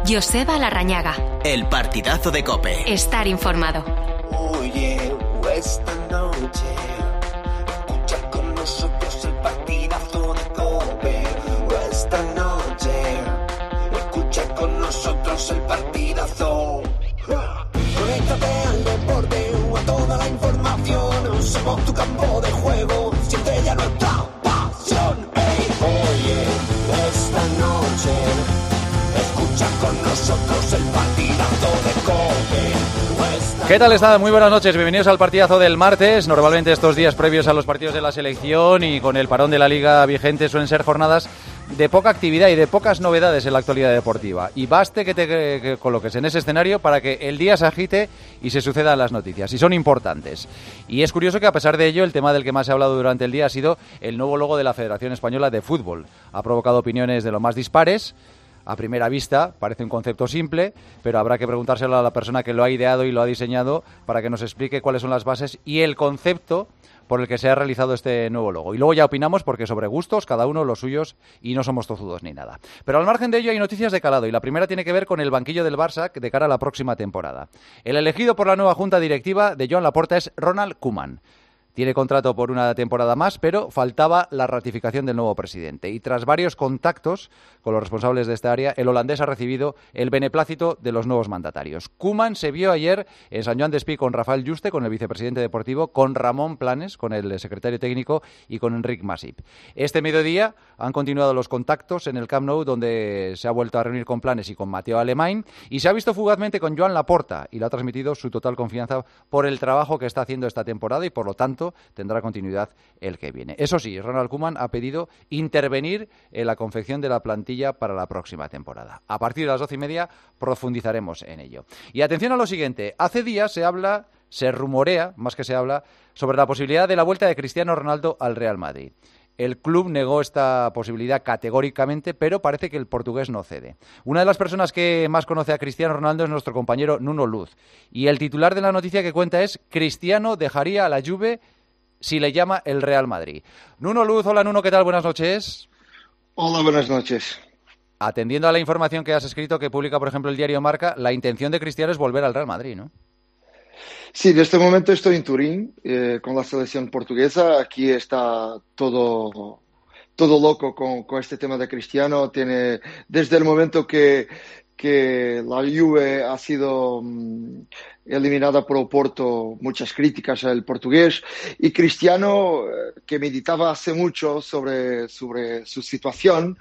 Joseba Larrañaga. El partidazo de COPE. Estar informado. Oye, esta noche escucha con nosotros el partidazo de COPE. Esta noche escucha con nosotros el partidazo. Conéctate al deporte o a toda la información. Somos tu campo de juego, siempre ya nuestra pasión. Hey, oye, esta noche escucha con nosotros el partidazo de COPE. ¿Qué tal está? Muy buenas noches, bienvenidos al partidazo del martes. Normalmente estos días previos a los partidos de la selección y con el parón de la liga vigente suelen ser jornadas de poca actividad y de pocas novedades en la actualidad deportiva. Y baste que te coloques en ese escenario para que el día se agite y se sucedan las noticias. Y son importantes. Y es curioso que a pesar de ello, el tema del que más se ha hablado durante el día ha sido el nuevo logo de la Federación Española de Fútbol. Ha provocado opiniones de lo más dispares. A primera vista parece un concepto simple, pero habrá que preguntárselo a la persona que lo ha ideado y lo ha diseñado para que nos explique cuáles son las bases y el concepto por el que se ha realizado este nuevo logo. Y luego ya opinamos porque sobre gustos, cada uno los suyos y no somos tozudos ni nada. Pero al margen de ello hay noticias de calado y la primera tiene que ver con el banquillo del Barça de cara a la próxima temporada. El elegido por la nueva junta directiva de Joan Laporta es Ronald Koeman. Tiene contrato por una temporada más, pero faltaba la ratificación del nuevo presidente. Y tras varios contactos con los responsables de esta área, el holandés ha recibido el beneplácito de los nuevos mandatarios. Koeman se vio ayer en Sant Joan Despí con Rafael Juste, con el vicepresidente deportivo, con Ramón Planes, con el secretario técnico y con Enric Masip. Este mediodía han continuado los contactos en el Camp Nou, donde se ha vuelto a reunir con Planes y con Mateo Alemany, y se ha visto fugazmente con Joan Laporta y le ha transmitido su total confianza por el trabajo que está haciendo esta temporada y, por lo tanto, tendrá continuidad el que viene. Eso sí, Ronald Koeman ha pedido intervenir en la confección de la plantilla para la próxima temporada. A partir de las 12:30 profundizaremos en ello. Y atención a lo siguiente, hace días se rumorea, más que se habla, sobre la posibilidad de la vuelta de Cristiano Ronaldo al Real Madrid. El club negó esta posibilidad categóricamente, pero parece que el portugués no cede. Una de las personas que más conoce a Cristiano Ronaldo es nuestro compañero Nuno Luz. Y el titular de la noticia que cuenta es: Cristiano dejaría a la Juve si le llama el Real Madrid. Nuno Luz, hola Nuno, ¿qué tal? Buenas noches. Hola, buenas noches. Atendiendo a la información que has escrito, que publica, por ejemplo, el diario Marca, la intención de Cristiano es volver al Real Madrid, ¿no? Sí, en este momento estoy en Turín con la selección portuguesa. Aquí está todo loco con este tema de Cristiano. Desde el momento que la Juve ha sido eliminada por Oporto, muchas críticas al portugués, y Cristiano, que meditaba hace mucho sobre su situación,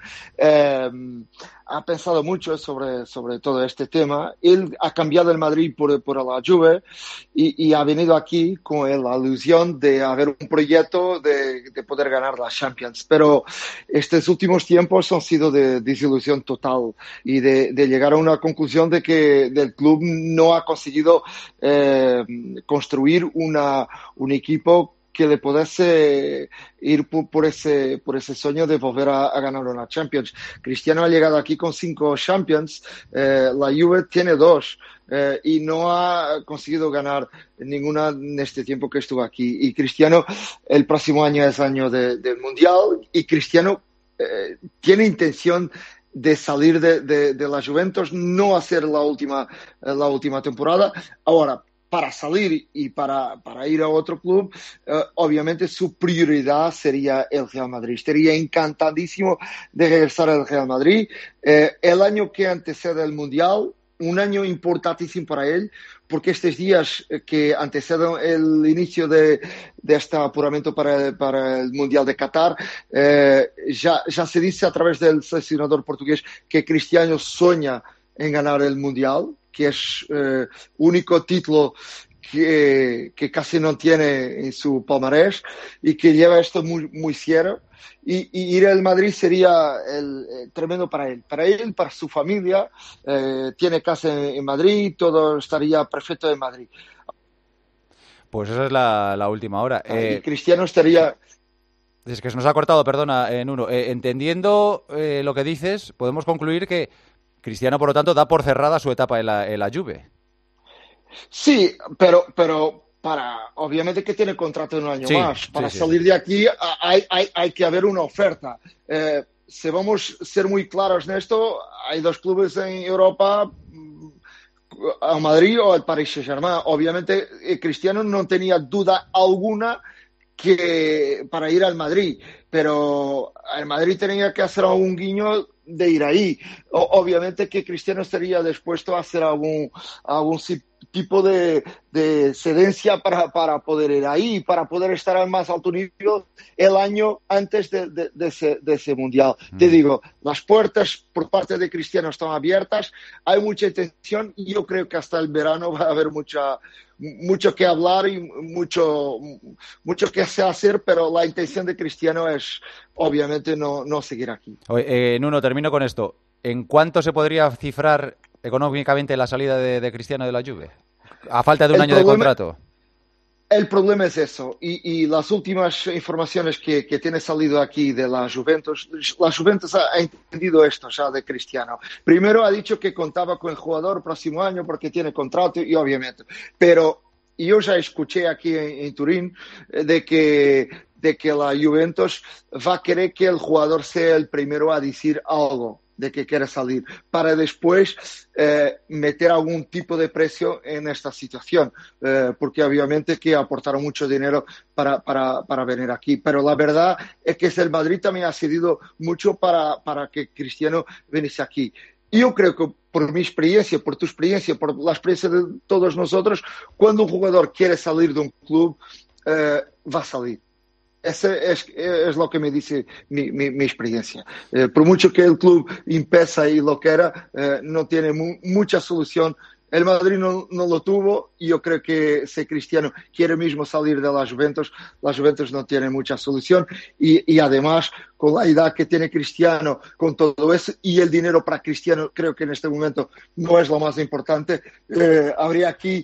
ha pensado mucho sobre todo este tema. Él ha cambiado el Madrid por la Juve y ha venido aquí con la ilusión de haber un proyecto de poder ganar la Champions. Pero estos últimos tiempos han sido de desilusión total y de llegar a una conclusión de que el club no ha conseguido construir un equipo que le pudiese ir por ese sueño de volver a ganar una Champions. Cristiano ha llegado aquí con 5 Champions, la Juve tiene 2 y no ha conseguido ganar ninguna en este tiempo que estuvo aquí. Y Cristiano, el próximo año es año del Mundial, y Cristiano tiene intención de salir de la Juventus, no hacer la última temporada. Ahora, para salir y para ir a otro club, obviamente su prioridad sería el Real Madrid. Estaría encantadísimo de regresar al Real Madrid. El año que antecede el Mundial, un año importantísimo para él, porque estos días que anteceden el inicio de este apuramiento para el Mundial de Qatar, ya se dice a través del seleccionador portugués que Cristiano sueña en ganar el Mundial, que es único título que casi no tiene en su palmarés y que lleva esto muy, muy serio. Y ir al Madrid sería tremendo para él, para su familia. Tiene casa en Madrid, todo estaría perfecto en Madrid. Pues esa es la última hora. Y Cristiano estaría... Es que se nos ha cortado, perdona, Nuno. Entendiendo lo que dices, podemos concluir que Cristiano, por lo tanto, da por cerrada su etapa en la Juve. Sí, pero obviamente que tiene contrato en un año más. Para salir de aquí hay que haber una oferta. si vamos a ser muy claros en esto, hay dos clubes en Europa, el Madrid o el Paris Saint-Germain. Obviamente, Cristiano no tenía duda alguna que para ir al Madrid, pero el Madrid tenía que hacer algún guiño de ir ahí. Obviamente que Cristiano estaría dispuesto a hacer algún tipo de cedencia para poder ir ahí, para poder estar al más alto nivel el año antes de ese Mundial. Te digo, las puertas por parte de Cristiano están abiertas, hay mucha intención y yo creo que hasta el verano va a haber mucho que hablar y mucho que hacer, pero la intención de Cristiano es obviamente no seguir aquí. Oye, Nuno, termino con esto. ¿En cuánto se podría cifrar económicamente la salida de Cristiano de la Juve? A falta de un año de contrato. El problema es eso, y las últimas informaciones que tiene salido aquí de la Juventus ha entendido esto ya de Cristiano. Primero ha dicho que contaba con el jugador el próximo año porque tiene contrato y obviamente, pero yo ya escuché aquí en Turín de que la Juventus va a querer que el jugador sea el primero a decir algo de que quiere salir, para después meter algún tipo de precio en esta situación, porque obviamente que aportaron mucho dinero para venir aquí. Pero la verdad es que el Madrid también ha cedido mucho para que Cristiano viniese aquí. Y yo creo que por mi experiencia, por tu experiencia, por la experiencia de todos nosotros, cuando un jugador quiere salir de un club, va a salir. Ese es lo que me dice mi experiencia. Por mucho que el club empiece y lo quiera, no tiene mucha solución. El Madrid no lo tuvo y yo creo que si Cristiano quiere mismo salir de la Juventus no tiene mucha solución. Y además, con la edad que tiene Cristiano, con todo eso y el dinero para Cristiano, creo que en este momento no es lo más importante. Habría aquí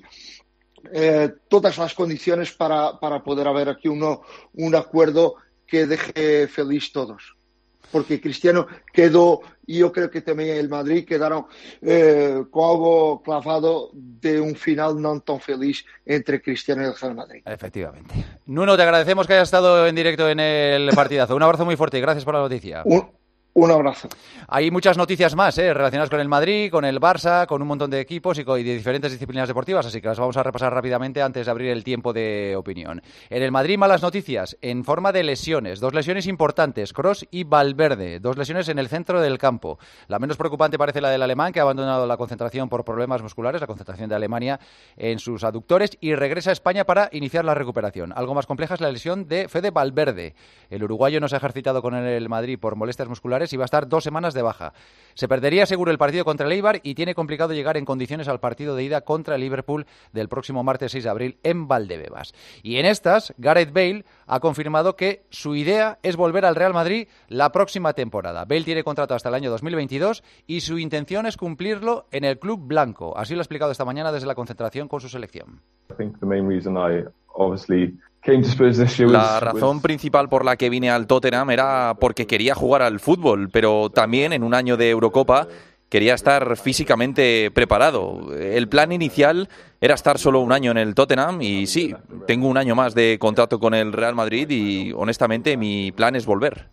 todas las condiciones para poder haber aquí un acuerdo que deje feliz todos. Porque Cristiano quedó, y yo creo que también el Madrid quedaron con algo clavado de un final no tan feliz entre Cristiano y el Real Madrid. Efectivamente. Nuno, te agradecemos que hayas estado en directo en el partidazo. Un abrazo muy fuerte y gracias por la noticia. Un abrazo. Hay muchas noticias más relacionadas con el Madrid, con el Barça, con un montón de equipos y de diferentes disciplinas deportivas, así que las vamos a repasar rápidamente antes de abrir el tiempo de opinión. En el Madrid, malas noticias en forma de lesiones. 2 lesiones importantes, Kroos y Valverde. 2 lesiones en el centro del campo. La menos preocupante parece la del alemán, que ha abandonado la concentración por problemas musculares, la concentración de Alemania en sus aductores, y regresa a España para iniciar la recuperación. Algo más compleja es la lesión de Fede Valverde. El uruguayo no se ha ejercitado con el Madrid por molestias musculares y va a estar 2 semanas de baja. Se perdería seguro el partido contra el Eibar y tiene complicado llegar en condiciones al partido de ida contra el Liverpool del próximo martes 6 de abril en Valdebebas. Y en estas, Gareth Bale ha confirmado que su idea es volver al Real Madrid la próxima temporada. Bale tiene contrato hasta el año 2022 y su intención es cumplirlo en el club blanco. Así lo ha explicado esta mañana desde la concentración con su selección. La razón principal por la que vine al Tottenham era porque quería jugar al fútbol, pero también en un año de Eurocopa quería estar físicamente preparado. El plan inicial era estar solo un año en el Tottenham y sí, tengo un año más de contrato con el Real Madrid y honestamente mi plan es volver.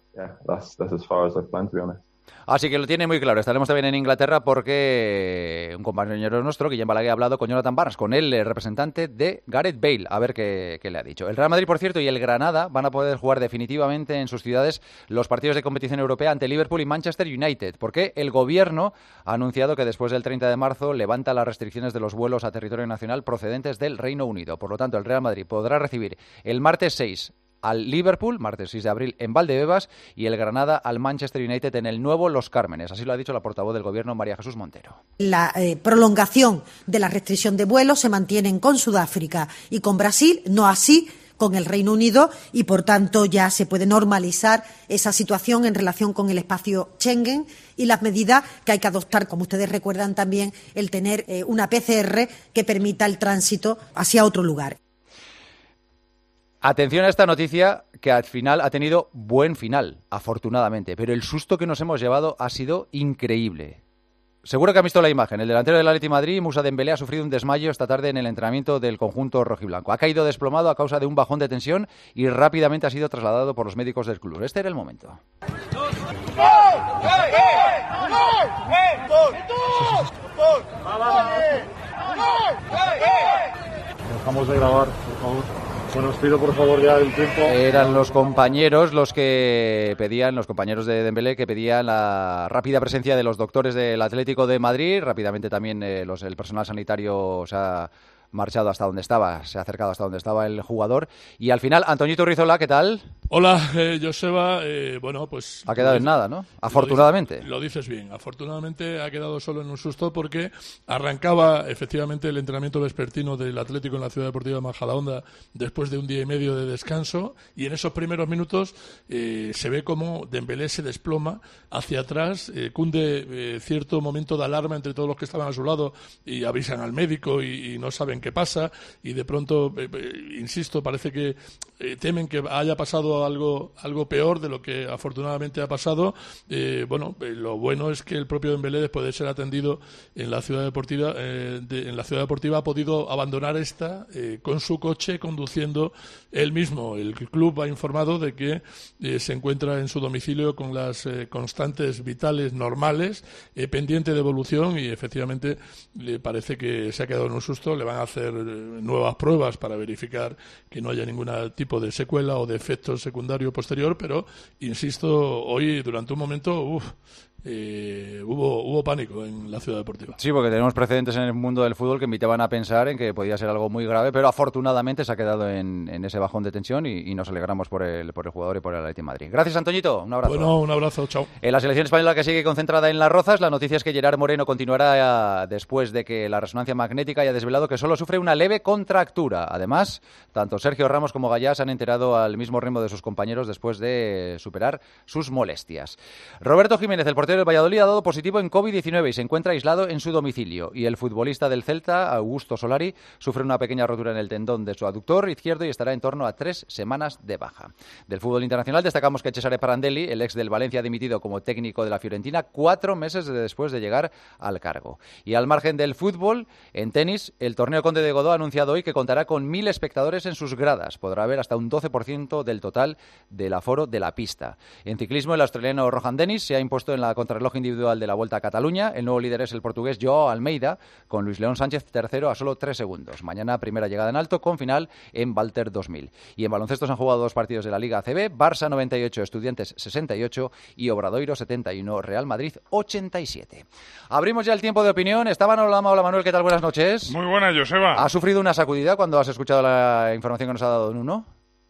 Así que lo tiene muy claro. Estaremos también en Inglaterra porque un compañero nuestro, Guillem Balaguer, ha hablado con Jonathan Barnes, con el representante de Gareth Bale, a ver qué le ha dicho. El Real Madrid, por cierto, y el Granada van a poder jugar definitivamente en sus ciudades los partidos de competición europea ante Liverpool y Manchester United, porque el gobierno ha anunciado que después del 30 de marzo levanta las restricciones de los vuelos a territorio nacional procedentes del Reino Unido. Por lo tanto, el Real Madrid podrá recibir el martes 6 al Liverpool, martes 6 de abril en Valdebebas, y el Granada al Manchester United en el nuevo Los Cármenes. Así lo ha dicho la portavoz del Gobierno, María Jesús Montero. La prolongación de la restricción de vuelos se mantienen con Sudáfrica y con Brasil, no así con el Reino Unido, y por tanto ya se puede normalizar esa situación en relación con el espacio Schengen y las medidas que hay que adoptar, como ustedes recuerdan también, el tener una PCR que permita el tránsito hacia otro lugar. Atención a esta noticia que al final ha tenido buen final, afortunadamente, pero el susto que nos hemos llevado ha sido increíble. Seguro que han visto la imagen. El delantero del Atleti Madrid, Moussa Dembélé, ha sufrido un desmayo esta tarde en el entrenamiento del conjunto rojiblanco. Ha caído desplomado a causa de un bajón de tensión y rápidamente ha sido trasladado por los médicos del club. Este era el momento. Dejamos de grabar, por favor. Bueno, os pido por favor ya el tiempo. Eran los compañeros los compañeros de Dembélé que pedían la rápida presencia de los doctores del Atlético de Madrid. Rápidamente también el personal sanitario se ha marchado hasta donde estaba, se ha acercado hasta donde estaba el jugador. Y al final, Antoñito Rizola, ¿qué tal? Hola, Joseba. Bueno, pues... Ha quedado en nada, ¿no? Afortunadamente. Lo dices bien. Afortunadamente ha quedado solo en un susto porque arrancaba efectivamente el entrenamiento vespertino del Atlético en la Ciudad Deportiva de Majadahonda después de un día y medio de descanso, y en esos primeros minutos se ve como Dembélé se desploma hacia atrás, cunde cierto momento de alarma entre todos los que estaban a su lado y avisan al médico y no saben qué pasa, y de pronto, insisto, parece que temen que haya pasado algo peor de lo que afortunadamente ha pasado. Lo bueno es que el propio Dembélé, después de ser atendido en la Ciudad Deportiva, ha podido abandonar con su coche, conduciendo él mismo. El club ha informado de que se encuentra en su domicilio con las constantes vitales normales, pendiente de evolución, y efectivamente le parece que se ha quedado en un susto. Le van a hacer nuevas pruebas para verificar que no haya ningún tipo de secuela o de efecto secundario posterior, pero insisto, hoy durante un momento hubo pánico en la Ciudad Deportiva. Sí, porque tenemos precedentes en el mundo del fútbol que invitaban a pensar en que podía ser algo muy grave, pero afortunadamente se ha quedado en ese bajón de tensión y nos alegramos por el jugador y por el Atlético de Madrid. Gracias, Antoñito. Un abrazo. Bueno, un abrazo. Chao. En la selección española, que sigue concentrada en Las Rozas, la noticia es que Gerard Moreno continuará después de que la resonancia magnética haya desvelado que solo sufre una leve contractura. Además, tanto Sergio Ramos como Gallá se han enterado al mismo ritmo de sus compañeros después de superar sus molestias. Roberto Jiménez, el portero del Valladolid, ha dado positivo en COVID-19 y se encuentra aislado en su domicilio. Y el futbolista del Celta, Augusto Solari, sufre una pequeña rotura en el tendón de su aductor izquierdo y estará en torno a 3 semanas de baja. Del fútbol internacional destacamos que Cesare Prandelli, el ex del Valencia, ha dimitido como técnico de la Fiorentina 4 meses después de llegar al cargo. Y al margen del fútbol, en tenis, el torneo Conde de Godó ha anunciado hoy que contará con 1.000 espectadores en sus gradas. Podrá haber hasta un 12% del total del aforo de la pista. En ciclismo, el australiano Rohan Dennis se ha impuesto en la contrarreloj individual de la Vuelta a Cataluña. El nuevo líder es el portugués Joao Almeida, con Luis León Sánchez tercero a solo 3 segundos. Mañana primera llegada en alto, con final en Walter 2000. Y en baloncesto se han jugado 2 partidos de la Liga ACB: Barça 98, Estudiantes 68 y Obradoiro 71, Real Madrid 87. Abrimos ya el tiempo de opinión. Hola Manuel, ¿qué tal? Buenas noches. Muy buena, Joseba. ¿Has sufrido una sacudida cuando has escuchado la información que nos ha dado Nuno?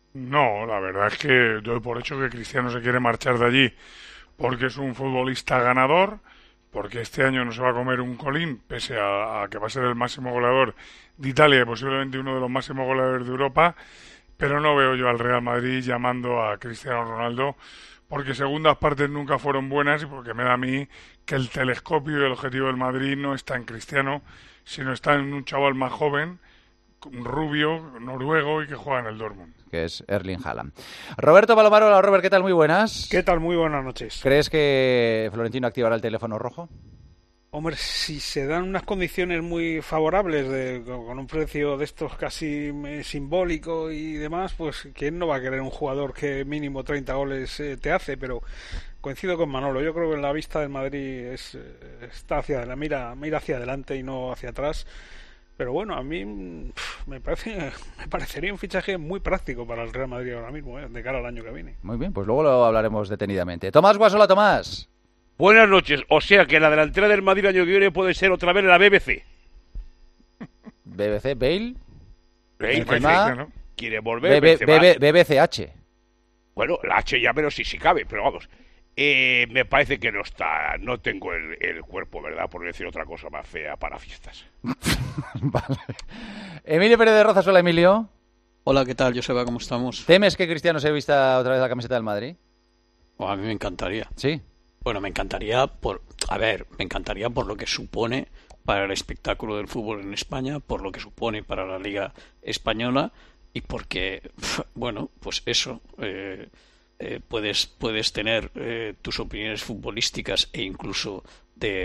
No, la verdad es que doy por hecho que Cristiano se quiere marchar de allí porque es un futbolista ganador, porque este año no se va a comer un colín, pese a que va a ser el máximo goleador de Italia y posiblemente uno de los máximos goleadores de Europa, pero no veo yo al Real Madrid llamando a Cristiano Ronaldo, porque segundas partes nunca fueron buenas y porque me da a mí que el telescopio y el objetivo del Madrid no está en Cristiano, sino está en un chaval más joven, un rubio, noruego y que juega en el Dortmund, que es Erling Haaland. Roberto Palomaro, hola Robert, ¿qué tal? Muy buenas. ¿Qué tal? Muy buenas noches. ¿Crees que Florentino activará el teléfono rojo? Hombre, si se dan unas condiciones muy favorables con un precio de estos casi simbólico y demás, pues ¿quién no va a querer un jugador que mínimo 30 goles te hace? Pero coincido con Manolo, yo creo que en la vista del Madrid está hacia la mira hacia adelante y no hacia atrás. Pero bueno, a mí me parecería un fichaje muy práctico para el Real Madrid ahora mismo, de cara al año que viene. Muy bien, pues luego lo hablaremos detenidamente. Tomás Guasola, Tomás. Buenas noches. O sea que la delantera del Madrid el año que viene puede ser otra vez la BBC. ¿BBC? ¿Bale? Benzema, ¿no? Quiere volver BBCH. Bueno, la H ya menos si cabe, pero vamos. Me parece que no tengo el cuerpo, ¿verdad? Por decir otra cosa más fea para fiestas. Vale. Emilio Pérez de Rozas, hola Emilio. Hola, ¿qué tal, Joseba? ¿Cómo estamos? ¿Temes que Cristiano se vista otra vez la camiseta del Madrid? A mí me encantaría. ¿Sí? Bueno, me encantaría por lo que supone para el espectáculo del fútbol en España, por lo que supone para la Liga Española y porque, bueno, pues eso... puedes tener tus opiniones futbolísticas e incluso de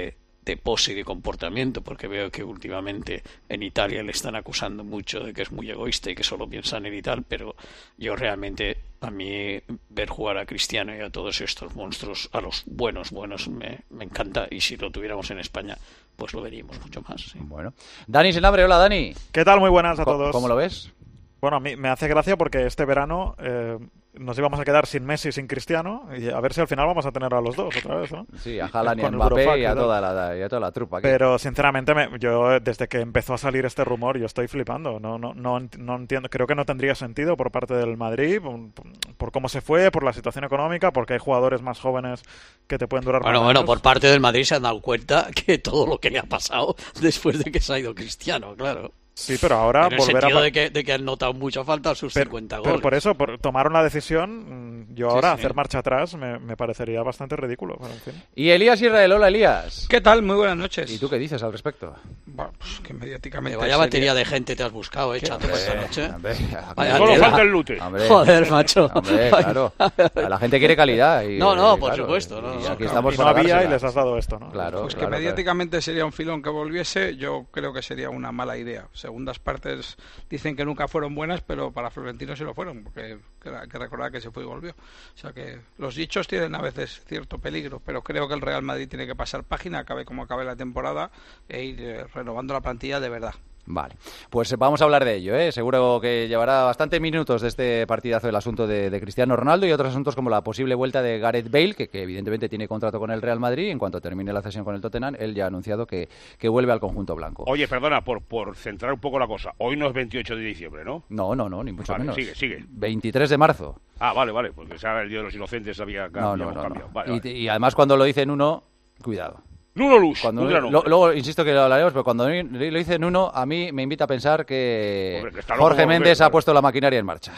pose y de comportamiento, porque veo que últimamente en Italia le están acusando mucho de que es muy egoísta y que solo piensa en él y tal, pero yo realmente, a mí ver jugar a Cristiano y a todos estos monstruos, a los buenos, me encanta, y si lo tuviéramos en España, pues lo veríamos mucho más. Sí. Bueno. Dani Senabre, hola Dani. ¿Qué tal? Muy buenas a todos. ¿Cómo lo ves? Bueno, a mí me hace gracia porque este verano nos íbamos a quedar sin Messi y sin Cristiano, y a ver si al final vamos a tener a los dos otra vez, ¿no? Sí, a Haaland y a Mbappé y a toda la trupa. Aquí. Pero sinceramente, yo desde que empezó a salir este rumor, yo estoy flipando. No entiendo. Creo que no tendría sentido por parte del Madrid, por cómo se fue, por la situación económica, porque hay jugadores más jóvenes que te pueden durar más años. Bueno, por parte del Madrid se han dado cuenta que todo lo que le ha pasado después de que se ha ido Cristiano, claro. Sí, pero ahora en el sentido de que han notado mucha falta a sus 50 goles. Pero por eso, tomaron la decisión, yo ahora hacer marcha atrás me parecería bastante ridículo. Pero en fin. Y Elías Israel, hola Elías. ¿Qué tal? Muy buenas noches. ¿Y tú qué dices al respecto? Bueno, pues que mediáticamente... Vaya batería de gente te has buscado, chato, esta noche. Solo falta el lute. Joder, macho. Hombre, claro. La gente quiere calidad. Y, por supuesto. Y aquí estamos para había y les has dado esto, ¿no? Claro, pues que mediáticamente sería un filón que volviese, yo creo que sería una mala idea. Segundas partes dicen que nunca fueron buenas, pero para Florentino sí lo fueron, porque hay que recordar que se fue y volvió. O sea que los dichos tienen a veces cierto peligro, pero creo que el Real Madrid tiene que pasar página, acabe como acabe la temporada, e ir renovando la plantilla de verdad. Vale, pues vamos a hablar de ello, ¿eh? Seguro que llevará bastantes minutos de este partidazo el asunto de Cristiano Ronaldo y otros asuntos como la posible vuelta de Gareth Bale, que evidentemente tiene contrato con el Real Madrid. En cuanto termine la cesión con el Tottenham, él ya ha anunciado que vuelve al conjunto blanco. Oye, perdona, por centrar un poco la cosa, hoy no es 28 de diciembre, ¿no? No, ni mucho menos. Sigue. 23 de marzo. Ah, vale, porque sea el Día de los Inocentes había cambiado. Vale. Y además cuando lo dicen uno, cuidado. Nuno Luz, luego insisto que lo hablaremos, pero cuando lo dice Nuno, a mí me invita a pensar que Jorge Méndez ha puesto la maquinaria en marcha.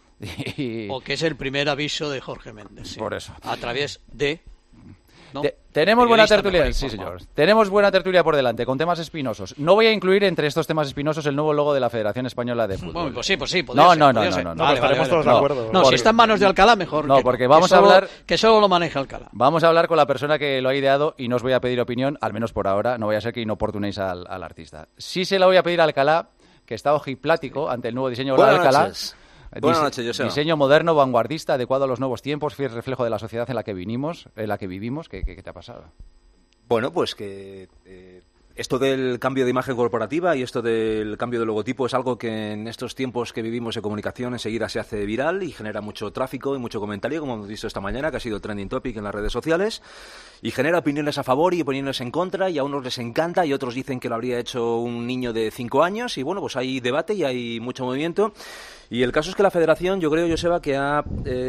O que es el primer aviso de Jorge Méndez. Sí. Por eso. A través de... ¿no? Tenemos buena tertulia, sí señor. Tenemos buena tertulia por delante, con temas espinosos. No voy a incluir entre estos temas espinosos el nuevo logo de la Federación Española de Fútbol. Bueno, pues sí, No. Estaremos todos de acuerdo. No, si está en manos de Alcalá, mejor. No, porque vamos a hablar... Que solo lo maneja Alcalá. Vamos a hablar con la persona que lo ha ideado y no os voy a pedir opinión, al menos por ahora, no voy a ser que inoportunéis al artista. Sí se la voy a pedir a Alcalá, que está ojiplático ante el nuevo diseño de Alcalá. Buenas noches, Joseba. Diseño moderno, vanguardista, adecuado a los nuevos tiempos, fiel reflejo de la sociedad en la que vivimos. ¿Qué te ha pasado? Bueno, pues que esto del cambio de imagen corporativa y esto del cambio de logotipo es algo que en estos tiempos que vivimos de comunicación enseguida se hace viral y genera mucho tráfico y mucho comentario, como hemos visto esta mañana, que ha sido trending topic en las redes sociales, y genera opiniones a favor y opiniones en contra, y a unos les encanta y otros dicen que lo habría hecho un niño de 5 años, y bueno, pues hay debate y hay mucho movimiento. Y el caso es que la Federación, yo creo, Joseba, que ha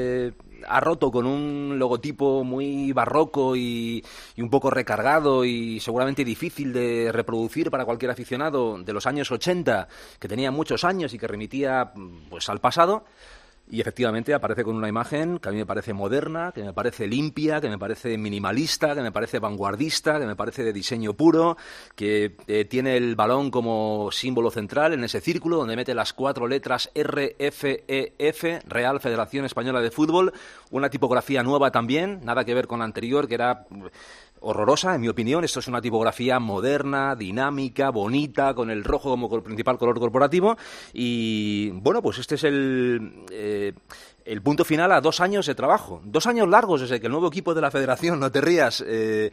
roto con un logotipo muy barroco y un poco recargado y seguramente difícil de reproducir para cualquier aficionado de los años 80, que tenía muchos años y que remitía pues al pasado. Y efectivamente aparece con una imagen que a mí me parece moderna, que me parece limpia, que me parece minimalista, que me parece vanguardista, que me parece de diseño puro, que tiene el balón como símbolo central en ese círculo donde mete las 4 letras RFEF, Real Federación Española de Fútbol, una tipografía nueva también, nada que ver con la anterior, que era horrorosa, en mi opinión. Esto es una tipografía moderna, dinámica, bonita, con el rojo como principal color corporativo. Y bueno, pues este es el punto final a 2 años de trabajo. 2 años largos desde que el nuevo equipo de la Federación, no te rías,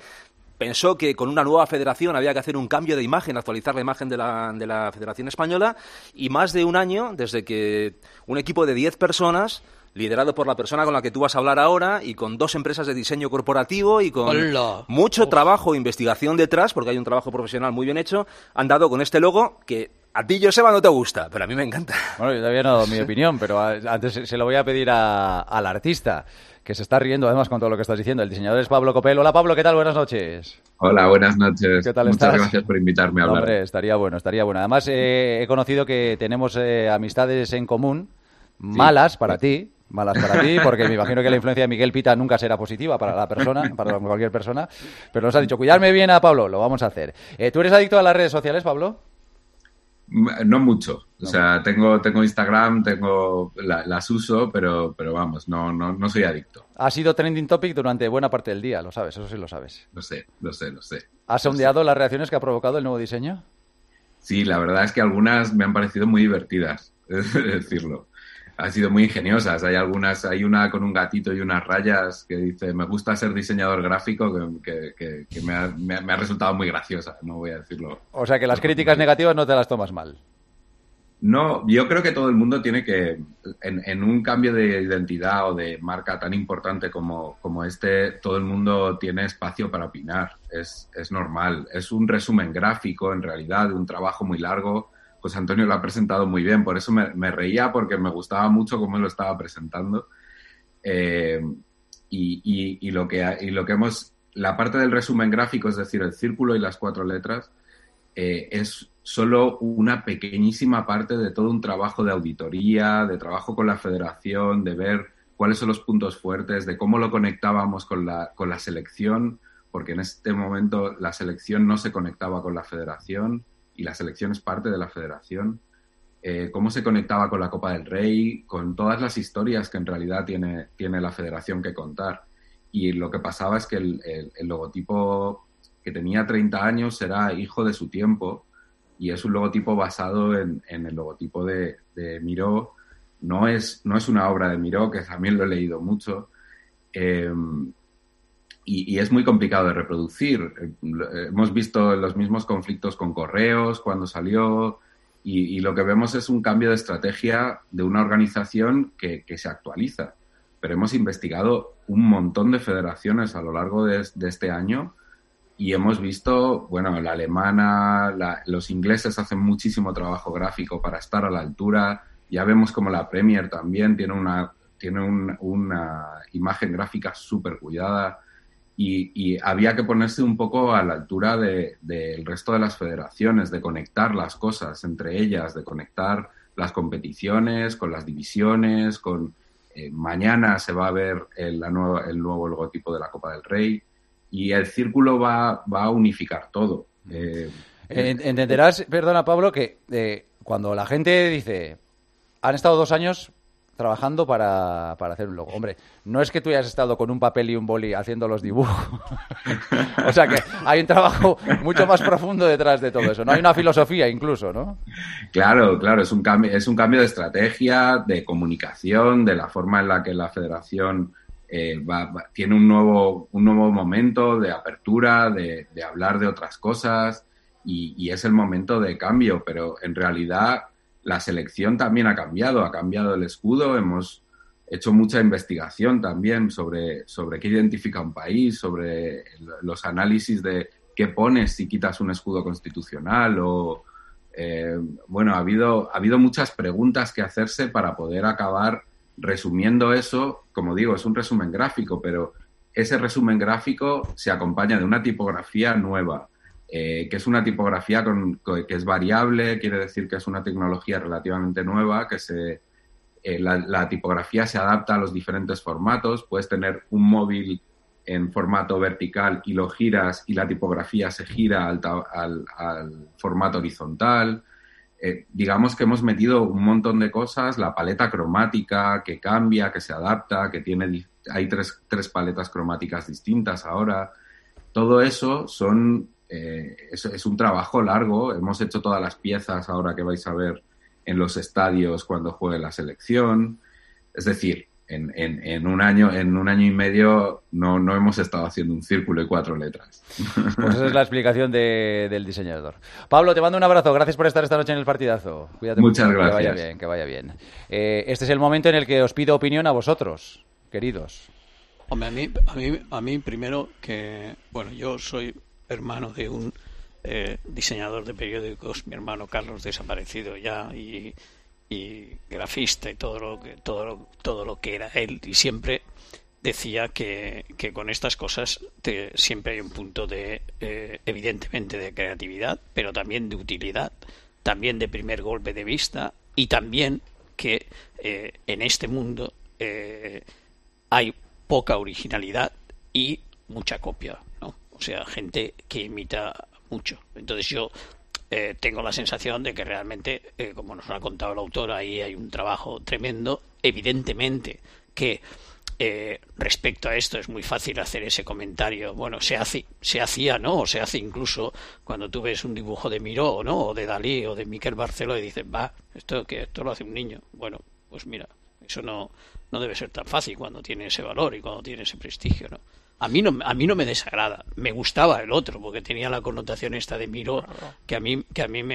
pensó que con una nueva federación había que hacer un cambio de imagen, actualizar la imagen de la Federación Española, y más de 1 año desde que un equipo de 10 personas, liderado por la persona con la que tú vas a hablar ahora, y con 2 empresas de diseño corporativo y con mucho trabajo e investigación detrás, porque hay un trabajo profesional muy bien hecho, han dado con este logo que a ti, Joseba, no te gusta, pero a mí me encanta. Bueno, yo todavía no he dado mi opinión, pero antes se lo voy a pedir al artista, que se está riendo además con todo lo que estás diciendo. El diseñador es Pablo Copel. Hola, Pablo, ¿qué tal? Buenas noches. Hola, buenas noches. ¿Qué tal Muchas estás? gracias por invitarme a hablar. Hombre, estaría bueno. Además, he conocido que tenemos amistades en común, malas para ti, porque me imagino que la influencia de Miguel Pita nunca será positiva para la persona, para cualquier persona, pero nos ha dicho, cuidarme bien a Pablo, lo vamos a hacer. ¿Tú eres adicto a las redes sociales, Pablo? No mucho. O sea, tengo Instagram, las uso, pero vamos, no soy adicto. Ha sido trending topic durante buena parte del día, lo sabes, eso sí lo sabes. Lo sé. ¿Has sondeado las reacciones que ha provocado el nuevo diseño? Sí, la verdad es que algunas me han parecido muy divertidas, es decirlo. Han sido muy ingeniosas. Hay una con un gatito y unas rayas que dice, me gusta ser diseñador gráfico, que me ha resultado muy graciosa, no voy a decirlo. O sea que las críticas negativas no te las tomas mal. No, yo creo que todo el mundo tiene que, en un cambio de identidad o de marca tan importante como este, todo el mundo tiene espacio para opinar. Es normal. Es un resumen gráfico, en realidad, de un trabajo muy largo. Pues Antonio lo ha presentado muy bien, por eso me reía, porque me gustaba mucho cómo lo estaba presentando. Y lo que hemos... La parte del resumen gráfico, es decir, el círculo y las 4 letras, es solo una pequeñísima parte de todo un trabajo de auditoría, de trabajo con la federación, de ver cuáles son los puntos fuertes, de cómo lo conectábamos con la selección, porque en este momento la selección no se conectaba con la federación y la selección es parte de la federación. Cómo se conectaba con la Copa del Rey, con todas las historias que en realidad tiene la federación que contar. Y lo que pasaba es que el logotipo, que tenía 30 años, era hijo de su tiempo, y es un logotipo basado en el logotipo de Miró. No es una obra de Miró, que también lo he leído mucho, y es muy complicado de reproducir. Hemos visto los mismos conflictos con Correos cuando salió, y lo que vemos es un cambio de estrategia de una organización que se actualiza. Pero hemos investigado un montón de federaciones a lo largo de este año y hemos visto, bueno, la alemana, los ingleses hacen muchísimo trabajo gráfico para estar a la altura. Ya vemos como la Premier también tiene una imagen gráfica súper cuidada y había que ponerse un poco a la altura del resto de las federaciones, de conectar las cosas entre ellas, de conectar las competiciones con las divisiones, con... mañana se va a ver el nuevo logotipo de la Copa del Rey y el círculo va a unificar todo. Entenderás, perdona Pablo, que cuando la gente dice han estado 2 años trabajando para hacer un logo. Hombre, no es que tú hayas estado con un papel y un boli haciendo los dibujos. O sea que hay un trabajo mucho más profundo detrás de todo eso, ¿no? Hay una filosofía incluso, ¿no? Claro, es un cambio de estrategia, de comunicación, de la forma en la que la federación tiene un nuevo momento de apertura, de hablar de otras cosas, y es el momento de cambio, pero en realidad la selección también ha cambiado el escudo, hemos hecho mucha investigación también sobre qué identifica un país, sobre los análisis de qué pones si quitas un escudo constitucional o... bueno, ha habido muchas preguntas que hacerse para poder acabar resumiendo eso. Como digo, es un resumen gráfico, pero ese resumen gráfico se acompaña de una tipografía nueva, que es una tipografía que es variable, quiere decir que es una tecnología relativamente nueva, que la tipografía se adapta a los diferentes formatos. Puedes tener un móvil en formato vertical y lo giras y la tipografía se gira al formato horizontal. Digamos que hemos metido un montón de cosas, la paleta cromática que cambia, que se adapta, hay tres paletas cromáticas distintas ahora. Todo eso es un trabajo largo. Hemos hecho todas las piezas ahora que vais a ver en los estadios cuando juegue la selección. Es decir, en un año y medio no hemos estado haciendo un círculo y 4 letras. Pues esa es la explicación del diseñador. Pablo, te mando un abrazo. Gracias por estar esta noche en el partidazo. Cuídate mucho. Muchas gracias. gracias. Que vaya bien. Este es el momento en el que os pido opinión a vosotros, queridos. Hombre, a mí primero que... Bueno, yo soy hermano de un diseñador de periódicos, mi hermano Carlos, desaparecido ya, y grafista y todo lo que era él, y siempre decía que con estas cosas siempre hay un punto de evidentemente de creatividad, pero también de utilidad, también de primer golpe de vista, y también que en este mundo hay poca originalidad y mucha copia, ¿no? O sea, gente que imita mucho. Entonces yo tengo la sensación de que realmente, como nos lo ha contado el autor, ahí hay un trabajo tremendo. Evidentemente que respecto a esto es muy fácil hacer ese comentario. Bueno, se hacía, ¿no? O se hace incluso cuando tú ves un dibujo de Miró, ¿no? O de Dalí o de Miquel Barceló y dices, esto lo hace un niño. Bueno, pues mira, eso no debe ser tan fácil cuando tiene ese valor y cuando tiene ese prestigio, ¿no? A mí no me desagrada. Me gustaba el otro porque tenía la connotación esta de Miró, que a mí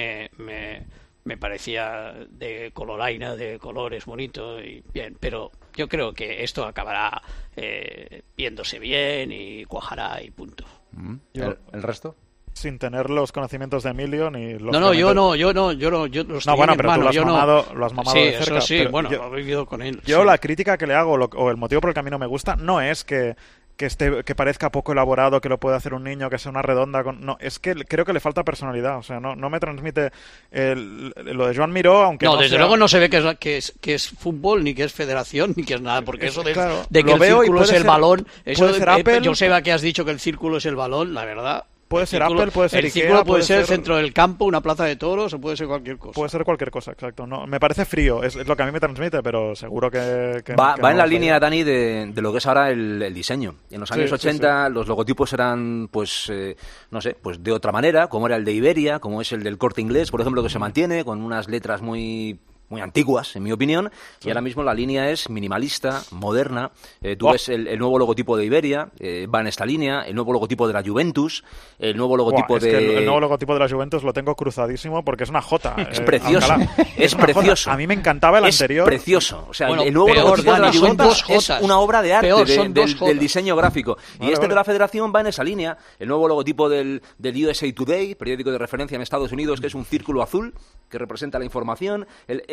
me parecía de coloraina, de colores bonito y bien, pero yo creo que esto acabará viéndose bien y cuajará y punto. ¿El resto? Sin tener los conocimientos de Emilio ni los yo los no, bueno, pero tú lo has mamado sí, de cerca. Eso sí, bueno, lo he vivido con él. Yo sí. La crítica que le hago o el motivo por el que a mí no me gusta no es que parezca poco elaborado, que lo puede hacer un niño, que sea una redonda. No, es que creo que le falta personalidad. O sea, no me transmite lo de Joan Miró, aunque no desde luego no se ve que es fútbol, ni que es federación, ni que es nada, porque eso de que el círculo es el balón, eso yo sé que has dicho que el círculo es el balón, la verdad. Puede ser Apple, puede ser el Ikea, círculo puede ser el centro del campo, una plaza de toros, o puede ser cualquier cosa. Puede ser cualquier cosa, exacto. No, me parece frío, es lo que a mí me transmite, pero seguro que va en la línea, Dani, de lo que es ahora el diseño. En los años 80 los logotipos eran, pues, no sé, pues de otra manera, como era el de Iberia, como es el del Corte Inglés, por ejemplo, que se mantiene con unas letras muy antiguas, en mi opinión, y ahora mismo la línea es minimalista, moderna. Tú ves el nuevo logotipo de Iberia, va en esta línea, el nuevo logotipo de la Juventus, el nuevo logotipo el nuevo logotipo de la Juventus lo tengo cruzadísimo porque es una J. Es precioso, es precioso. A mí me encantaba el anterior. Es precioso. O sea, el nuevo logotipo de la Juventus es una obra de arte del diseño gráfico. Y de la Federación va en esa línea. El nuevo logotipo del USA Today, periódico de referencia en Estados Unidos, que es un círculo azul que representa la información.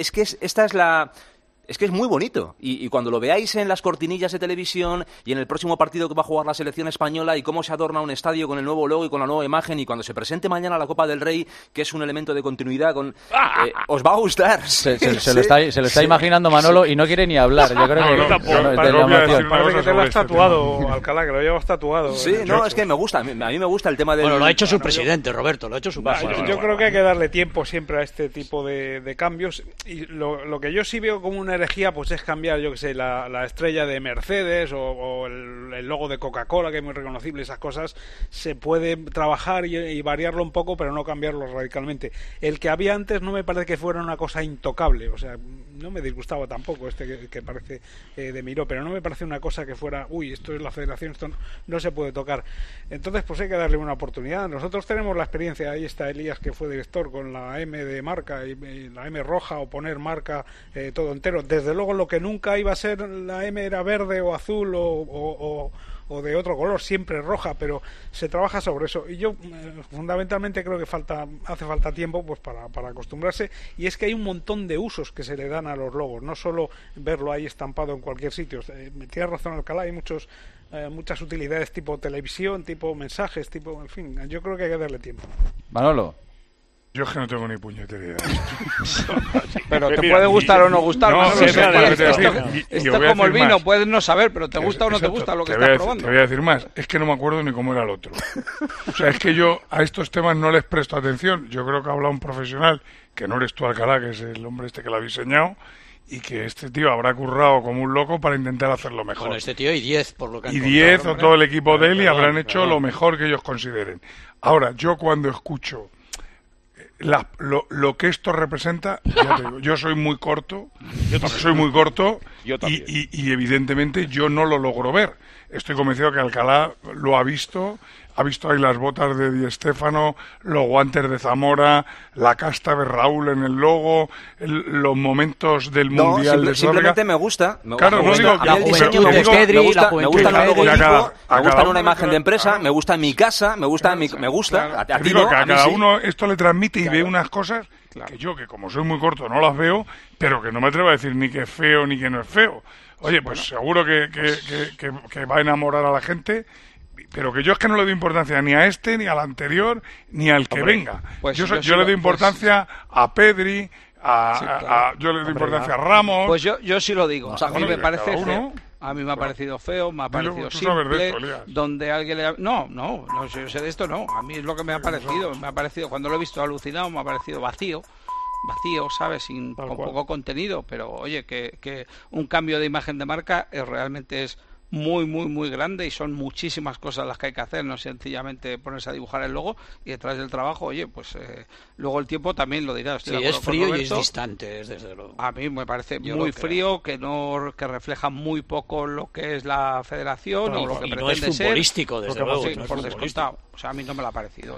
Es que es muy bonito y cuando lo veáis en las cortinillas de televisión y en el próximo partido que va a jugar la selección española y cómo se adorna un estadio con el nuevo logo y con la nueva imagen, y cuando se presente mañana la Copa del Rey, que es un elemento de continuidad, os va a gustar. Se lo está imaginando Manolo y no quiere ni hablar. Yo creo que parece que te lo has tatuado, Alcalá, que lo llevas tatuado. Sí, es que me gusta. A mí me gusta el tema del... Bueno, lo ha hecho su presidente, Roberto, lo ha hecho su presidente. Yo creo que hay que darle tiempo siempre a este tipo de cambios, y lo que yo sí veo como una herejía pues es cambiar, yo que sé, la estrella de Mercedes o el logo de Coca-Cola, que es muy reconocible. Esas cosas se puede trabajar y variarlo un poco, pero no cambiarlo radicalmente. El que había antes no me parece que fuera una cosa intocable, o sea, no me disgustaba tampoco que parece de Miró, pero no me parece una cosa que fuera, esto es la Federación, esto no se puede tocar. Entonces pues hay que darle una oportunidad. Nosotros tenemos la experiencia, ahí está Elías, que fue director, con la M de marca y la M roja, o poner marca todo entero. Desde luego lo que nunca iba a ser la M era verde o azul o de otro color, siempre roja, pero se trabaja sobre eso. Y yo fundamentalmente creo que hace falta tiempo pues para acostumbrarse, y es que hay un montón de usos que se le dan a los logos, no solo verlo ahí estampado en cualquier sitio. Tienes razón, Alcalá, hay muchas utilidades, tipo televisión, tipo mensajes, en fin, yo creo que hay que darle tiempo. Manolo. Yo es que no tengo ni puñetera idea. Pero te puede gustar o no gustar. Esto es como el vino, puedes no saber, pero te gusta o no te gusta lo que estás probando. Te voy a decir más, es que no me acuerdo ni cómo era el otro. O sea, es que yo a estos temas no les presto atención. Yo creo que ha hablado un profesional, que no eres tú, Alcalá, que es el hombre que lo ha diseñado, y que este tío habrá currado como un loco para intentar hacerlo mejor. Bueno, este tío y 10, por lo que han contado. Y 10 o todo el equipo de él, y habrán hecho lo mejor que ellos consideren. Ahora, yo cuando escucho lo que esto representa, ya te digo, yo soy muy corto, y evidentemente yo no lo logro ver. Estoy convencido que Alcalá lo ha visto ahí las botas de Di Stéfano, los guantes de Zamora, la casta de Raúl en el logo, los momentos del Mundial de Sudáfrica. Simplemente me gusta. Claro, no digo el diseño me gusta el logotipo, me gusta en una imagen de empresa, me gusta en mi casa, me gusta. A ti digo no, que a cada sí. uno esto le transmite y ve unas cosas que yo, que como soy muy corto, no las veo, pero que no me atrevo a decir ni que es feo ni que no es feo. Oye, pues seguro que va a enamorar a la gente, pero que yo es que no le doy importancia ni a este, ni al anterior, ni al que venga. Pues yo le doy importancia a Pedri, yo le doy importancia a Ramos. Pues yo sí lo digo. A mí me parece A mí me ha parecido feo, me ha parecido simple, donde alguien le... No, yo sé de esto, no. A mí es lo que me ha parecido. Me ha parecido, cuando lo he visto alucinado, me ha parecido vacío, ¿sabes? Con poco contenido. Pero, oye, que un cambio de imagen de marca realmente es muy, muy, muy grande y son muchísimas cosas las que hay que hacer, no sencillamente ponerse a dibujar el logo y detrás del trabajo, oye, pues luego el tiempo también lo dirá. Sí, es frío y es distante, desde luego. A mí me parece muy frío, que refleja muy poco lo que es la federación o lo que pretende ser. No es futbolístico, desde luego. Sí, por descontado. O sea, a mí no me lo ha parecido.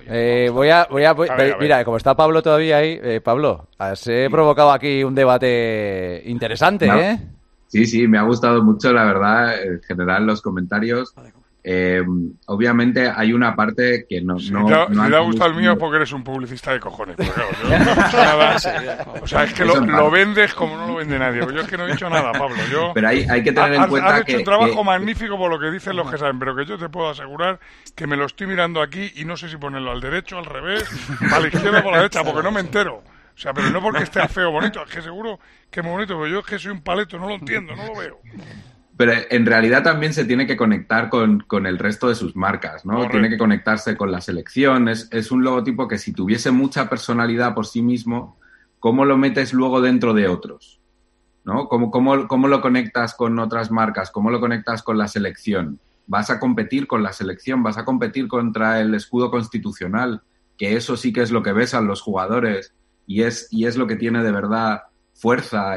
Mira, como está Pablo todavía ahí, Pablo, has provocado aquí un debate interesante, ¿eh? Sí, me ha gustado mucho, la verdad, en general los comentarios. Obviamente hay una parte que no... Si te ha gustado el mío porque eres un publicista de cojones. Claro, yo no he dicho nada. O sea, es que lo vendes como no lo vende nadie. Yo es que no he dicho nada, Pablo. Pero hay que tener en cuenta has hecho un trabajo magnífico por lo que dicen los que saben, pero que yo te puedo asegurar que me lo estoy mirando aquí y no sé si ponerlo al derecho, al revés, a la izquierda o a la derecha, porque no me entero. O sea, pero no porque esté feo o bonito, es que seguro que es muy bonito, pero yo es que soy un paleto, no lo entiendo, no lo veo. Pero en realidad también se tiene que conectar con el resto de sus marcas, ¿no? Correcto. Tiene que conectarse con la selección, es un logotipo que si tuviese mucha personalidad por sí mismo, ¿cómo lo metes luego dentro de otros? ¿No? ¿Cómo lo conectas con otras marcas? ¿Cómo lo conectas con la selección? Vas a competir con la selección, vas a competir contra el escudo constitucional, que eso sí que es lo que besan los jugadores. Y es lo que tiene de verdad fuerza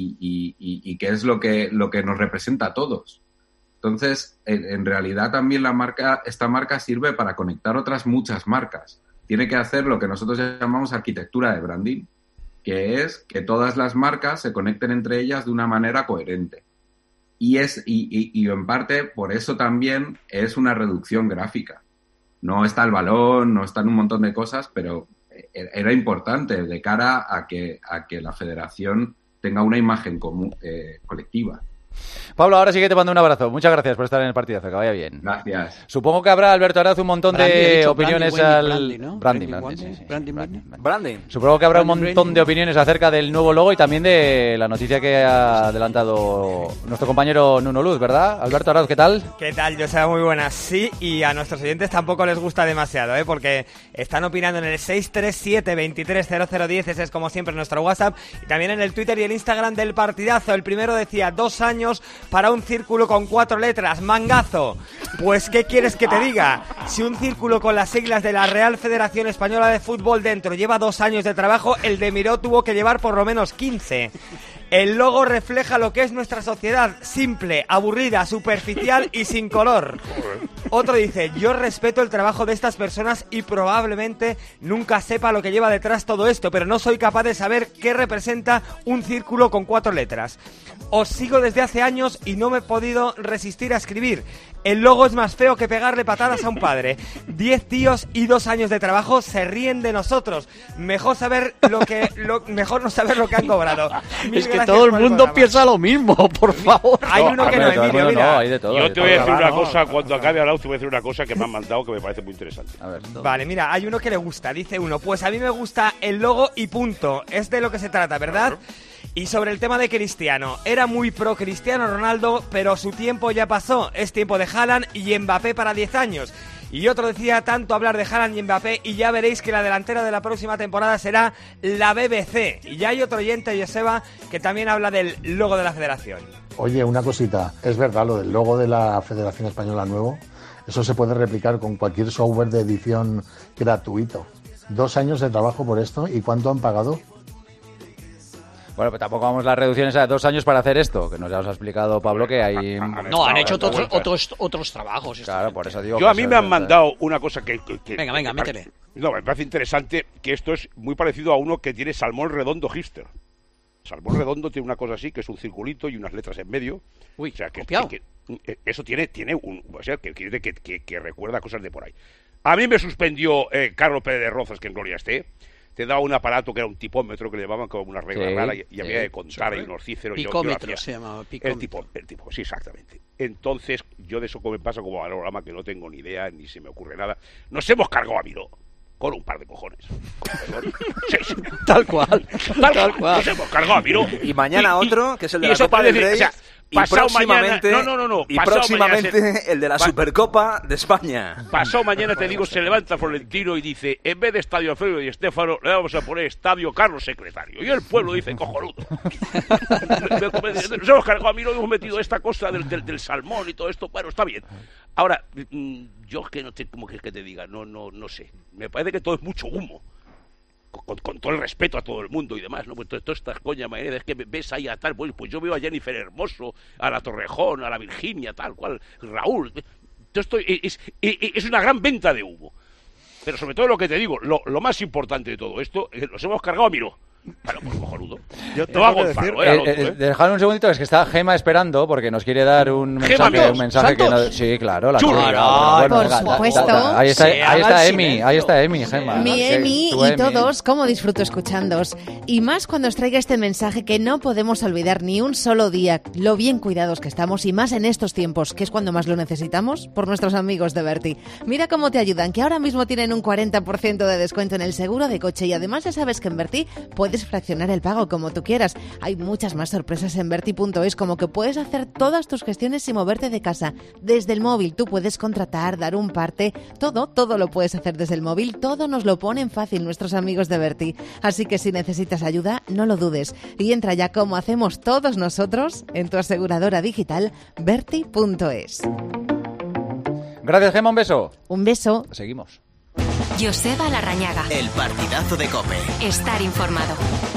y que es lo que nos representa a todos. Entonces, en realidad también esta marca sirve para conectar otras muchas marcas. Tiene que hacer lo que nosotros llamamos arquitectura de branding, que es que todas las marcas se conecten entre ellas de una manera coherente. Y en parte por eso también es una reducción gráfica. No está el balón, no están un montón de cosas, pero era importante de cara a que la federación tenga una imagen colectiva. Pablo, ahora sí que te mando un abrazo. Muchas gracias por estar en el partidazo, que vaya bien. Gracias. Supongo que habrá, Alberto Araz, un montón de opiniones Branding. Supongo que habrá un montón de opiniones acerca del nuevo logo y también de la noticia que ha adelantado nuestro compañero Nuno Luz, ¿verdad? Alberto Araz, ¿qué tal? ¿Qué tal, Joseba? Muy buenas. Sí, y a nuestros oyentes tampoco les gusta demasiado, porque están opinando en el 637-230010, ese es como siempre nuestro WhatsApp, y también en el Twitter y el Instagram del partidazo. El primero decía 2 años para un círculo con 4 letras, mangazo. Pues ¿qué quieres que te diga? Si un círculo con las siglas de la Real Federación Española de Fútbol dentro lleva 2 años de trabajo, el de Miró tuvo que llevar por lo menos 15. El logo refleja lo que es nuestra sociedad, simple, aburrida, superficial y sin color. Otro dice, yo respeto el trabajo de estas personas y probablemente nunca sepa lo que lleva detrás todo esto, pero no soy capaz de saber qué representa un círculo con 4 letras. Os sigo desde hace años y no me he podido resistir a escribir. El logo es más feo que pegarle patadas a un padre. 10 tíos y 2 años de trabajo se ríen de nosotros. Mejor no saber lo que han cobrado. Es que todo el mundo piensa lo mismo, por favor. Hay uno que no, Emilio, mira. Hay de todo, yo te voy a decir una cosa, cuando acabe hablando te voy a decir una cosa que me han mandado que me parece muy interesante. A ver, vale, mira, hay uno que le gusta, dice uno, pues a mí me gusta el logo y punto. Es de lo que se trata, ¿verdad? Claro. Y sobre el tema de Cristiano, era muy pro Cristiano Ronaldo, pero su tiempo ya pasó. Es tiempo de Haaland y Mbappé para 10 años. Y otro decía, tanto hablar de Haaland y Mbappé y ya veréis que la delantera de la próxima temporada será la BBC. Y ya hay otro oyente, Joseba, que también habla del logo de la federación. Oye, una cosita, es verdad lo del logo de la Federación Española nuevo, eso se puede replicar con cualquier software de edición gratuito. 2 años de trabajo por esto, ¿y cuánto han pagado? Bueno, pero tampoco vamos las reducciones a 2 años para hacer esto, que nos ya os ha explicado Pablo que hay... No, han hecho otros trabajos. Claro, por eso digo... Yo a mí me han mandado una cosa que venga, métele. No, me parece interesante, que esto es muy parecido a uno que tiene Salmón Redondo Gister. Salmón Redondo tiene una cosa así, que es un circulito y unas letras en medio. Uy, o sea, que eso tiene un... O sea, que recuerda cosas de por ahí. A mí me suspendió Carlos Pérez de Rozas, que en gloria esté. Te daba un aparato que era un tipómetro que le llamaban como una regla rara y había que contar, hay unos cíceros. Picómetro se llamaba, picómetro. El tipo, sí, exactamente. Entonces, yo de eso me pasa como valorama que no tengo ni idea, ni se me ocurre nada. Nos hemos cargado a Miró con un par de cojones. Sí. Tal cual. Nos hemos cargado a Miró. Y mañana otro, que es el de la Copa del Rey. O sea, próximamente, y próximamente el de la Supercopa de España. Pasado mañana, te digo, se levanta Florentino y dice, en vez de Estadio Alfredo Di Stéfano, le vamos a poner Estadio Carlos Secretario. Y el pueblo dice, cojonudo. Nos hemos cargado, a mí lo hemos metido esta cosa del salmón y todo esto. Bueno, está bien. Ahora, yo que no sé cómo que te diga, no sé. Me parece que todo es mucho humo. Con todo el respeto a todo el mundo y demás, ¿no? Pues todas estas coñas, es que ves ahí a tal, pues yo veo a Jennifer Hermoso, a la Torrejón, a la Virginia, tal cual, Raúl. Es una gran venta de humo. Pero sobre todo lo que te digo, lo más importante de todo esto, es que nos hemos cargado a Miró. Claro, pues cojonudo. Yo tengo que decir... Dejadme un segundito, es que está Gema esperando porque nos quiere dar un mensaje que no... Sí, claro, la por supuesto. Ahí está Emi, Gema. Mi Emi y todos, cómo disfruto escuchándoos. Y más cuando os traiga este mensaje que no podemos olvidar ni un solo día, lo bien cuidados que estamos y más en estos tiempos, que es cuando más lo necesitamos, por nuestros amigos de Berti. Mira cómo te ayudan, que ahora mismo tienen un 40% de descuento en el seguro de coche y además ya sabes que en Berti puedes fraccionar el pago como tú quieras. Hay muchas más sorpresas en Berti.es, como que puedes hacer todas tus gestiones sin moverte de casa. Desde el móvil tú puedes contratar, dar un parte, todo lo puedes hacer desde el móvil. Todo nos lo ponen fácil nuestros amigos de Berti. Así que si necesitas ayuda, no lo dudes. Y entra ya, como hacemos todos nosotros, en tu aseguradora digital Berti.es. Gracias, Gemma, un beso. Un beso. Seguimos. Joseba Larrañaga. El partidazo de COPE. Estar informado.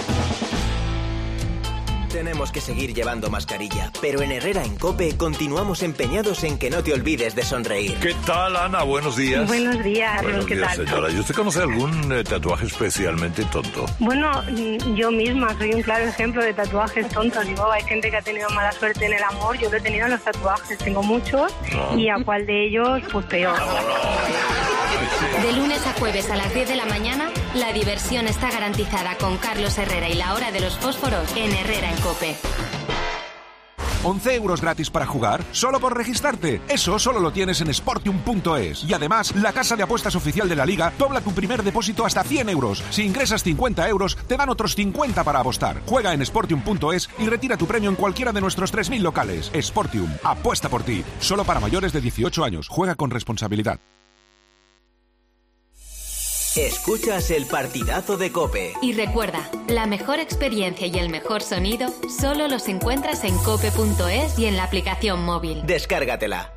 Tenemos que seguir llevando mascarilla, pero en Herrera en COPE continuamos empeñados en que no te olvides de sonreír. ¿Qué tal, Ana? Buenos días. Buenos días, Buenos ¿qué días, tal? señora. ¿Y usted conoce algún tatuaje especialmente tonto? Bueno, yo misma soy un claro ejemplo de tatuajes tontos. Digo, hay gente que ha tenido mala suerte en el amor, yo lo he tenido en los tatuajes. Tengo muchos y a cuál de ellos, pues peor. De lunes a jueves a las 10 de la mañana, la diversión está garantizada con Carlos Herrera y la hora de los fósforos en Herrera en COPE. 11 euros gratis para jugar, solo por registrarte. Eso solo lo tienes en Sportium.es. Y además, la casa de apuestas oficial de la Liga dobla tu primer depósito hasta 100 euros. Si ingresas 50 euros, te dan otros 50 para apostar. Juega en Sportium.es y retira tu premio en cualquiera de nuestros 3.000 locales. Sportium, apuesta por ti. Solo para mayores de 18 años. Juega con responsabilidad. Escuchas el partidazo de COPE. Y recuerda, la mejor experiencia y el mejor sonido solo los encuentras en cope.es y en la aplicación móvil. Descárgatela.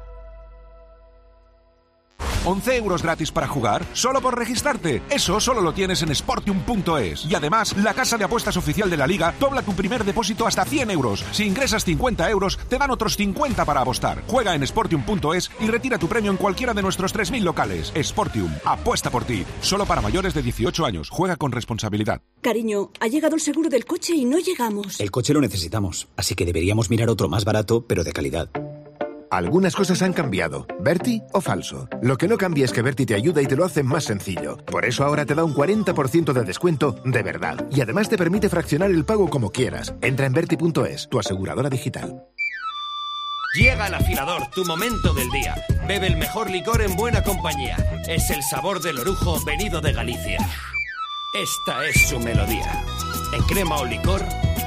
11 euros gratis para jugar, solo por registrarte. Eso solo lo tienes en Sportium.es. Y además, la casa de apuestas oficial de la Liga dobla tu primer depósito hasta 100 euros. Si ingresas 50 euros, te dan otros 50 para apostar. Juega en Sportium.es y retira tu premio en cualquiera de nuestros 3.000 locales. Sportium, apuesta por ti. Solo para mayores de 18 años. Juega con responsabilidad. Cariño, ha llegado el seguro del coche y no llegamos. El coche lo necesitamos, así que deberíamos mirar otro más barato, pero de calidad. Algunas cosas han cambiado. ¿Berti o falso? Lo que no cambia es que Berti te ayuda y te lo hace más sencillo. Por eso ahora te da un 40% de descuento de verdad. Y además te permite fraccionar el pago como quieras. Entra en Berti.es, tu aseguradora digital. Llega el afilador, tu momento del día. Bebe el mejor licor en buena compañía. Es el sabor del orujo venido de Galicia. Esta es su melodía. En crema o licor.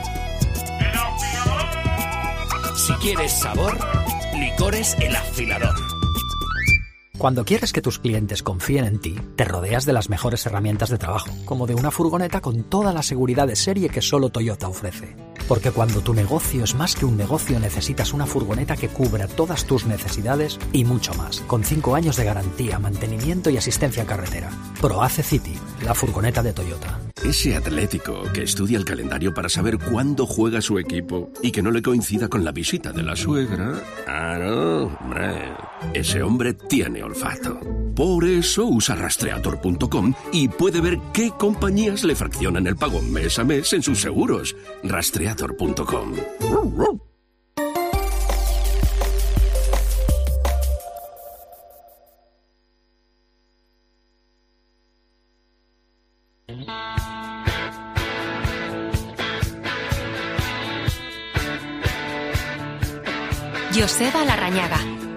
Si quieres sabor, Licores El Afilador. Cuando quieres que tus clientes confíen en ti, te rodeas de las mejores herramientas de trabajo, como de una furgoneta con toda la seguridad de serie que solo Toyota ofrece. Porque cuando tu negocio es más que un negocio, necesitas una furgoneta que cubra todas tus necesidades y mucho más, con 5 años de garantía, mantenimiento y asistencia carretera. ProAce City, la furgoneta de Toyota. Ese atlético que estudia el calendario para saber cuándo juega su equipo y que no le coincida con la visita de la suegra. Ah, no, hombre. Ese hombre tiene olfato. Por eso usa Rastreator.com y puede ver qué compañías le fraccionan el pago mes a mes en sus seguros. Rastreator.com. Joseba Larrañaga.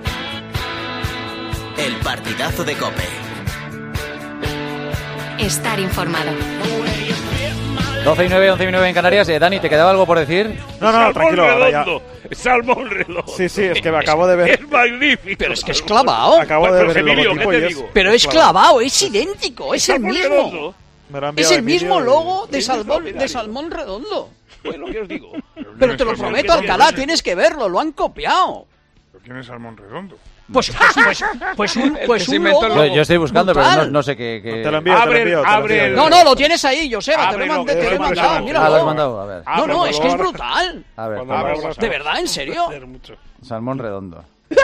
El partidazo de COPE. Estar informado. 12:09, 11:09 en Canarias. Dani, ¿te quedaba algo por decir? No, tranquilo. Redondo. Salmón redondo. Sí, es que me acabo de ver. Es magnífico. Pero es que es clavado. Acabo de ver el logotipo y es... Pero es clavado, es idéntico, es el mismo. Es el mismo logo de salmón redondo. Pues lo que os digo. Pero te lo prometo, Alcalá, tienes que verlo, lo han copiado. ¿Pero quién es Salmón Redondo? Pues un logo. Yo estoy buscando, brutal. pero no sé qué. Te lo envío. No, lo tienes ahí, Joseba, te lo he mandado. Míralo. Lo has mandado, a ver. No, es que es brutal. A ver, ¿De verdad? ¿En serio? Salmón redondo.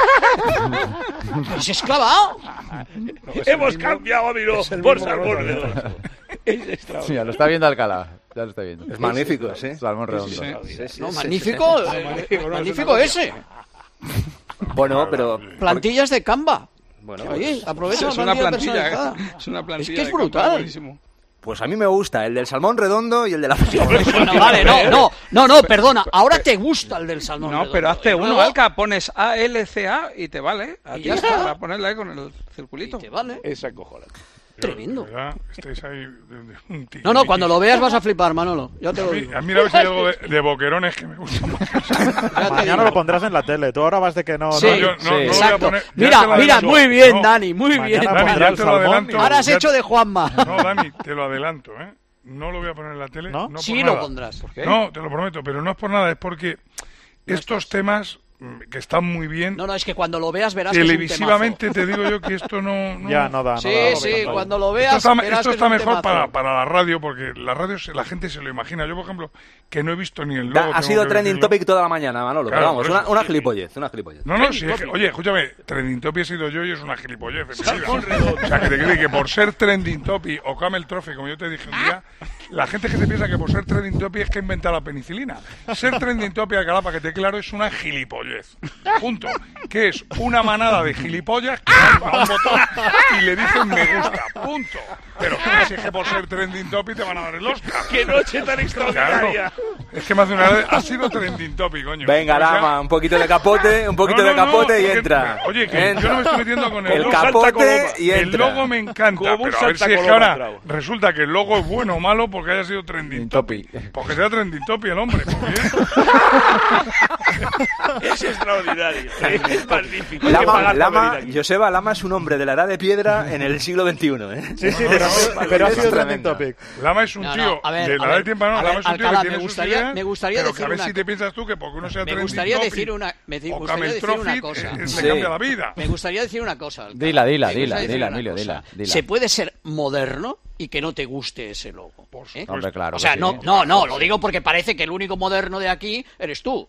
¿Es esclavado? Hemos cambiado a Miró por salmón redondo. Sí, lo está viendo Alcalá. Ya lo está viendo. Es magnífico, ¿sí? Salmón redondo. No, magnífico. Magnífico ese. Bueno, pero... Plantillas de Canva. Bueno, oye, aprovecha es una plantilla. Es una plantilla. Es que es brutal. Pues a mí me gusta el del salmón redondo y el de la Bueno, vale, no, perdona. Ahora te gusta el del salmón redondo. No, pero hazte uno, Alca, pones ALCA y te vale. Y ya está. Para ponerle ahí con el circulito. Y te vale. Esa cojonada. Tremendo. Estáis ahí No, cuando lo veas vas a flipar, Manolo. Ya te lo digo. A mí a ver si hay algo de boquerones que me gusta más. Mañana lo pondrás en la tele. Tú ahora vas de que no... Sí, no exacto. Mira, muy bien, Dani, muy bien. Dani, ya te lo adelanto. Ahora has hecho de Juanma. No, Dani, te lo adelanto, ¿eh? No lo voy a poner en la tele. No sí lo pondrás. ¿Por qué? No, te lo prometo, pero no es por nada. Es porque estos temas... que están muy bien. No, es que cuando lo veas verás televisivamente que es un te digo yo que esto no... Ya, no da. Sí, cuando lo veas esto está mejor para la radio, porque la radio la gente se lo imagina. Yo, por ejemplo, que no he visto ni el logo... Ha sido trending topic toda la mañana, Manolo. Claro, pero vamos, una gilipollez, No, sí, oye, escúchame, trending topic he sido yo y es una gilipollez. O sea, que te cree que por ser trending topic o Camel Trophy, como yo te dije un día, la gente que se piensa que por ser trending topic es que inventa la penicilina. Ser trending topic, Alcalá, para que te claro, es una gilipollez. Punto. Que es una manada de gilipollas que dan a un botón y le dicen me gusta. Punto. Pero que es que por ser trending topic te van a dar el Oscar. ¡Qué noche tan extraordinaria! Claro. Es que más de una vez ha sido trending topic, coño. Venga, Lama, un poquito de capote, y entra. Oye, que yo no me estoy metiendo con el capote y entra. El logo me encanta, pero a ver si es que ahora resulta que el logo es bueno o malo porque haya sido trending topic. Porque sea trending topic el hombre. Es extraordinario. Es magnífico. Lama es un hombre de la edad de piedra en el siglo XXI, ¿eh? Sí, pero ha sido trending topic. Lama es un tío de la edad de tiempo, Lama es un tío que tiene sus ideas, me gustaría pero decir que a ver si te piensas tú que porque uno sea trending topic o Camel Trophy le cambia la vida. Me gustaría decir una cosa. Dila, Emilio, dila. Se puede ser moderno y que no te guste ese logo. Hombre, claro. O sea, no, lo digo porque parece que el único moderno de aquí eres tú.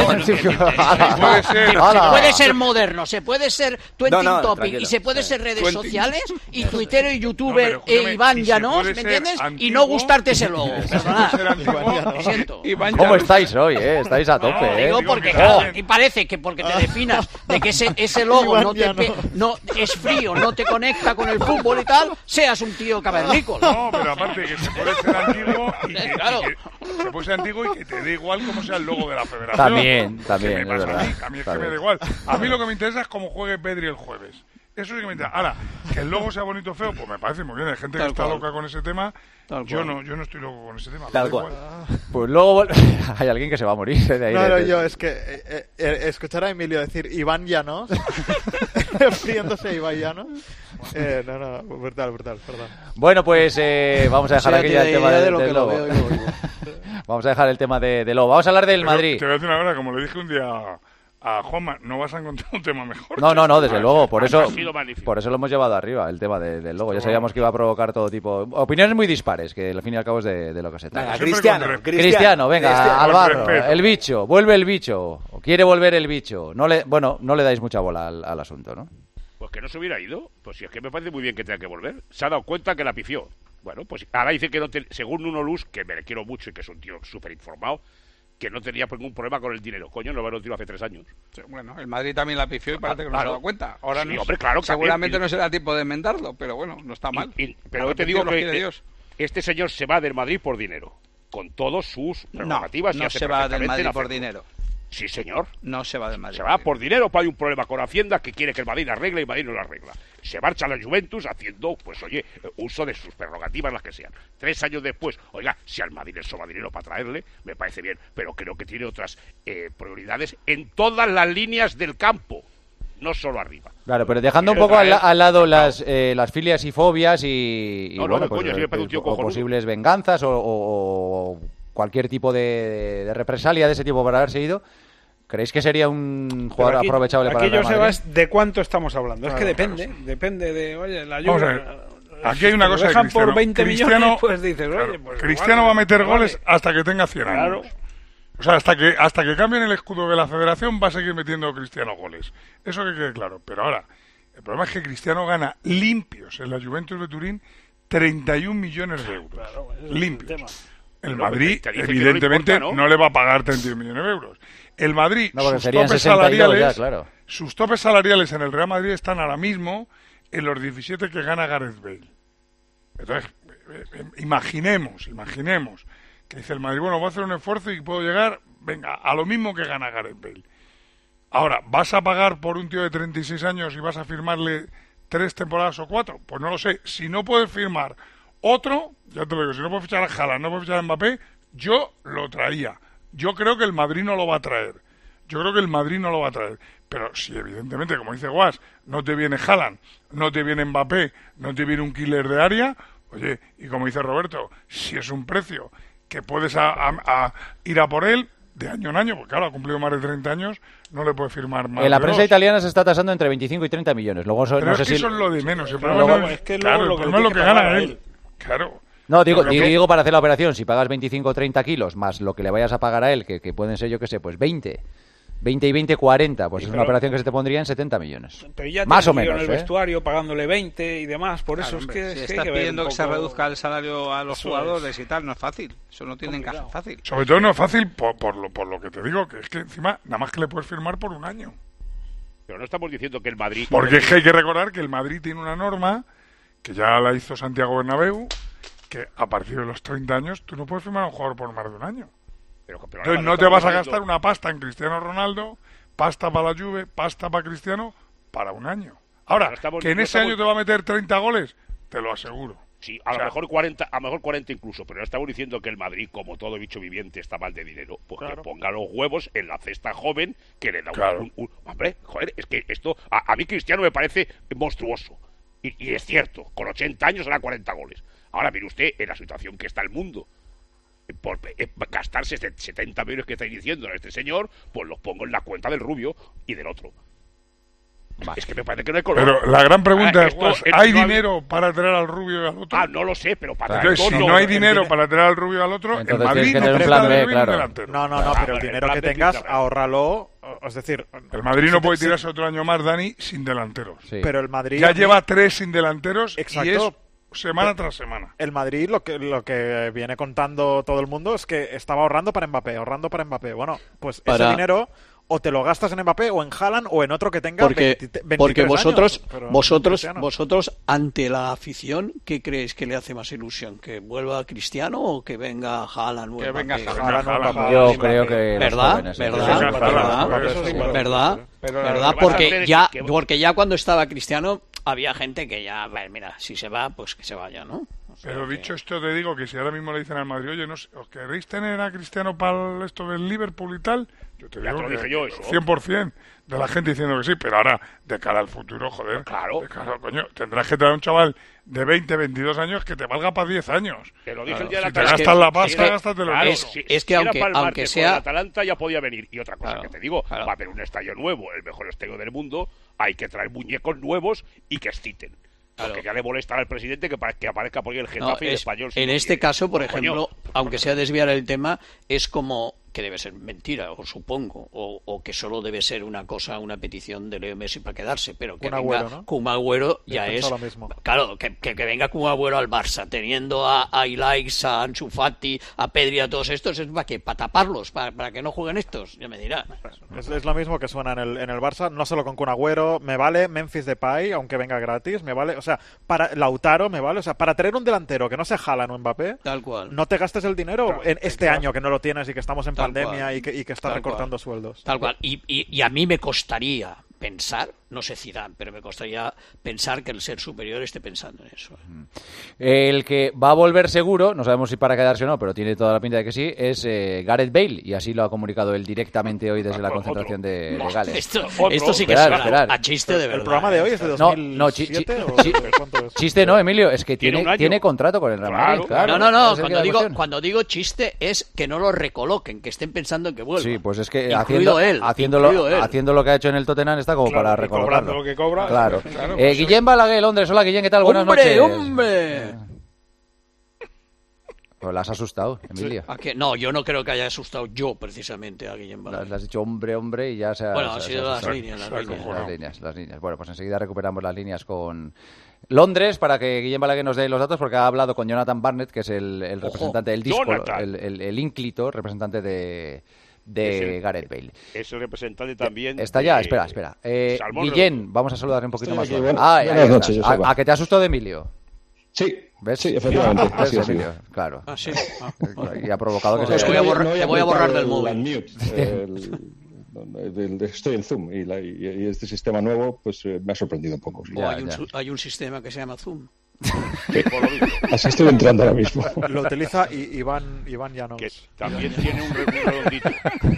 Puede ser moderno, se puede ser trending topic y se puede ser redes sociales y tuitero y youtuber Iván Llanos, ¿me entiendes? Y no gustarte ese logo. Perdonad. Lo siento. ¿Cómo estáis hoy, Estáis a tope, Digo porque claro, y parece que porque te definas de que ese logo no es frío, no te conecta con el fútbol y tal, seas un tío cavernícola. No, pero aparte que se puede ser antiguo y que se puede ser antiguo y que te dé igual cómo sea el logo de la federación. También, me pasa a mí es que me da igual. A mí lo que me interesa es cómo juegue Pedri el jueves. Eso sí que me interesa. Ahora, que el logo sea bonito o feo, pues me parece muy bien. Hay gente que está loca con ese tema. Yo no estoy loco con ese tema. Tal cual. Pues luego hay alguien que se va a morir de ahí. Yo es que escuchar a Emilio decir Iván Llanos, riéndose Iván Llanos. Brutal, perdón. Bueno, pues vamos a dejar aquí ya el tema del lobo. Vamos a dejar el tema de lobo. Vamos a hablar del Madrid. Te voy a decir una cosa, como le dije un día a Juanma, no vas a encontrar un tema mejor. No, desde luego, por eso lo hemos llevado arriba, el tema del logo. Ya sabíamos que iba a provocar todo tipo, opiniones muy dispares, que al fin y al cabo es de lo que se trata. Cristiano, venga, al barro, el bicho, vuelve el bicho, quiere volver el bicho. No le dais mucha bola al asunto, ¿no? Pues que no se hubiera ido, pues si es que me parece muy bien que tenga que volver. Se ha dado cuenta que la pifió. Bueno, pues ahora dice que según Nuno Luz, que me le quiero mucho y que es un tío súper informado, que no tenía ningún problema con el dinero. Coño, no lo tiró hace 3 años. Sí, bueno, el Madrid también la pifió y parece que no se ha dado cuenta. Ahora sí, hombre, claro, seguramente no será tiempo de enmendarlo, pero bueno, no está mal. Pero te digo que este señor se va del Madrid por dinero, con todas sus prerrogativas. No se va del Madrid por dinero. Sí, señor. No se va del Madrid. Se va por dinero, hay un problema con Hacienda que quiere que el Madrid la arregle y el Madrid no la arregla. Se marcha a la Juventus haciendo, pues oye, uso de sus prerrogativas, las que sean. 3 años después, oiga, si al Madrid le sobra dinero para traerle, me parece bien, pero creo que tiene otras prioridades en todas las líneas del campo, no solo arriba. Claro, pero dejando un poco al lado las filias y fobias y bueno, pues, coño, si me parece un tío o posibles venganzas o cualquier tipo de represalia de ese tipo por haber seguido, ¿creéis que sería un jugador aquí, aprovechable para el Real Madrid? Sebas, ¿de cuánto estamos hablando? Claro, es que depende de, oye, la ayuda. Aquí hay una cosa de Cristiano. Por 20 millones, pues dices, claro, oye, pues Cristiano va a meter goles hasta que tenga 100 años. Claro. O sea, hasta que cambien el escudo de la federación va a seguir metiendo Cristiano goles. Eso que quede claro. Pero ahora, el problema es que Cristiano gana limpios en la Juventus de Turín 31 millones de euros. Claro, limpios. El Madrid, evidentemente, no le va a pagar 31 millones de euros. El Madrid, sus topes salariales en el Real Madrid están ahora mismo en los 17 que gana Gareth Bale. Entonces, imaginemos que dice el Madrid, bueno, voy a hacer un esfuerzo y puedo llegar, venga, a lo mismo que gana Gareth Bale. Ahora, ¿vas a pagar por un tío de 36 años y vas a firmarle 3 temporadas o 4? Pues no lo sé. Si no puedes firmar otro, ya te lo digo, si no puedes fichar a Haaland, no puedes fichar a Mbappé, yo lo traía. Yo creo que el Madrid no lo va a traer. Pero si evidentemente, como dice Guas, no te viene Haaland, no te viene Mbappé, no te viene un killer de área, oye, y como dice Roberto, si es un precio que puedes ir a por él de año en año, porque claro, ha cumplido más de 30 años, no le puede firmar más. En la prensa italiana se está tasando entre 25 y 30 millones. Luego, pero no es sé que si eso es lo de menos. El problema es que lo que gana él. Claro. No, digo para hacer la operación, si pagas 25 o 30 kilos más lo que le vayas a pagar a él, que pueden ser, yo qué sé, pues 20 y 20, 40, pues es una operación que se te pondría en 70 millones. Pero ya más o menos, en el vestuario pagándole 20 y demás, por eso hombre, es que... Si estás pidiendo que se reduzca el salario a los jugadores y tal, no es fácil. Eso no tiene encaje fácil. Sobre todo no es fácil por lo que te digo, que es que encima nada más que le puedes firmar por un año. Pero no estamos diciendo que el Madrid... Porque es que hay que recordar que el Madrid tiene una norma, que ya la hizo Santiago Bernabéu, que a partir de los 30 años tú no puedes firmar a un jugador por más de un año. Pero entonces no te vas a gastar una pasta en Cristiano Ronaldo, pasta para la Juve, pasta para Cristiano, para un año. Ahora, que en ese año te va a meter 30 goles, te lo aseguro. Sí, a lo mejor 40 incluso, pero no estamos diciendo que el Madrid, como todo bicho viviente, está mal de dinero, pues que ponga los huevos en la cesta joven que le da un... Hombre, joder, es que esto, a mí Cristiano me parece monstruoso. Y es cierto, con 80 años hará 40 goles. Ahora, mire usted, en la situación que está el mundo, por gastarse 70 millones que estáis diciendo a este señor, pues los pongo en la cuenta del Rubio y del otro. Vale. Es que me parece que no hay color. Pero la gran pregunta es, ¿hay dinero para traer al Rubio y al otro? No lo sé, pero para entonces, si no hay dinero para traer al Rubio y al otro, el Madrid no presta de delantero. No, pero el dinero que tengas, ahórralo. Es decir, el Madrid no puede tirarse otro año más, Dani, sin delanteros. Sí. Pero el Madrid ya lleva 3 sin delanteros. Exacto. Y es semana tras semana. El Madrid lo que viene contando todo el mundo es que estaba ahorrando para Mbappé. Bueno, pues ese dinero o te lo gastas en Mbappé o en Haaland o en otro que tenga 23 porque vosotros años, vosotros ante la afición, ¿qué creéis que le hace más ilusión? ¿Que vuelva Cristiano o que venga Haaland? Que venga Haaland. Yo creo que ¿verdad? Porque ya cuando estaba Cristiano había gente que ya, mira, si se va, pues que se vaya, ¿no? Pero dicho esto, te digo que si ahora mismo le dicen al Madrid, oye, ¿os queréis tener a Cristiano para esto del Liverpool y tal? Yo te digo que 100% de la gente diciendo que sí, pero ahora, de cara al futuro, joder, claro, coño, tendrás que traer a un chaval de 20, 22 años que te valga para 10 años. Te lo dije el día de la Atalanta. Si te gastas la pasta, gástatelo. Es que aunque sea... el Atalanta ya podía venir. Y otra cosa que te digo, va a haber un estadio nuevo, el mejor estadio del mundo, hay que traer muñecos nuevos y que exciten. Porque ya le molesta al presidente que aparezca por ahí el Getafe y el Español. En este caso, por ejemplo, aunque sea desviar el tema, es como que debe ser mentira, o supongo, o que solo debe ser una petición de Leo Messi para quedarse, pero que venga Kun Agüero ya es... Claro, que venga Kun Agüero al Barça, teniendo a Ilaix, a Ansu Fati, a Pedri, a todos estos, ¿es para qué? ¿Para taparlos? ¿Para que no jueguen estos? Ya me dirá. Es lo mismo que suena en el Barça, no solo con Kun Agüero, me vale Memphis Depay, aunque venga gratis, me vale, o sea, para Lautaro me vale, o sea, para traer un delantero que no sea Haaland o Mbappé, tal cual. No te gastes el dinero en este año que no lo tienes y que estamos en pandemia y que está recortando sueldos. Tal cual. Y a mí me costaría pensar, no sé Zidane, pero me costaría pensar que el ser superior esté pensando en eso. El que va a volver seguro, no sabemos si para quedarse o no, pero tiene toda la pinta de que sí, es Gareth Bale, y así lo ha comunicado él directamente hoy desde la concentración de Gales. Esto sí que suena a chiste de verdad. ¿El programa de hoy es de 2007? Chiste no, Emilio, es que tiene contrato con el Real Madrid. Claro. No, cuando digo chiste es que no lo recoloquen, que estén pensando en que vuelva. Sí, pues es que haciendo lo que ha hecho en el Tottenham está como para recolocarlo. Cobrando lo que cobra. Claro. Guillén Balaguer, Londres. Hola, Guillén, ¿qué tal? Buenas noches. ¡Hombre! Pues la has asustado, Emilio. Sí. No, yo no creo que haya asustado yo, precisamente, a Guillén Balaguer. Le has dicho hombre y ya se ha... Bueno, han sido las líneas. Bueno, pues enseguida recuperamos las líneas con Londres para que Guillén Balaguer nos dé los datos, porque ha hablado con Jonathan Barnett, que es el representante del disco, el ínclito representante de Gareth Bale. Es el representante también. Está ya, espera. Guillén, vamos a saludarle un poquito más. Buenas noches. ¿A que te asustó de Emilio? Sí, ¿ves? Sí, efectivamente. ¿Ves, Emilio? Claro. Sí. Y ha probado que te voy a borrar del móvil. Estoy en Zoom y este sistema nuevo pues me ha sorprendido un poco. Sí. Hay un sistema que se llama Zoom. Así estoy entrando ahora mismo. Lo utiliza Iván Llanos. Que también tiene un redondito.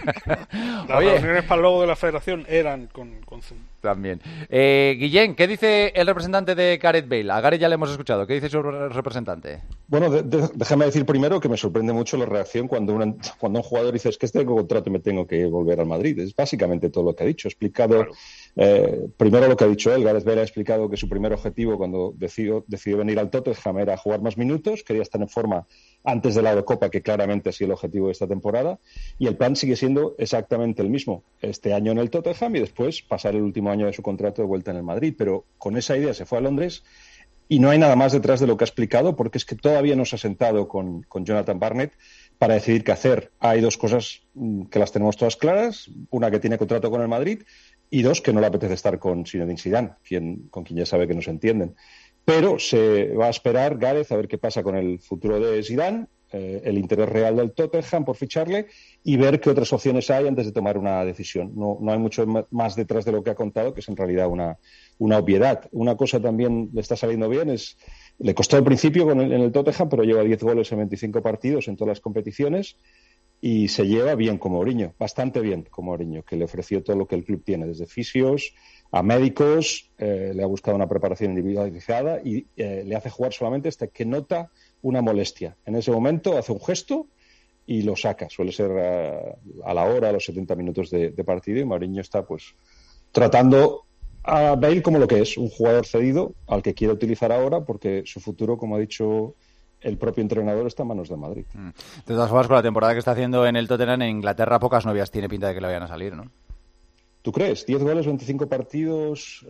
Las reuniones para el logo de la federación eran con Zoom. También. Guillén, ¿qué dice el representante de Gareth Bale? A Gareth ya le hemos escuchado. ¿Qué dice su representante? Bueno, déjame decir primero que me sorprende mucho la reacción cuando un jugador dice es que este contrato y me tengo que volver al Madrid. Es básicamente todo lo que ha dicho. Ha explicado primero lo que ha dicho él. Gareth Bale ha explicado que su primer objetivo cuando decidió venir al Tottenham era jugar más minutos, quería estar en forma antes de la Eurocopa, que claramente ha sido el objetivo de esta temporada, y el plan sigue siendo exactamente el mismo, este año en el Tottenham y después pasar el último año de su contrato de vuelta en el Madrid, pero con esa idea se fue a Londres y no hay nada más detrás de lo que ha explicado, porque es que todavía no se ha sentado con Jonathan Barnett para decidir qué hacer. Hay dos cosas que las tenemos todas claras, una que tiene contrato con el Madrid y dos que no le apetece estar con Zinedine Zidane, con quien ya sabe que no se entienden. Pero se va a esperar Gareth a ver qué pasa con el futuro de Zidane, el interés real del Tottenham por ficharle y ver qué otras opciones hay antes de tomar una decisión. No hay mucho más detrás de lo que ha contado, que es en realidad una obviedad. Una cosa también le está saliendo bien, le costó al principio en el Tottenham, pero lleva 10 goles en 25 partidos en todas las competiciones y se lleva bien con Mourinho, bastante bien con Mourinho, que le ofreció todo lo que el club tiene, desde fisios a médicos, le ha buscado una preparación individualizada y le hace jugar solamente hasta que nota una molestia. En ese momento hace un gesto y lo saca. Suele ser a la hora, a los 70 minutos de partido, y Mourinho está pues tratando a Bale como lo que es, un jugador cedido al que quiere utilizar ahora, porque su futuro, como ha dicho el propio entrenador, está en manos de Madrid. De todas formas, con la temporada que está haciendo en el Tottenham en Inglaterra, pocas novias tiene pinta de que le vayan a salir, ¿no? ¿Tú crees? 10 goles, 25 partidos,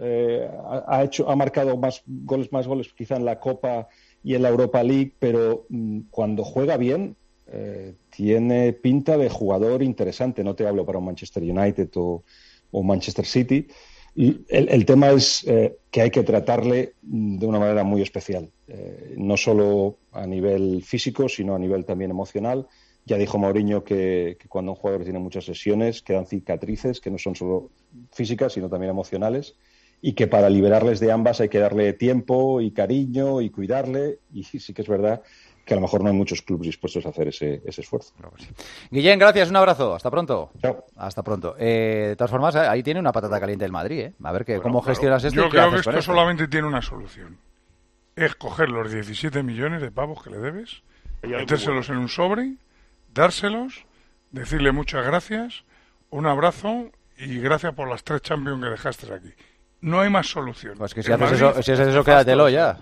ha marcado más goles quizá en la Copa y en la Europa League, pero cuando juega bien tiene pinta de jugador interesante. No te hablo para un Manchester United o Manchester City. El tema es que hay que tratarle de una manera muy especial, no solo a nivel físico, sino a nivel también emocional. Ya dijo Mourinho que cuando un jugador tiene muchas lesiones quedan cicatrices que no son solo físicas, sino también emocionales, y que para liberarles de ambas hay que darle tiempo y cariño y cuidarle, y sí que es verdad que a lo mejor no hay muchos clubes dispuestos a hacer ese esfuerzo. Guillén, gracias, un abrazo, hasta pronto. Chao. Hasta pronto. De todas formas, ahí tiene una patata caliente el Madrid, ¿eh? A ver cómo gestionas esto. Yo creo que esto solamente tiene una solución. Es coger los 17 millones de pavos que le debes, metérselos en un sobre, dárselos, decirle muchas gracias, un abrazo y gracias por las 3 Champions que dejaste aquí. No hay más solución. Pues que si haces eso, quédatelo ya.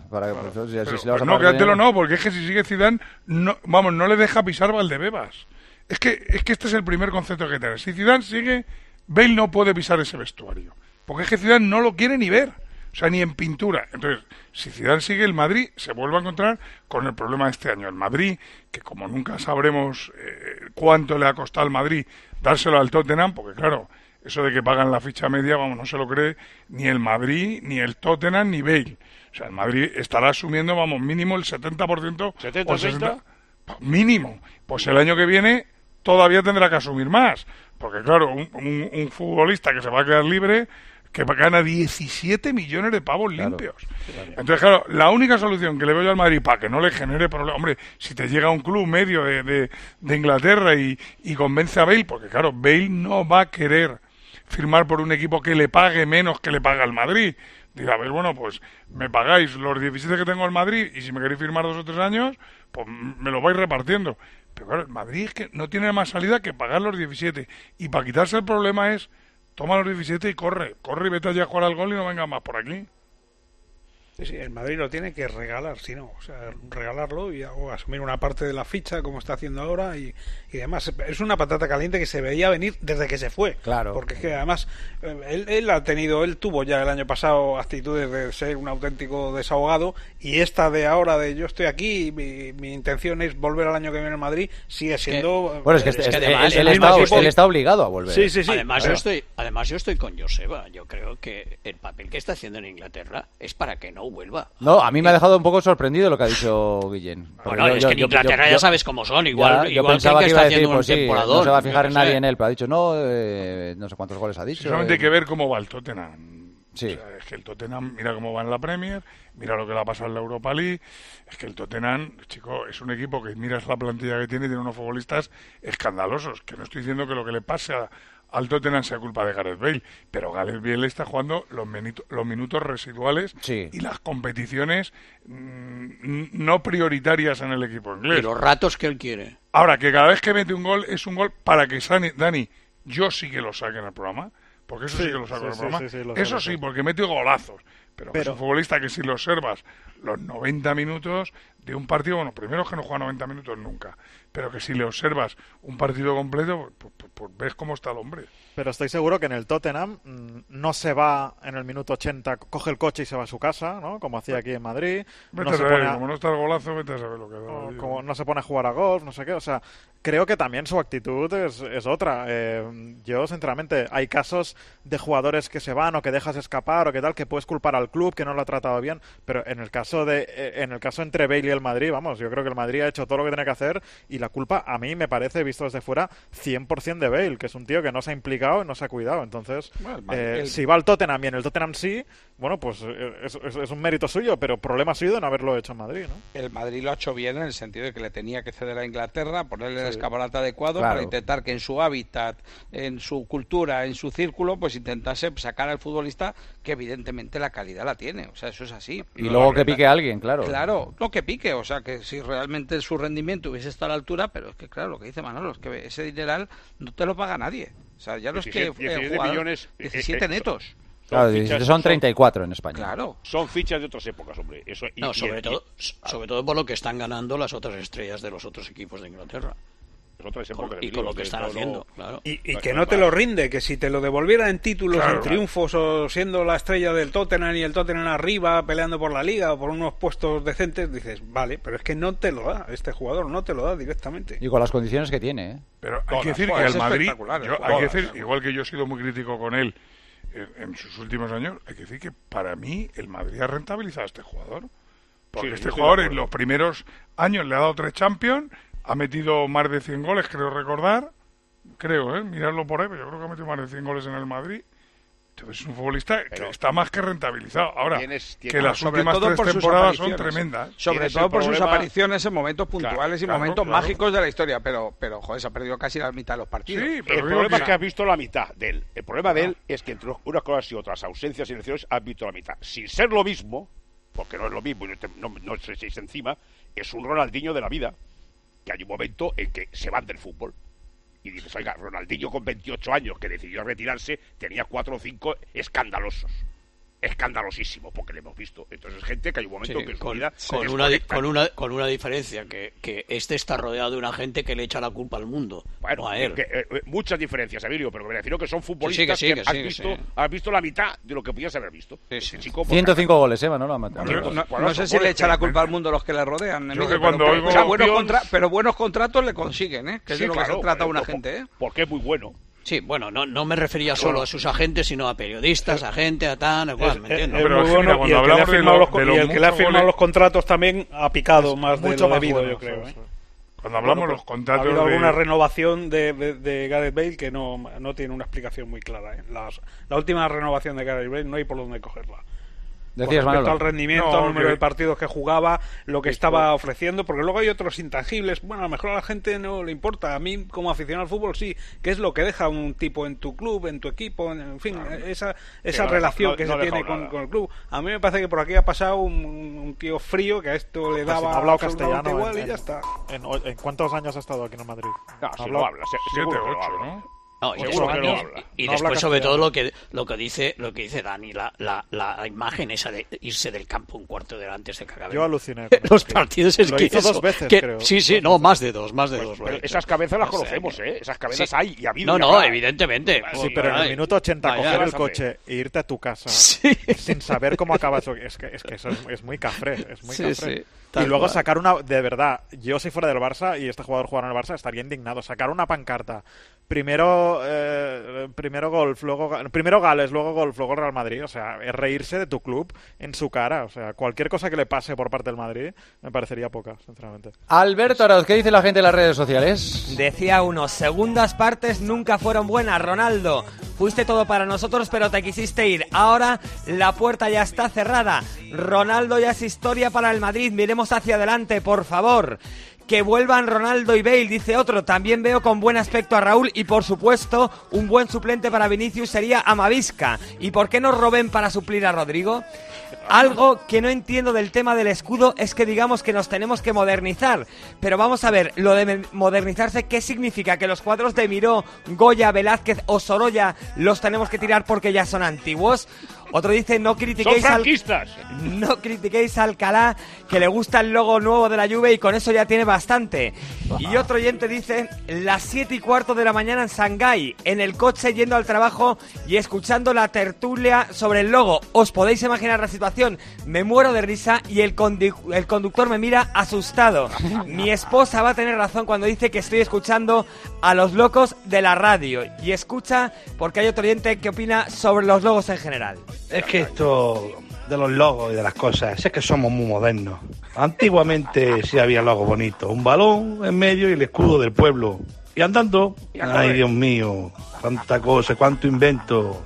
Quédatelo no, porque es que si sigue Zidane, no le deja pisar Valdebebas. Es que este es el primer concepto que tener. Si Zidane sigue, Bale no puede pisar ese vestuario. Porque es que Zidane no lo quiere ni ver. O sea, ni en pintura. Entonces, si Zidane sigue, el Madrid se vuelve a encontrar con el problema de este año. El Madrid, que como nunca sabremos cuánto le ha costado al Madrid dárselo al Tottenham, porque claro, eso de que pagan la ficha media, no se lo cree ni el Madrid, ni el Tottenham, ni Bale. O sea, el Madrid estará asumiendo, mínimo el 70%. ¿70, o 60%. Mínimo. Pues el año que viene todavía tendrá que asumir más. Porque claro, un futbolista que se va a quedar libre, que gana 17 millones de pavos limpios. Claro. Entonces, claro, la única solución que le veo yo al Madrid para que no le genere problema, hombre, si te llega un club medio de Inglaterra y convence a Bale, porque claro, Bale no va a querer firmar por un equipo que le pague menos que le paga al Madrid. Dirá, a ver, bueno, pues me pagáis los 17 que tengo al Madrid y si me queréis firmar 2 o 3 años, pues me lo vais repartiendo. Pero claro, el Madrid es que no tiene más salida que pagar los 17. Y para quitarse el problema es, toma los 17 y corre y vete allá a jugar al gol y no venga más por aquí. Sí, el Madrid lo tiene que regalar, si no, o sea, regalarlo y o asumir una parte de la ficha como está haciendo ahora y demás. Es una patata caliente que se veía venir desde que se fue. Claro. Porque es que además él tuvo ya el año pasado actitudes de ser un auténtico desahogado y esta de ahora de yo estoy aquí y mi intención es volver al año que viene en Madrid sigue siendo... Bueno, es que además él está obligado a volver. Sí. Además yo estoy con Joseba. Yo creo que el papel que está haciendo en Inglaterra es para que no vuelva. No, a mí me ha dejado un poco sorprendido lo que ha dicho Guillén. Bueno, es que en Inglaterra ya sabes cómo son, igual yo pensaba que está haciendo un temporadón. No se va a fijar en nadie en él, pero ha dicho no sé cuántos goles ha dicho. Solamente hay que ver cómo va el Tottenham. Sí. O sea, es que el Tottenham, mira cómo va en la Premier, mira lo que le ha pasado en la Europa League. Es que el Tottenham, chico, es un equipo que miras la plantilla que tiene y tiene unos futbolistas escandalosos. Que no estoy diciendo que lo que le pase al Tottenham sea culpa de Gareth Bale, pero Gareth Bale está jugando los minutos residuales y las competiciones no prioritarias en el equipo inglés. Y los ratos que él quiere. Ahora, que cada vez que mete un gol es un gol para que Dani, yo sí que lo saque en el programa, porque eso sí que lo saco en el programa. Eso sí, porque mete golazos. Pero es un futbolista que si lo observas los 90 minutos de un partido, bueno, primero es que no juega 90 minutos nunca, pero que si le observas un partido completo, pues ves cómo está el hombre. Pero estoy seguro que en el Tottenham no se va en el minuto 80, coge el coche y se va a su casa, ¿no? Como hacía aquí en Madrid. Vete a saber, como no está el golazo, vete a saber lo que da. Como no se pone a jugar a golf, no sé qué, o sea, creo que también su actitud es otra. Yo, sinceramente, hay casos de jugadores que se van o que dejas escapar o que tal, que puedes culpar al club que no lo ha tratado bien, pero en el caso entre Bale y el Madrid, vamos, yo creo que el Madrid ha hecho todo lo que tiene que hacer y la culpa a mí me parece, visto desde fuera, 100% de Bale, que es un tío que no se ha implicado y no se ha cuidado. Entonces, si va al Tottenham y en el Tottenham sí, bueno, pues es un mérito suyo, pero problema ha sido de no haberlo hecho en Madrid, ¿no? El Madrid lo ha hecho bien en el sentido de que le tenía que ceder a Inglaterra, ponerle el escaparate adecuado para intentar que en su hábitat, en su cultura, en su círculo, pues intentase sacar al futbolista que evidentemente la calidad la tiene, o sea, eso es así. Y luego que pique a alguien, claro. Claro, no que pique, o sea, que si realmente su rendimiento hubiese estado a la altura, pero es que claro, lo que dice Manolo, es que ese dineral no te lo paga nadie. O sea, ya no es que 17 millones 17 netos. Claro, son 34 en España. Claro. Son fichas de otras épocas, hombre. Sobre todo por lo que están ganando las otras estrellas de los otros equipos de Inglaterra. Y con lo que están haciendo, claro. Y que no te lo rinde, que si te lo devolviera en títulos, en triunfos, o siendo la estrella del Tottenham y el Tottenham arriba peleando por la liga o por unos puestos decentes, dices, vale, pero es que no te lo da, este jugador no te lo da directamente. Y con las condiciones que tiene, ¿eh? Pero hay que decir que el Madrid, hay que decir, igual que yo he sido muy crítico con él en sus últimos años, hay que decir que para mí el Madrid ha rentabilizado a este jugador. Porque este jugador en los primeros años le ha dado 3 Champions, ha metido más de 100 goles, creo recordar. Mirarlo por ahí, pero yo creo que ha metido más de 100 goles en el Madrid. Entonces es un futbolista que está más que rentabilizado. Ahora, que las últimas 3 temporadas son tremendas. Sobre todo por sus apariciones en momentos puntuales y momentos mágicos de la historia. Pero joder, se ha perdido casi la mitad de los partidos. Sí, pero el problema es que has visto la mitad de él. El problema de él es que entre unas cosas y otras, ausencias y lesiones, has visto la mitad. Sin ser lo mismo, porque no es lo mismo y no se dice encima, es un Ronaldinho de la vida. Que hay un momento en que se van del fútbol y dices, oiga, Ronaldinho con 28 años que decidió retirarse tenía 4 o 5 escandalosísimo, porque le hemos visto. Entonces gente que hay un momento que en su vida con una diferencia, que este está rodeado de una gente que le echa la culpa al mundo, bueno, no a él. Muchas diferencias, Emilio, pero me refiero que son futbolistas que has visto la mitad de lo que podías haber visto. Chico, 105 goles, Manolo ha matado. No sé si le echa la culpa al mundo los que le rodean, Emilio, pero buenos contratos le consiguen, que es de lo que se trata una gente, porque es muy bueno. Sí, bueno, no me refería solo a sus agentes, sino a periodistas, agentes, a tan, ¿me entiendes? Pero muy bueno, y el que le ha firmado los contratos también ha picado más de lo debido, yo creo. Cuando hablamos de los contratos... Ha habido alguna renovación de Gareth Bale que no tiene una explicación muy clara. La última renovación de Gareth Bale no hay por dónde cogerla. Decías, con respecto Manolo. al rendimiento, al número de partidos que jugaba, lo que estaba ofreciendo, porque luego hay otros intangibles. Bueno, a lo mejor a la gente no le importa. A mí, como aficionado al fútbol, sí. ¿Qué es lo que deja un tipo en tu club, en tu equipo? En fin, esa relación que se tiene con el club. A mí me parece que por aquí ha pasado un tío frío que a esto le daba... Ha hablado castellano igual y ya está. ¿En cuántos años ha estado aquí en Madrid? No, si no habla, 7 o 8, ¿no? No, y Seguro después, que no habla. y No después habla sobre castellano. todo lo que dice Dani, la imagen esa de irse del campo un cuarto de hora antes de que acabe. Yo aluciné con los eso. partidos es Lo que hizo eso, 2 veces, que, creo. Sí, no, más de dos. Pero esas cabezas las O sea, conocemos, ¿eh? Esas cabezas sí. hay y ha habido. No, evidentemente. Sí, pero en el minuto 80 coger el coche e irte a tu casa sin saber cómo acaba eso, es que eso es muy cafre, es muy cafre. Sí, y luego sacar de verdad, yo si fuera del Barça y este jugador jugara en el Barça estaría indignado, sacar una pancarta, primero golf, primero Gales, luego golf, luego Real Madrid, o sea, es reírse de tu club en su cara, o sea, cualquier cosa que le pase por parte del Madrid me parecería poca, sinceramente. Alberto Arauz, ¿qué dice la gente en las redes sociales? Decía uno, segundas partes nunca fueron buenas, Ronaldo. Fuiste todo para nosotros, pero te quisiste ir. Ahora la puerta ya está cerrada. Ronaldo ya es historia para el Madrid. Miremos hacia adelante, por favor. Que vuelvan Ronaldo y Bale, dice otro. También veo con buen aspecto a Raúl y, por supuesto, un buen suplente para Vinicius sería Amavisca. ¿Y por qué no Robben para suplir a Rodrigo? Algo que no entiendo del tema del escudo es que digamos que nos tenemos que modernizar. Pero vamos a ver, lo de modernizarse, ¿qué significa? ¿Que los cuadros de Miró, Goya, Velázquez o Sorolla los tenemos que tirar porque ya son antiguos? Otro dice, no critiquéis a Alcalá, que le gusta el logo nuevo de la Juve y con eso ya tiene bastante. Y otro oyente dice, las 7:15 de la mañana en Shanghái, en el coche yendo al trabajo y escuchando la tertulia sobre el logo. ¿Os podéis imaginar la situación? Me muero de risa y el conductor me mira asustado. Mi esposa va a tener razón cuando dice que estoy escuchando a los locos de la radio. Y escucha porque hay otro oyente que opina sobre los logos en general. Es que esto de los logos y de las cosas, es que somos muy modernos. Antiguamente sí había logos bonitos, un balón en medio y el escudo del pueblo. Y andando, ay Dios mío, cuánta cosa, cuánto invento.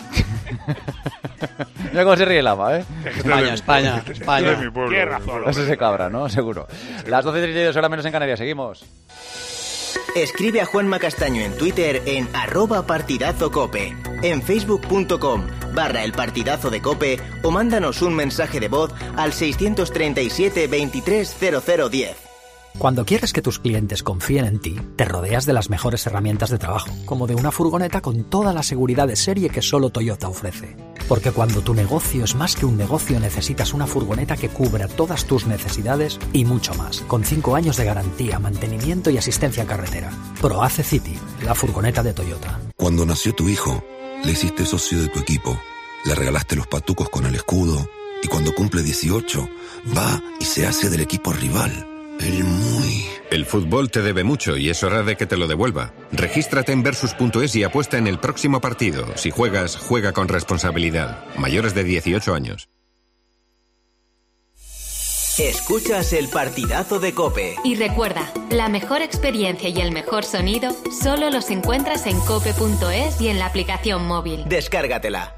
Mira cómo se ríe el ama, ¿eh? España. Qué razón. Es ese cabra, ¿no? Seguro. Las 12:32 horas menos en Canarias, seguimos. Escribe a Juanma Castaño en Twitter en @partidazocope, en facebook.com/El Partidazo de Cope o mándanos un mensaje de voz al 637 23 0010. Cuando quieres que tus clientes confíen en ti, te rodeas de las mejores herramientas de trabajo, como de una furgoneta con toda la seguridad de serie que solo Toyota ofrece. Porque cuando tu negocio es más que un negocio, necesitas una furgoneta que cubra todas tus necesidades y mucho más, con 5 años de garantía, mantenimiento y asistencia en carretera. ProAce City, la furgoneta de Toyota. Cuando nació tu hijo, le hiciste socio de tu equipo, le regalaste los patucos con el escudo y cuando cumple 18, va y se hace del equipo rival. El fútbol te debe mucho y es hora de que te lo devuelva. Regístrate en Versus.es y apuesta en el próximo partido. Si juegas, juega con responsabilidad. Mayores de 18 años. Escuchas El Partidazo de Cope. Y recuerda, la mejor experiencia y el mejor sonido solo los encuentras en cope.es y en la aplicación móvil. Descárgatela.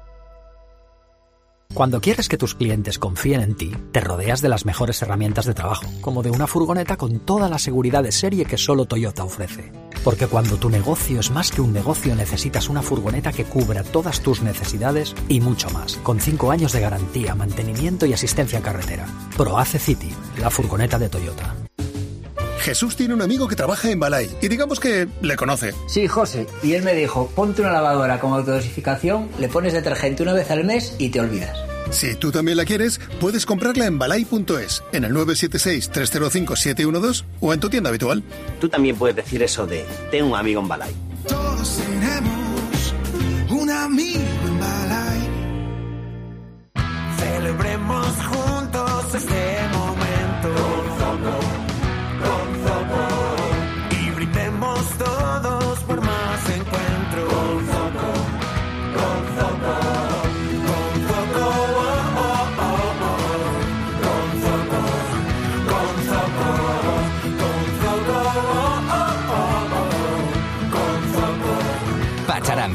Cuando quieres que tus clientes confíen en ti, te rodeas de las mejores herramientas de trabajo, como de una furgoneta con toda la seguridad de serie que solo Toyota ofrece. Porque cuando tu negocio es más que un negocio, necesitas una furgoneta que cubra todas tus necesidades y mucho más, con 5 años de garantía, mantenimiento y asistencia en carretera. ProAce City, la furgoneta de Toyota. Jesús tiene un amigo que trabaja en Balay y digamos que le conoce. Sí, José, y él me dijo, ponte una lavadora con autodosificación, le pones detergente una vez al mes y te olvidas. Si tú también la quieres, puedes comprarla en balay.es, en el 976-305-712 o en tu tienda habitual. Tú también puedes decir eso de, ten un amigo en Balay. Todos tenemos un amigo en Balay. Celebremos juntos este momento. Con Zoco. Y brindemos todos por más encuentros. Con Zoco.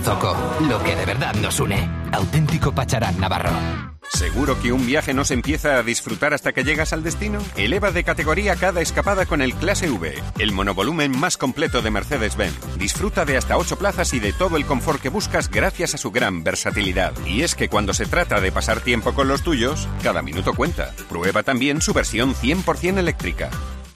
Zoco, lo que de verdad nos une. Auténtico pacharán navarro. ¿Seguro que un viaje no se empieza a disfrutar hasta que llegas al destino? Eleva de categoría cada escapada con el Clase V, el monovolumen más completo de Mercedes-Benz. Disfruta de hasta 8 plazas y de todo el confort que buscas gracias a su gran versatilidad. Y es que cuando se trata de pasar tiempo con los tuyos, cada minuto cuenta. Prueba también su versión 100% eléctrica.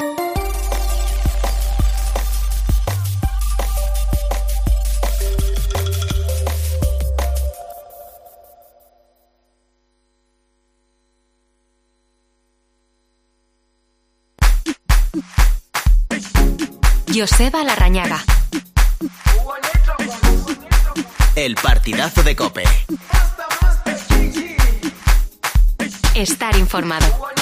Joseba Larrañaga. El partidazo de COPE. Estar informado.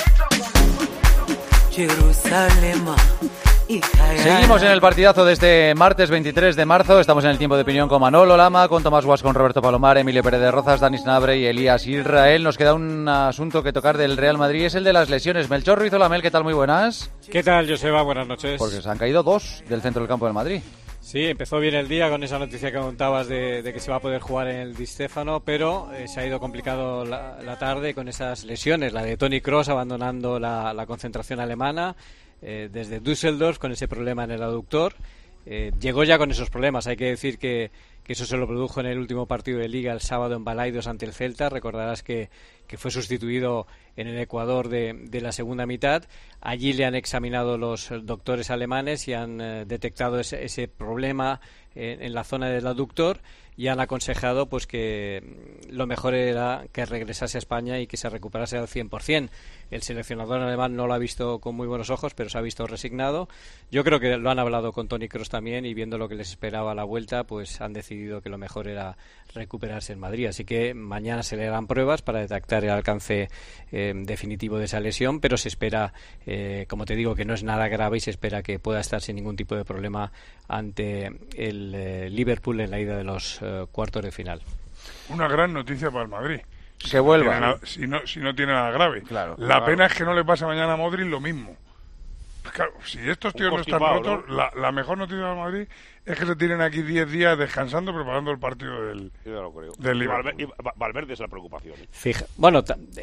Seguimos en el partidazo de este martes 23 de marzo. Estamos en el tiempo de opinión con Manolo Lama, con Tomás Guas, con Roberto Palomar, Emilio Pérez de Rozas, Dani Sanabre y Elías Israel. Nos queda un asunto que tocar del Real Madrid, es el de las lesiones. Melchor Ruiz Olamel, ¿qué tal? Muy buenas. ¿Qué tal, Joseba? Buenas noches. Porque se han caído 2 del centro del campo del Madrid. Sí, empezó bien el día con esa noticia que contabas de que se va a poder jugar en el Di Stéfano, pero se ha ido complicado la tarde con esas lesiones. La de Toni Kroos abandonando la concentración alemana desde Düsseldorf con ese problema en el aductor. Llegó ya con esos problemas. Hay que decir que eso se lo produjo en el último partido de Liga el sábado en Balaidos ante el Celta. Recordarás que fue sustituido en el Ecuador de la segunda mitad. Allí le han examinado los doctores alemanes y han detectado ese problema en la zona del aductor y han aconsejado pues que lo mejor era que regresase a España y que se recuperase al 100%. El seleccionador alemán no lo ha visto con muy buenos ojos, pero se ha visto resignado. Yo creo que lo han hablado con Toni Kroos también y viendo lo que les esperaba a la vuelta, pues han decidido que lo mejor era recuperarse en Madrid. Así que mañana se le harán pruebas para detectar el alcance definitivo de esa lesión, pero se espera, como te digo, que no es nada grave y se espera que pueda estar sin ningún tipo de problema ante el Liverpool en la ida de los cuartos de final. Una gran noticia para el Madrid. Que vuelva. Si no tiene nada grave. Claro, la pena es que no le pase mañana a Modric lo mismo. Claro, si estos tíos no están rotos, ¿no? La mejor noticia de Madrid es que se tienen aquí 10 días descansando preparando el partido del Liverpool. Y Valverde es la preocupación. Bueno,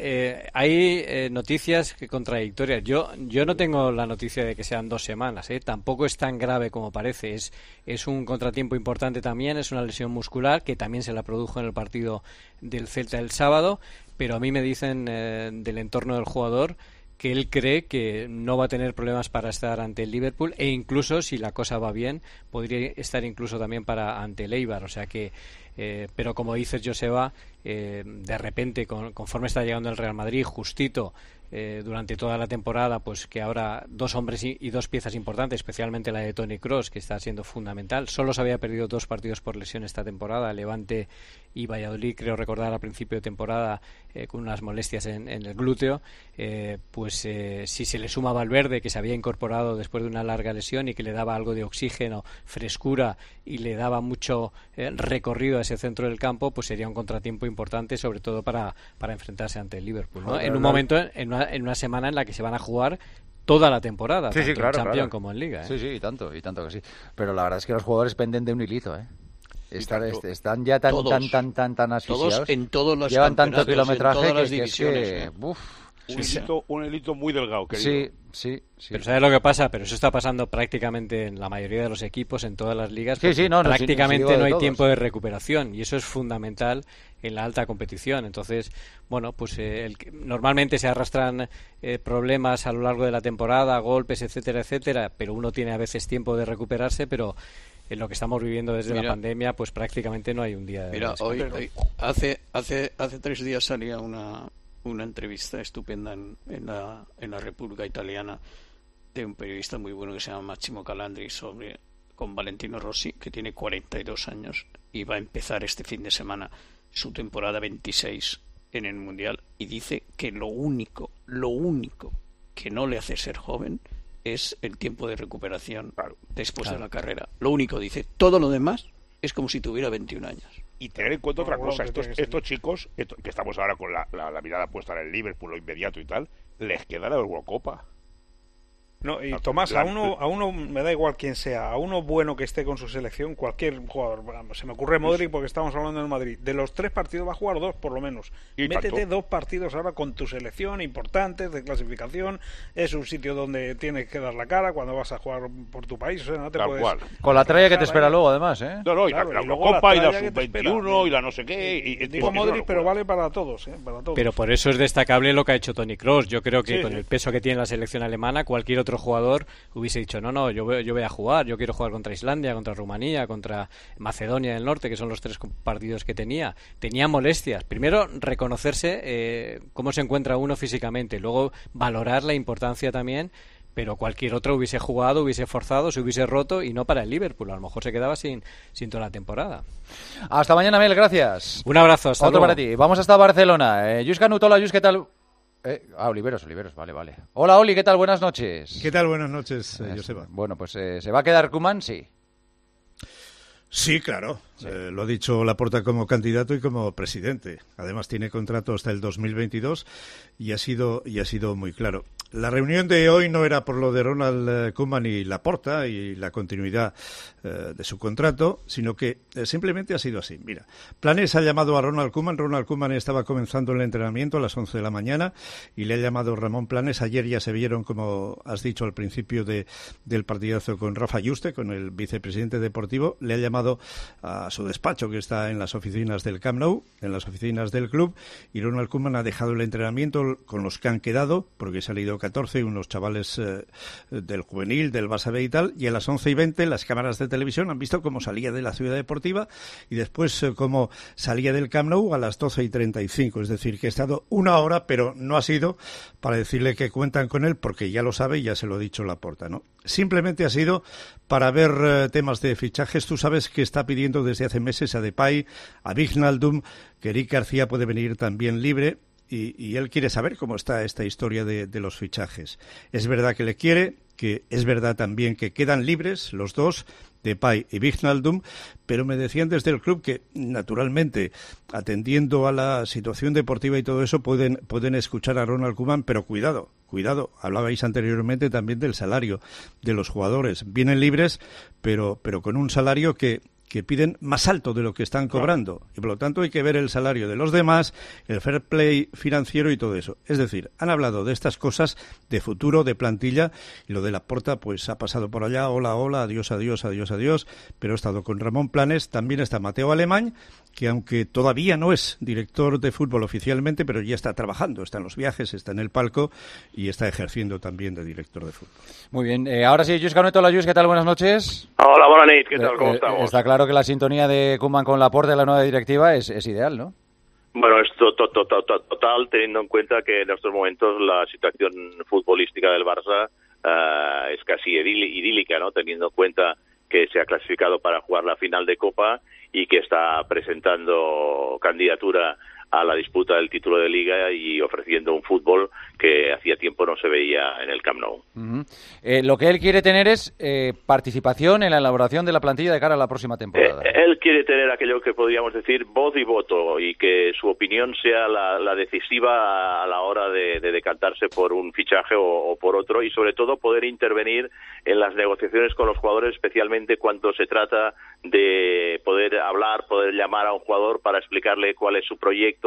hay noticias contradictorias. Yo no tengo la noticia de que sean 2 semanas. Tampoco es tan grave como parece. Es un contratiempo importante también. Es una lesión muscular que también se la produjo en el partido del Celta el sábado. Pero a mí me dicen del entorno del jugador que él cree que no va a tener problemas para estar ante el Liverpool e incluso, si la cosa va bien, podría estar incluso también ante el Eibar. O sea que, pero como dices, Joseba, de repente, conforme está llegando el Real Madrid, justito, durante toda la temporada, pues que ahora 2 hombres y 2 piezas importantes, especialmente la de Toni Kroos, que está siendo fundamental. Solo se había perdido 2 partidos por lesión esta temporada, Levante y Valladolid, creo recordar al principio de temporada, con unas molestias en el glúteo. Si se le suma Valverde, que se había incorporado después de una larga lesión y que le daba algo de oxígeno, frescura y le daba mucho recorrido a ese centro del campo, pues sería un contratiempo importante, sobre todo para enfrentarse ante el Liverpool, ¿no? En un momento, en una semana en la que se van a jugar toda la temporada, tanto en Champions como en Liga. Sí, y tanto que sí. Pero la verdad es que los jugadores penden de un hilito, Están ya tan asfixiados. Todos en todos los llevan tanto kilometraje en todas las que divisiones. Es que, un hilito muy delgado, querido. Sí. Pero ¿sabes lo que pasa? Pero eso está pasando prácticamente en la mayoría de los equipos, en todas las ligas. Prácticamente no hay tiempo de recuperación y eso es fundamental en la alta competición. Entonces, bueno, pues normalmente se arrastran problemas a lo largo de la temporada, golpes, etcétera, pero uno tiene a veces tiempo de recuperarse, pero en lo que estamos viviendo desde la pandemia, pues prácticamente no hay un día de descanso. Hoy hace 3 días salía una entrevista estupenda en la República Italiana de un periodista muy bueno que se llama Massimo Calandri con Valentino Rossi, que tiene 42 años y va a empezar este fin de semana su temporada 26 en el Mundial, y dice que lo único que no le hace ser joven es el tiempo de recuperación después de la carrera. Lo único, dice, todo lo demás es como si tuviera 21 años. Y tener en cuenta otra cosa, estos chicos, que estamos ahora con la mirada puesta en el Liverpool, lo inmediato y tal, les queda la Eurocopa. No, y Tomás, a uno me da igual quién sea, a uno bueno que esté con su selección, cualquier jugador, se me ocurre Modric porque estamos hablando del Madrid, de los 3 partidos va a jugar 2 por lo menos. Métete 2 partidos ahora con tu selección importantes de clasificación, es un sitio donde tienes que dar la cara cuando vas a jugar por tu país, o sea, no te puedes... Con la tralla que te espera luego, además, ¿eh? No, y la Copa y la Sub-21 y la no sé qué. Digo Modric, pero vale para todos, para todos. Pero por eso es destacable lo que ha hecho Toni Kroos. Yo creo que con el peso que tiene la selección alemana, cualquier otro jugador hubiese dicho, no, yo voy a jugar, yo quiero jugar contra Islandia, contra Rumanía, contra Macedonia del Norte, que son los 3 partidos que tenía. Tenía molestias. Primero, reconocerse cómo se encuentra uno físicamente, luego valorar la importancia también, pero cualquier otro hubiese jugado, hubiese forzado, se hubiese roto, y no para el Liverpool. A lo mejor se quedaba sin toda la temporada. Hasta mañana, Mel, gracias. Un abrazo, hasta Otro luego. para ti. Vamos hasta Barcelona. Lluís Canut, hola, Lluís, ¿qué tal? Oliveros, vale. Hola, Oli, ¿qué tal? Buenas noches. ¿Qué tal? Buenas noches, Joseba. Bueno, pues ¿se va a quedar Koeman? Sí. Sí, claro. Lo ha dicho Laporta como candidato y como presidente. Además tiene contrato hasta el 2022 y ha sido muy claro. La reunión de hoy no era por lo de Ronald Koeman y Laporta y la continuidad de su contrato, sino que simplemente ha sido así. Mira, Planes ha llamado a Ronald Koeman. Ronald Koeman estaba comenzando el entrenamiento a las 11 de la mañana y le ha llamado Ramón Planes. Ayer ya se vieron, como has dicho al principio del partidazo, con Rafa Yuste, con el vicepresidente deportivo. Le ha llamado a su despacho, que está en las oficinas del Camp Nou, en las oficinas del club, y Ronald Koeman ha dejado el entrenamiento con los que han quedado, porque se han ido 14, unos chavales del juvenil, del Barça B y tal, y a las 11:20 las cámaras de televisión han visto cómo salía de la ciudad deportiva y después cómo salía del Camp Nou a las 12:35, es decir, que ha estado 1 hora, pero no ha sido para decirle que cuentan con él, porque ya lo sabe y ya se lo ha dicho Laporta, ¿no? Simplemente ha sido para ver temas de fichajes. Tú sabes que está pidiendo desde hace meses a Depay, a Wijnaldum, que Eric García puede venir también libre, y él quiere saber cómo está esta historia de los fichajes. Es verdad que le quiere, que es verdad también que quedan libres los dos, Depay y Wijnaldum, pero me decían desde el club que, naturalmente, atendiendo a la situación deportiva y todo eso, pueden escuchar a Ronald Koeman, pero cuidado, hablabais anteriormente también del salario de los jugadores. Vienen libres, pero con un salario que piden más alto de lo que están cobrando, y por lo tanto hay que ver el salario de los demás, el fair play financiero y todo eso. Es decir, han hablado de estas cosas de futuro, de plantilla, y lo de Laporta pues ha pasado por allá, hola, adiós, pero ha estado con Ramón Planes. También está Mateo Alemany, que aunque todavía no es director de fútbol oficialmente, pero ya está trabajando, está en los viajes, está en el palco y está ejerciendo también de director de fútbol. Muy bien, ahora sí, Lluís Canut, hola Lluís, ¿qué tal? Buenas noches. Hola, buenas noches, ¿qué tal? ¿Cómo estamos? Está claro que la sintonía de Koeman con Laporta y la nueva directiva es ideal, ¿no? Bueno, es total, teniendo en cuenta que en estos momentos la situación futbolística del Barça es casi idílica, ¿no? Teniendo en cuenta que se ha clasificado para jugar la final de Copa y que está presentando candidatura a la disputa del título de Liga y ofreciendo un fútbol que hacía tiempo no se veía en el Camp Nou. Lo que él quiere tener es participación en la elaboración de la plantilla de cara a la próxima temporada. Él quiere tener aquello que podríamos decir voz y voto, y que su opinión sea la decisiva a la hora de decantarse por un fichaje o por otro, y sobre todo poder intervenir en las negociaciones con los jugadores, especialmente cuando se trata de poder hablar, poder llamar a un jugador para explicarle cuál es su proyecto,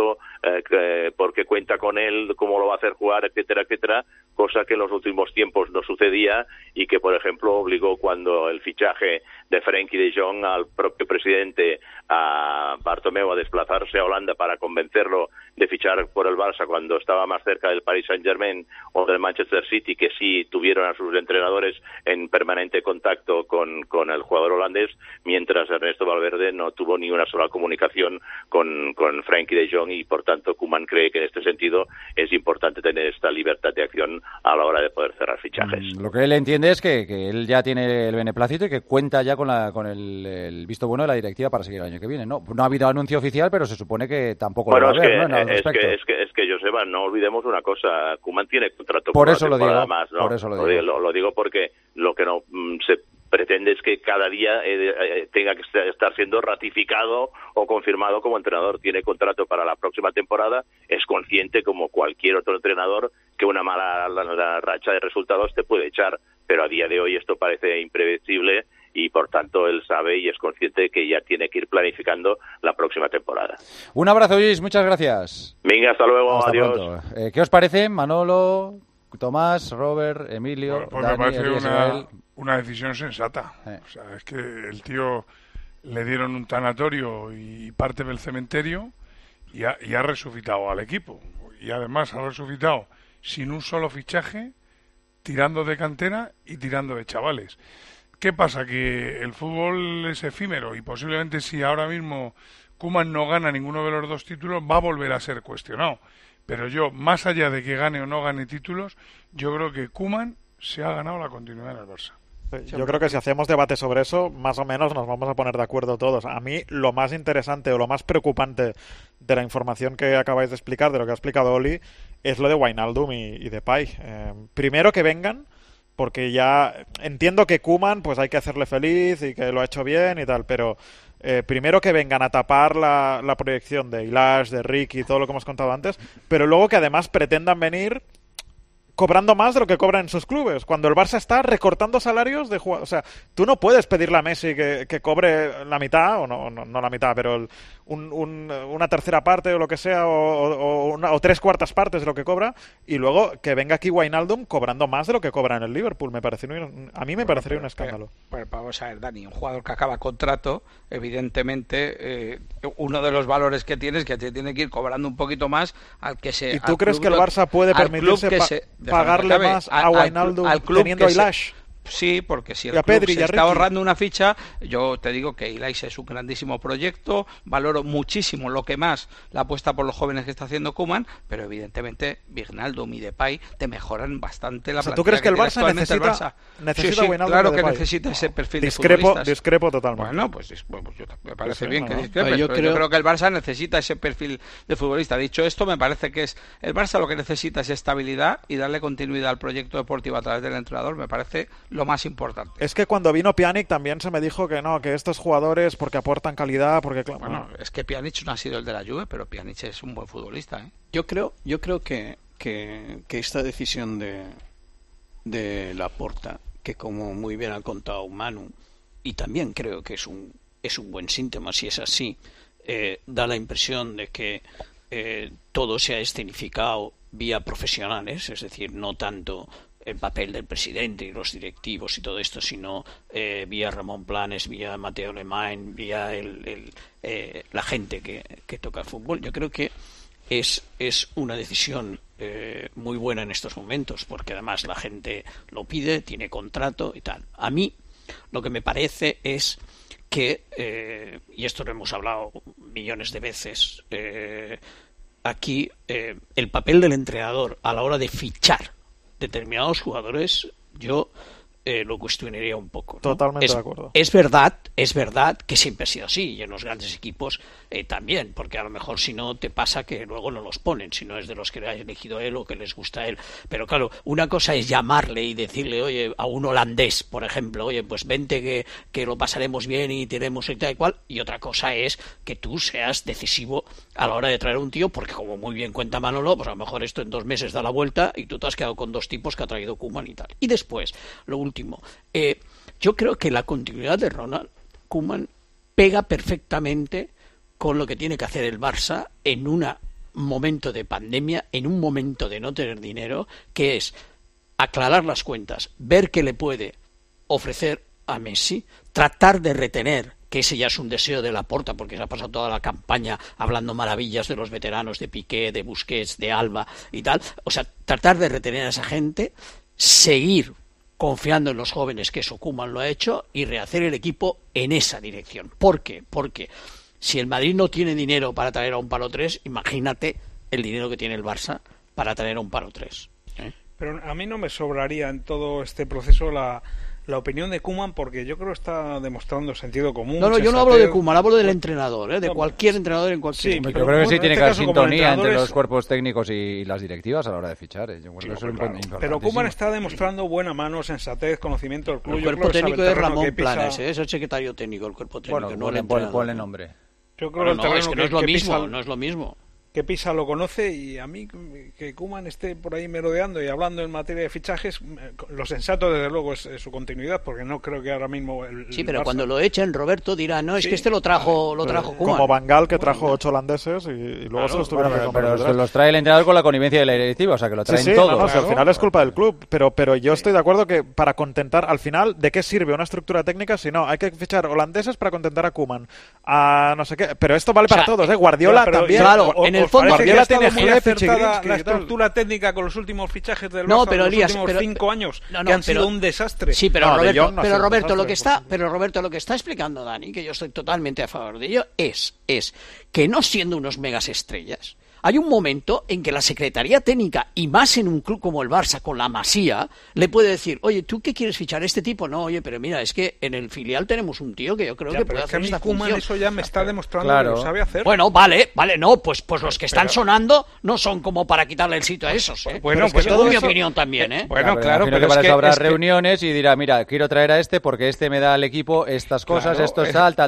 por qué cuenta con él, cómo lo va a hacer jugar, etcétera, cosa que en los últimos tiempos no sucedía y que, por ejemplo, obligó cuando el fichaje de Frenkie de Jong al propio presidente, a Bartomeu, a desplazarse a Holanda para convencerlo de fichar por el Barça cuando estaba más cerca del Paris Saint-Germain o del Manchester City, que sí tuvieron a sus entrenadores en permanente contacto con el jugador holandés, mientras Ernesto Valverde no tuvo ni una sola comunicación con Frenkie de Jong, y por tanto Koeman cree que en este sentido es importante tener esta libertad de acción a la hora de poder cerrar fichajes. Lo que él entiende es que él ya tiene el beneplácito y que cuenta ya con el visto bueno de la directiva para seguir el año que viene, ¿no? No ha habido anuncio oficial, pero se supone que tampoco lo va a haber, ¿no? Es que Joseba, no olvidemos una cosa, Koeman tiene contrato por eso lo digo, más, ¿no? Por eso lo digo. Lo digo porque lo que no se pretendes que cada día tenga que estar siendo ratificado o confirmado como entrenador. Tiene contrato para la próxima temporada, es consciente, como cualquier otro entrenador, que una mala racha de resultados te puede echar, pero a día de hoy esto parece impredecible y por tanto él sabe y es consciente que ya tiene que ir planificando la próxima temporada. Un abrazo, Luis, muchas gracias. Venga, hasta luego, Hasta adiós. pronto. ¿Qué os parece, Manolo, Tomás, Robert, Emilio, Pues Dani, me parece Elías, Israel? una decisión sensata. O sea, es que el tío le dieron un tanatorio y parte del cementerio y ha resucitado al equipo. Y además ha resucitado sin un solo fichaje, tirando de cantera y tirando de chavales. ¿Qué pasa? Que el fútbol es efímero y posiblemente si ahora mismo Koeman no gana ninguno de los dos títulos va a volver a ser cuestionado. Pero yo, más allá de que gane o no gane títulos, yo creo que Koeman se ha ganado la continuidad en el Barça. Yo creo que si hacemos debate sobre eso, más o menos nos vamos a poner de acuerdo todos. A mí lo más interesante o lo más preocupante de la información que acabáis de explicar, de lo que ha explicado Oli, es lo de Wijnaldum y Depay. Primero que vengan, porque ya entiendo que Koeman pues hay que hacerle feliz y que lo ha hecho bien y tal, pero primero que vengan a tapar la proyección de Ilaix, de Ricky y todo lo que hemos contado antes, pero luego que además pretendan venir cobrando más de lo que cobran en sus clubes, cuando el Barça está recortando salarios de jugadores. O sea, tú no puedes pedirle a Messi que cobre la mitad, o no la mitad, pero una tercera parte o lo que sea, o tres cuartas partes de lo que cobra, y luego que venga aquí Wijnaldum cobrando más de lo que cobra en el Liverpool. A mí me parecería un escándalo. Pues vamos a ver, Dani, un jugador que acaba contrato, evidentemente, uno de los valores que tiene es que te tiene que ir cobrando un poquito más al que se... ¿Y tú crees que el Barça puede permitirse pagarle más a Wijnaldum teniendo a Ilaix? Sí, porque si el club Pedri, se está ahorrando una ficha, yo te digo que Ilaix es un grandísimo proyecto, valoro muchísimo lo que más la apuesta por los jóvenes que está haciendo Koeman, pero evidentemente Wijnaldum y Depay te mejoran bastante la plantilla. ¿Tú crees que el Barça necesita Wijnaldum? Claro que necesita ese perfil de futbolistas. Discrepo totalmente. Bueno, pues me parece bien que discrepes, yo creo que el Barça necesita ese perfil de futbolista. Dicho esto, me parece que el Barça lo que necesita es estabilidad y darle continuidad al proyecto deportivo a través del entrenador, me parece lo más importante. Es que cuando vino Pjanic también se me dijo que no, que estos jugadores porque aportan calidad, porque bueno, es que Pjanic no ha sido el de la Juve, pero Pjanic es un buen futbolista, ¿eh? Yo creo que esta decisión de Laporta, que como muy bien ha contado Manu, y también creo que es un buen síntoma si es así, da la impresión de que todo se ha escenificado vía profesionales, es decir, no tanto el papel del presidente y los directivos y todo esto, sino vía Ramón Planes, vía Mateo Alemany, vía la gente que toca el fútbol. Yo creo que es una decisión muy buena en estos momentos, porque además la gente lo pide, tiene contrato y tal. A mí lo que me parece es que, y esto lo hemos hablado millones de veces, aquí el papel del entrenador a la hora de fichar determinados jugadores, yo lo cuestionaría un poco, ¿no? Totalmente de acuerdo. Es verdad que siempre ha sido así, y en los grandes equipos también, porque a lo mejor si no te pasa que luego no los ponen, si no es de los que le ha elegido él o que les gusta a él. Pero claro, una cosa es llamarle y decirle, oye, a un holandés, por ejemplo, oye, pues vente que lo pasaremos bien y tenemos y tal y cual, y otra cosa es que tú seas decisivo a la hora de traer a un tío, porque como muy bien cuenta Manolo, pues a lo mejor esto en 2 meses da la vuelta y tú te has quedado con 2 tipos que ha traído Koeman y tal. Y después, lo último, yo creo que la continuidad de Ronald Koeman pega perfectamente con lo que tiene que hacer el Barça en un momento de pandemia, en un momento de no tener dinero, que es aclarar las cuentas, ver qué le puede ofrecer a Messi, tratar de retener, que ese ya es un deseo de Laporta, porque se ha pasado toda la campaña hablando maravillas de los veteranos, de Piqué, de Busquets, de Alba y tal. O sea, tratar de retener a esa gente, seguir confiando en los jóvenes, que eso Koeman lo ha hecho, y rehacer el equipo en esa dirección. ¿Por qué? Porque si el Madrid no tiene dinero para traer a un palo 3, imagínate el dinero que tiene el Barça para traer a un palo 3. Pero a mí no me sobraría en todo este proceso la la opinión de Koeman, porque yo creo que está demostrando sentido común. No, yo no hablo de Koeman, hablo del entrenador, de cualquier entrenador en cualquier equipo. Yo creo que sí tiene que haber sintonía entre los cuerpos técnicos y las directivas a la hora de fichar. Yo creo que eso es pero Koeman está demostrando buena mano, sensatez, conocimiento del club. El cuerpo técnico es Ramón Planes, es el secretario técnico, el cuerpo técnico. Bueno, ponle nombre. Yo creo que es que no es lo mismo, no es lo mismo. Que Pisa lo conoce, y a mí que Koeman esté por ahí merodeando y hablando en materia de fichajes, lo sensato desde luego es su continuidad, porque no creo que ahora mismo sí, pero Barça... cuando lo echen, Roberto dirá, no, es que este lo trajo Koeman. Como Van Gaal, que trajo 8 holandeses y luego se los tuvieron que comprar. Pero los trae el entrenador con la connivencia de la directiva, o sea que lo traen todos. Al final es culpa del club, pero yo estoy de acuerdo que para contentar, al final, ¿de qué sirve una estructura técnica si no? Hay que fichar holandeses para contentar a Koeman, a no sé qué, pero esto vale para todos, Guardiola también. Claro, en el fondo Guardiola tiene muy acertada la estructura técnica con los últimos fichajes del Barça de los últimos 5 años, que han sido un desastre. Sí, pero Roberto, lo que está explicando Dani, que yo estoy totalmente a favor de ello, es que no siendo unos megas estrellas, hay un momento en que la Secretaría Técnica, y más en un club como el Barça, con la Masía, le puede decir, oye, ¿tú qué quieres fichar este tipo? No, oye, pero mira, es que en el filial tenemos un tío que yo creo que puede hacer esta función. Eso ya me está demostrando que lo sabe hacer. Bueno, vale, no, pues los que están sonando no son como para quitarle el sitio a esos, ¿eh? Bueno, pues todo mi opinión también, ¿eh? Bueno, claro, pero para eso habrá reuniones y dirá, mira, quiero traer a este porque este me da al equipo estas cosas, esto es tal.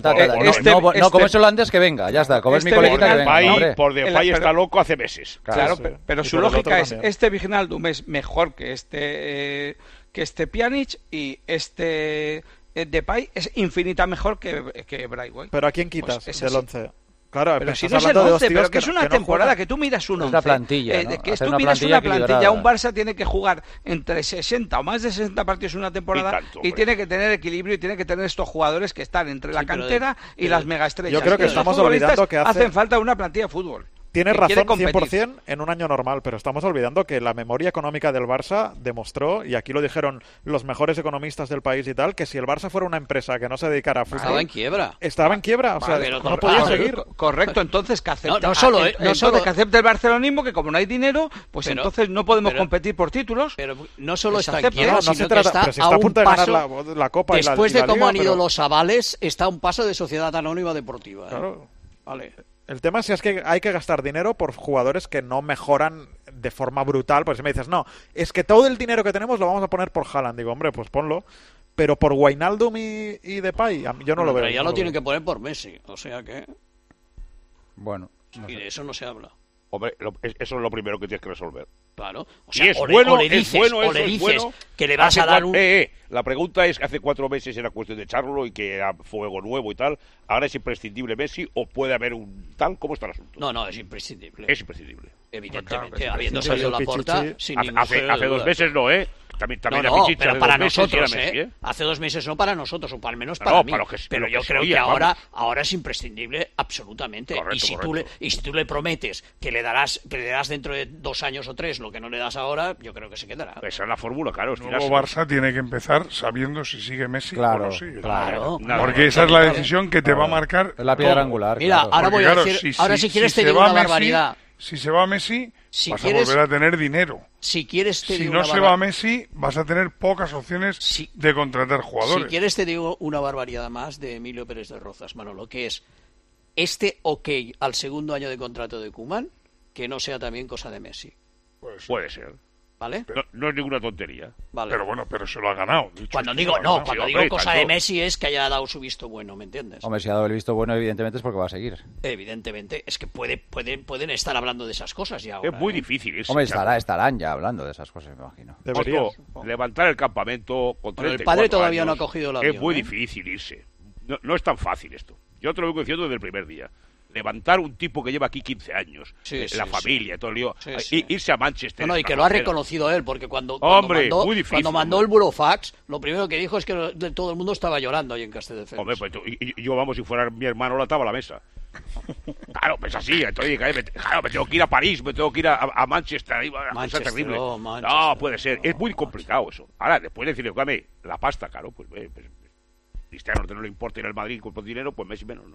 No, como es holandés, que venga, ya está, como es mi coleguita, que venga. Por Depay está loco hace meses. Claro, pero su lógica es, este Wijnaldum es mejor que este Pjanic, y este Depay es infinita mejor que Braithwaite. ¿Pero a quién quitas del 11? Claro, pero si no es el 11, pero que es una temporada, que tú miras un 11. Es una plantilla, ¿no? Que tú miras una plantilla, un Barça tiene que jugar entre 60 o más de 60 partidos en una temporada y tiene que tener equilibrio y tiene que tener estos jugadores que están entre la cantera y las megaestrellas. Yo creo que estamos olvidando que hacen falta una plantilla de fútbol. Tienes razón 100% en un año normal, pero estamos olvidando que la memoria económica del Barça demostró, y aquí lo dijeron los mejores economistas del país y tal, que si el Barça fuera una empresa que no se dedicara a fútbol... Estaba en quiebra. Estaba en quiebra, o sea, no podía seguir. Correcto, entonces que acepte, que acepte el barcelonismo, que como no hay dinero, pues entonces no podemos competir por títulos. Pero no solo está en quiebra, sino que está a un paso... la Copa después y la de cómo han ido pero... los avales, está a un paso de Sociedad Anónima Deportiva. Claro. Vale. El tema es que hay que gastar dinero por jugadores que no mejoran de forma brutal. Porque si me dices, no, es que todo el dinero que tenemos lo vamos a poner por Haaland. Digo, hombre, pues ponlo. Pero por Wijnaldum y Depay, yo no lo veo. Pero ya lo tienen que poner por Messi, o sea que... Bueno. Y de eso no se habla. Hombre, eso es lo primero que tienes que resolver. Claro. O sea, le dices que le vas a dar un... La pregunta es que hace 4 meses era cuestión de echarlo y que era fuego nuevo y tal. ¿Ahora es imprescindible Messi o puede haber un tal? ¿Cómo está el asunto? No, es imprescindible. Es imprescindible. Evidentemente, habiendo salido Laporta... Hace 2 meses no, ¿eh? También no, pero para nosotros, hace 2 meses no para nosotros, o al menos para mí. Pero yo creo que ahora es imprescindible absolutamente. Correcto, y si tú le prometes que le darás dentro de 2 años o 3 lo que no le das ahora, yo creo que se quedará. Esa es la fórmula, claro. El nuevo Barça tiene que empezar sabiendo si sigue Messi o no sigue. Claro. Porque esa es la decisión que te va a marcar. Es la piedra angular. Mira, ahora voy a decir, ahora si quieres te digo una barbaridad. Si se va Messi, vas a volver a tener dinero. Si no se va Messi, vas a tener pocas opciones de contratar jugadores. Si quieres te digo una barbaridad más de Emilio Pérez de Rozas, Manolo, que es ok al segundo año de contrato de Koeman, que no sea también cosa de Messi. Puede ser. ¿Vale? No es ninguna tontería. Vale. Pero bueno, pero se lo ha ganado. Cuando digo cosa de Messi es que haya dado su visto bueno, ¿me entiendes? Hombre, si ha dado el visto bueno, evidentemente es porque va a seguir. Evidentemente, es que pueden estar hablando de esas cosas ya ahora. Es muy difícil. Hombre, estarán ya hablando de esas cosas, me imagino. Levantar el campamento con 34 el padre todavía años, no ha cogido el avión. Es muy difícil irse. No es tan fácil esto. Yo te lo vengo diciendo desde el primer día. Levantar un tipo que lleva aquí 15 años, la familia, todo el lío, irse a Manchester. No, y que lo ha reconocido él, porque cuando mandó el burofax, lo primero que dijo es que todo el mundo estaba llorando ahí en Castelldefels. Hombre, pues yo, vamos, si fuera mi hermano, la ataba a la mesa. Claro, pues así, entonces, me tengo que ir a París, me tengo que ir a Manchester, ahí va a ser terrible. No, puede ser, es muy complicado eso. Ahora, después de decirle, dame la pasta, claro, pues Cristiano no le importa ir al Madrid con dinero, pues Messi menos, ¿no?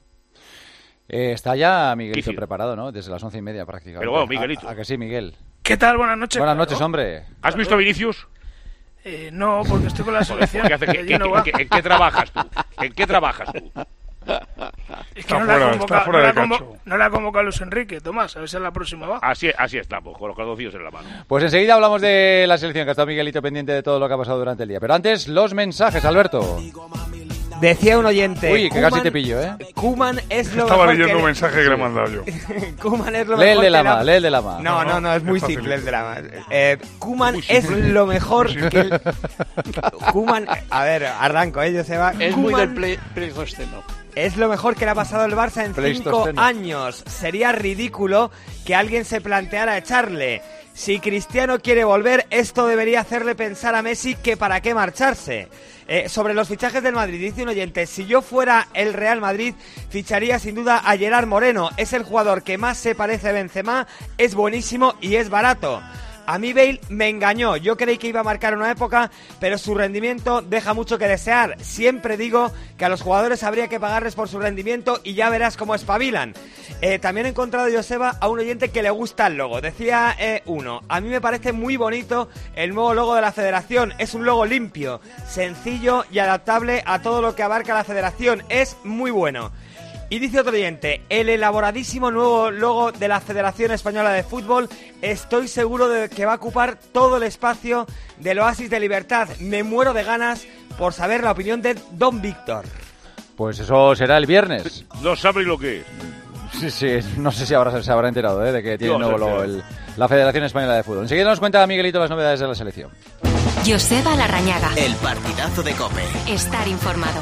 Está ya Miguelito preparado, ¿no? Desde las 11:30 prácticamente. Pero bueno, Miguelito. ¿A que sí, Miguel? ¿Qué tal? Buenas noches. Buenas noches, hombre. ¿Has visto a Vinicius? No, porque estoy con la selección. ¿En qué trabajas tú? ¿En qué trabajas tú? Es que no la ha convocado Luis Enrique, Tomás, a ver si en la próxima va. Así estamos, con los calzoncillos en la mano. Pues enseguida hablamos de la selección, que ha estado Miguelito pendiente de todo lo que ha pasado durante el día. Pero antes, los mensajes, Alberto. Decía un oyente... Uy, que casi te pillo, ¿eh? Koeman es lo Estaba mejor leyendo un mensaje que le he mandado yo. Koeman es lo lee mejor el de Lama. No, es muy simple el de Lama. Koeman es lo mejor que... Koeman... A ver, arranco, Joseba. Es Koeman... muy del Pleistoceno. Es lo mejor que le ha pasado al Barça en 5 años. Sería ridículo que alguien se planteara echarle. Si Cristiano quiere volver, esto debería hacerle pensar a Messi que para qué marcharse. Sobre los fichajes del Madrid, dice un oyente, si yo fuera el Real Madrid, ficharía sin duda a Gerard Moreno. Es el jugador que más se parece a Benzema, es buenísimo y es barato. A mí Bale me engañó, yo creí que iba a marcar una época, pero su rendimiento deja mucho que desear. Siempre digo que a los jugadores habría que pagarles por su rendimiento y ya verás cómo espabilan. También he encontrado, Joseba, a un oyente que le gusta el logo. Decía uno, a mí me parece muy bonito el nuevo logo de la Federación. Es un logo limpio, sencillo y adaptable a todo lo que abarca la Federación. Es muy bueno. Y dice otro oyente, el elaboradísimo nuevo logo de la Federación Española de Fútbol, estoy seguro de que va a ocupar todo el espacio del Oasis de Libertad. Me muero de ganas por saber la opinión de Don Víctor. Pues eso será el viernes. No sabéis lo que es. Sí, no sé si se habrá enterado de que tiene nuevo logo la Federación Española de Fútbol. Enseguida nos cuenta Miguelito las novedades de la selección. Joseba Larrañaga. El partidazo de COPE. Estar informado.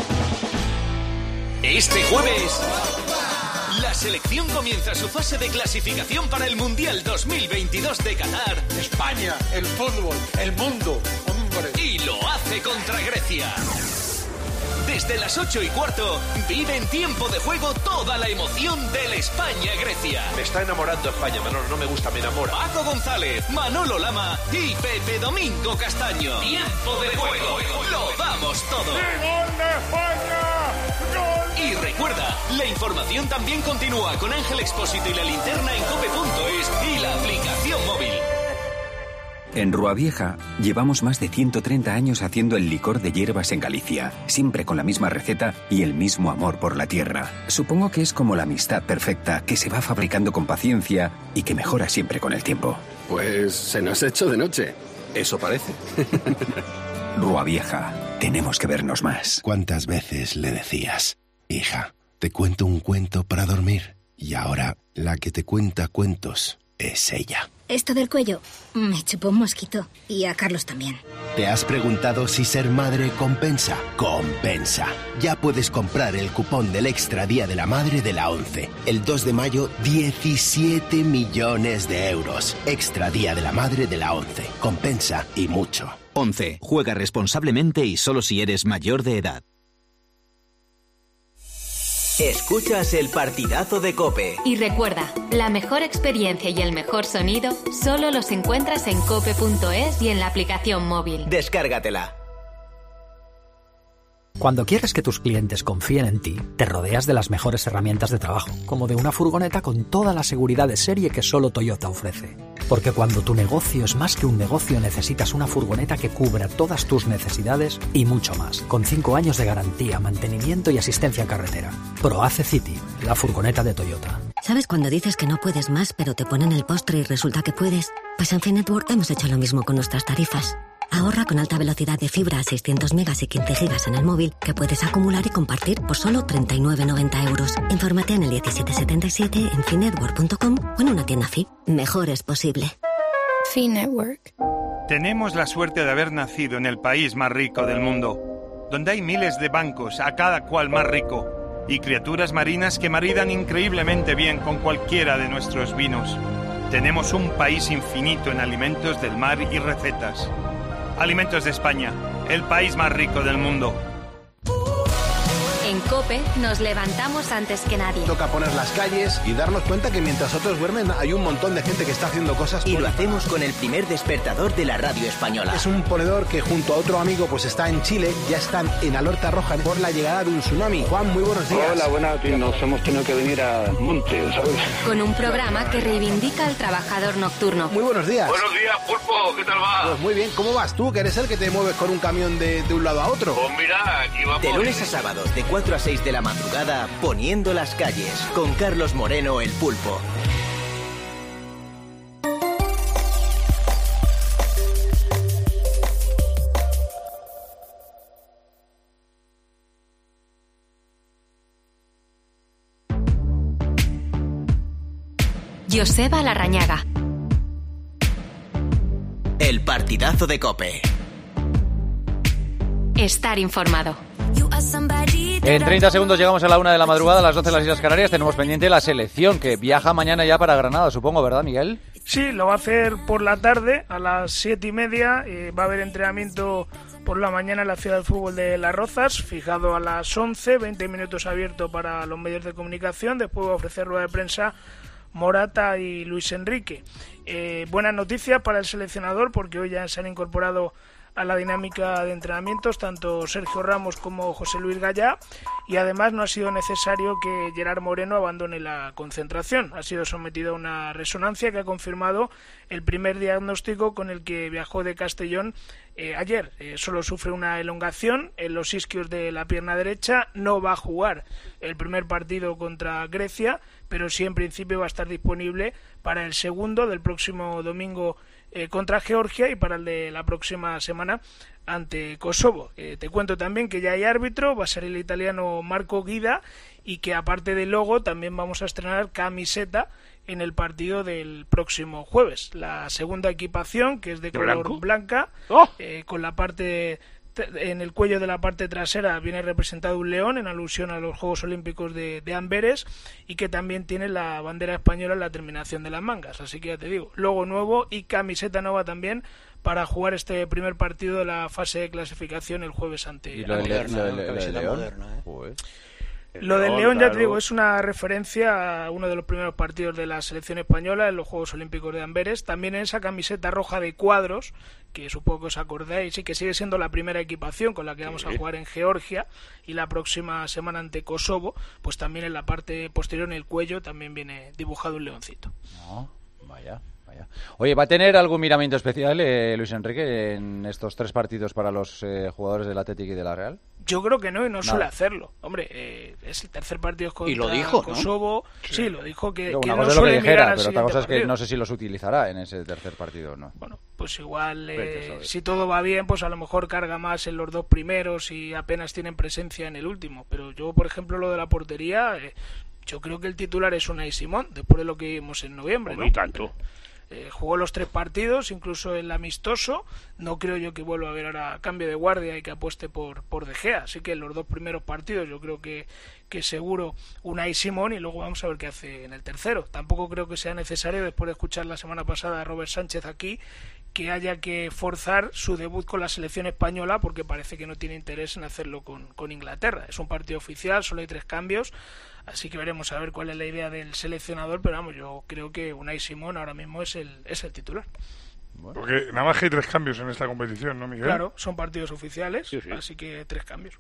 Este jueves, la selección comienza su fase de clasificación para el Mundial 2022 de Qatar. España, el fútbol, el mundo, hombre. Y lo hace contra Grecia. Desde las 8:15, vive en tiempo de juego toda la emoción del España-Grecia. Me está enamorando España, Manolo, no me gusta, me enamora. Paco González, Manolo Lama y Pepe Domingo Castaño. Tiempo de juego, lo damos todo. ¡Gol de España! Y recuerda, la información también continúa con Ángel Expósito y la linterna en cope.es y la aplicación móvil. En Ruavieja llevamos más de 130 años haciendo el licor de hierbas en Galicia, siempre con la misma receta y el mismo amor por la tierra. Supongo que es como la amistad perfecta que se va fabricando con paciencia y que mejora siempre con el tiempo. Pues se nos ha hecho de noche, eso parece. Ruavieja, tenemos que vernos más. ¿Cuántas veces le decías, hija, te cuento un cuento para dormir? Y ahora la que te cuenta cuentos es ella. Esto del cuello me chupó un mosquito y a Carlos también. ¿Te has preguntado si ser madre compensa? ¡Compensa! Ya puedes comprar el cupón del Extra Día de la Madre de la ONCE. El 2 de mayo, 17 millones de euros. Extra Día de la Madre de la ONCE. Compensa y mucho. ONCE. Juega responsablemente y solo si eres mayor de edad. Escuchas el partidazo de COPE. Y recuerda, la mejor experiencia y el mejor sonido solo los encuentras en cope.es y en la aplicación móvil. Descárgatela. Cuando quieres que tus clientes confíen en ti, te rodeas de las mejores herramientas de trabajo, como de una furgoneta con toda la seguridad de serie que solo Toyota ofrece. Porque cuando tu negocio es más que un negocio, necesitas una furgoneta que cubra todas tus necesidades y mucho más, con 5 años de garantía, mantenimiento y asistencia en carretera. ProAce City, la furgoneta de Toyota. ¿Sabes cuando dices que no puedes más, pero te ponen el postre y resulta que puedes? Pues en Finetwork hemos hecho lo mismo con nuestras tarifas. Ahorra con alta velocidad de fibra a 600 megas y 15 gigas en el móvil que puedes acumular y compartir por solo 39,90 euros. Infórmate en el 1777 en finetwork.com o en una tienda Fi. Mejor es posible. Finetwork. Tenemos la suerte de haber nacido en el país más rico del mundo, donde hay miles de bancos, a cada cual más rico, y criaturas marinas que maridan increíblemente bien con cualquiera de nuestros vinos. Tenemos un país infinito en alimentos del mar y recetas. Alimentos de España, el país más rico del mundo. En En COPE nos levantamos antes que nadie. Toca poner las calles y darnos cuenta que mientras otros duermen hay un montón de gente que está haciendo cosas. Y lo hacemos con el primer despertador de la radio española. Es un ponedor que junto a otro amigo pues está en Chile, ya están en alerta roja por la llegada de un tsunami. Juan, muy buenos días. Hola, buenas. Nos hemos tenido que venir a monte, ¿sabes? Con un programa que reivindica al trabajador nocturno. Muy buenos días. Buenos días, Pulpo, ¿qué tal va? Pues muy bien, ¿cómo vas tú? Que eres el que te mueves con un camión de un lado a otro. Pues mira, aquí vamos. De lunes a sábados, de 4 a 6 de la madrugada, poniendo las calles, con Carlos Moreno, el Pulpo. Joseba Larrañaga. El partidazo de COPE. Estar informado. En 30 segundos llegamos a la 1 de la madrugada, a las 12 de las Islas Canarias. Tenemos pendiente la selección, que viaja mañana ya para Granada, supongo, ¿verdad, Miguel? Sí, lo va a hacer por la tarde, a las 7:30. Va a haber entrenamiento por la mañana en la Ciudad del Fútbol de Las Rozas, fijado a las 11, 20 minutos abierto para los medios de comunicación. Después va a ofrecer rueda de prensa Morata y Luis Enrique. Buenas noticias para el seleccionador, porque hoy ya se han incorporado a la dinámica de entrenamientos tanto Sergio Ramos como José Luis Gallá, y además no ha sido necesario que Gerard Moreno abandone la concentración. Ha sido sometido a una resonancia que ha confirmado el primer diagnóstico con el que viajó de Castellón ayer. Solo sufre una elongación en los isquios de la pierna derecha. No va a jugar el primer partido contra Grecia, pero sí en principio va a estar disponible para el segundo del próximo domingo contra Georgia y para el de la próxima semana ante Kosovo. Te cuento también que ya hay árbitro, va a ser el italiano Marco Guida, y que aparte del logo también vamos a estrenar camiseta en el partido del próximo jueves. La segunda equipación, que es de color blanca, con la parte en el cuello de la parte trasera viene representado un león en alusión a los Juegos Olímpicos de Amberes, y que también tiene la bandera española en la terminación de las mangas. Así que ya te digo, logo nuevo y camiseta nueva también para jugar este primer partido de la fase de clasificación el jueves ante León. Lo del León, ya te digo, es una referencia a uno de los primeros partidos de la selección española en los Juegos Olímpicos de Amberes. También en esa camiseta roja de cuadros, que supongo que os acordáis, y que sigue siendo la primera equipación con la que vamos a jugar en Georgia y la próxima semana ante Kosovo, pues también en la parte posterior, en el cuello, también viene dibujado un leoncito. No, vaya. Oye, ¿va a tener algún miramiento especial Luis Enrique en estos 3 partidos para los jugadores del Athletic y de la Real? Yo creo que no, y no suele hacerlo. Hombre, es el tercer partido contra y lo dijo, Kosovo. ¿no? Sí, lo dijo que una no cosa suele es lo que dijera, mirar al pero otra cosa es que partido. no sé si los utilizará en ese tercer partido, ¿no? Bueno, pues igual, si todo va bien, pues a lo mejor carga más en los 2 primeros y apenas tienen presencia en el último. Pero yo, por ejemplo, lo de la portería, yo creo que el titular es Unai Simón, después de lo que vimos en noviembre, ¿no? Y tanto. Jugó los 3 partidos, incluso el amistoso. No creo yo que vuelva a haber ahora cambio de guardia y que apueste por De Gea. Así que en los 2 primeros partidos yo creo que seguro Unai Simón, y luego vamos a ver qué hace en el tercero. Tampoco creo que sea necesario, después de escuchar la semana pasada a Robert Sánchez aquí, que haya que forzar su debut con la selección española, porque parece que no tiene interés en hacerlo con Inglaterra. Es un partido oficial, solo hay 3 cambios, así que veremos a ver cuál es la idea del seleccionador, pero vamos, yo creo que Unai Simón ahora mismo es el titular. Bueno. Porque nada más que hay 3 cambios en esta competición, ¿no, Miguel? Claro, son partidos oficiales, sí. Así que 3 cambios.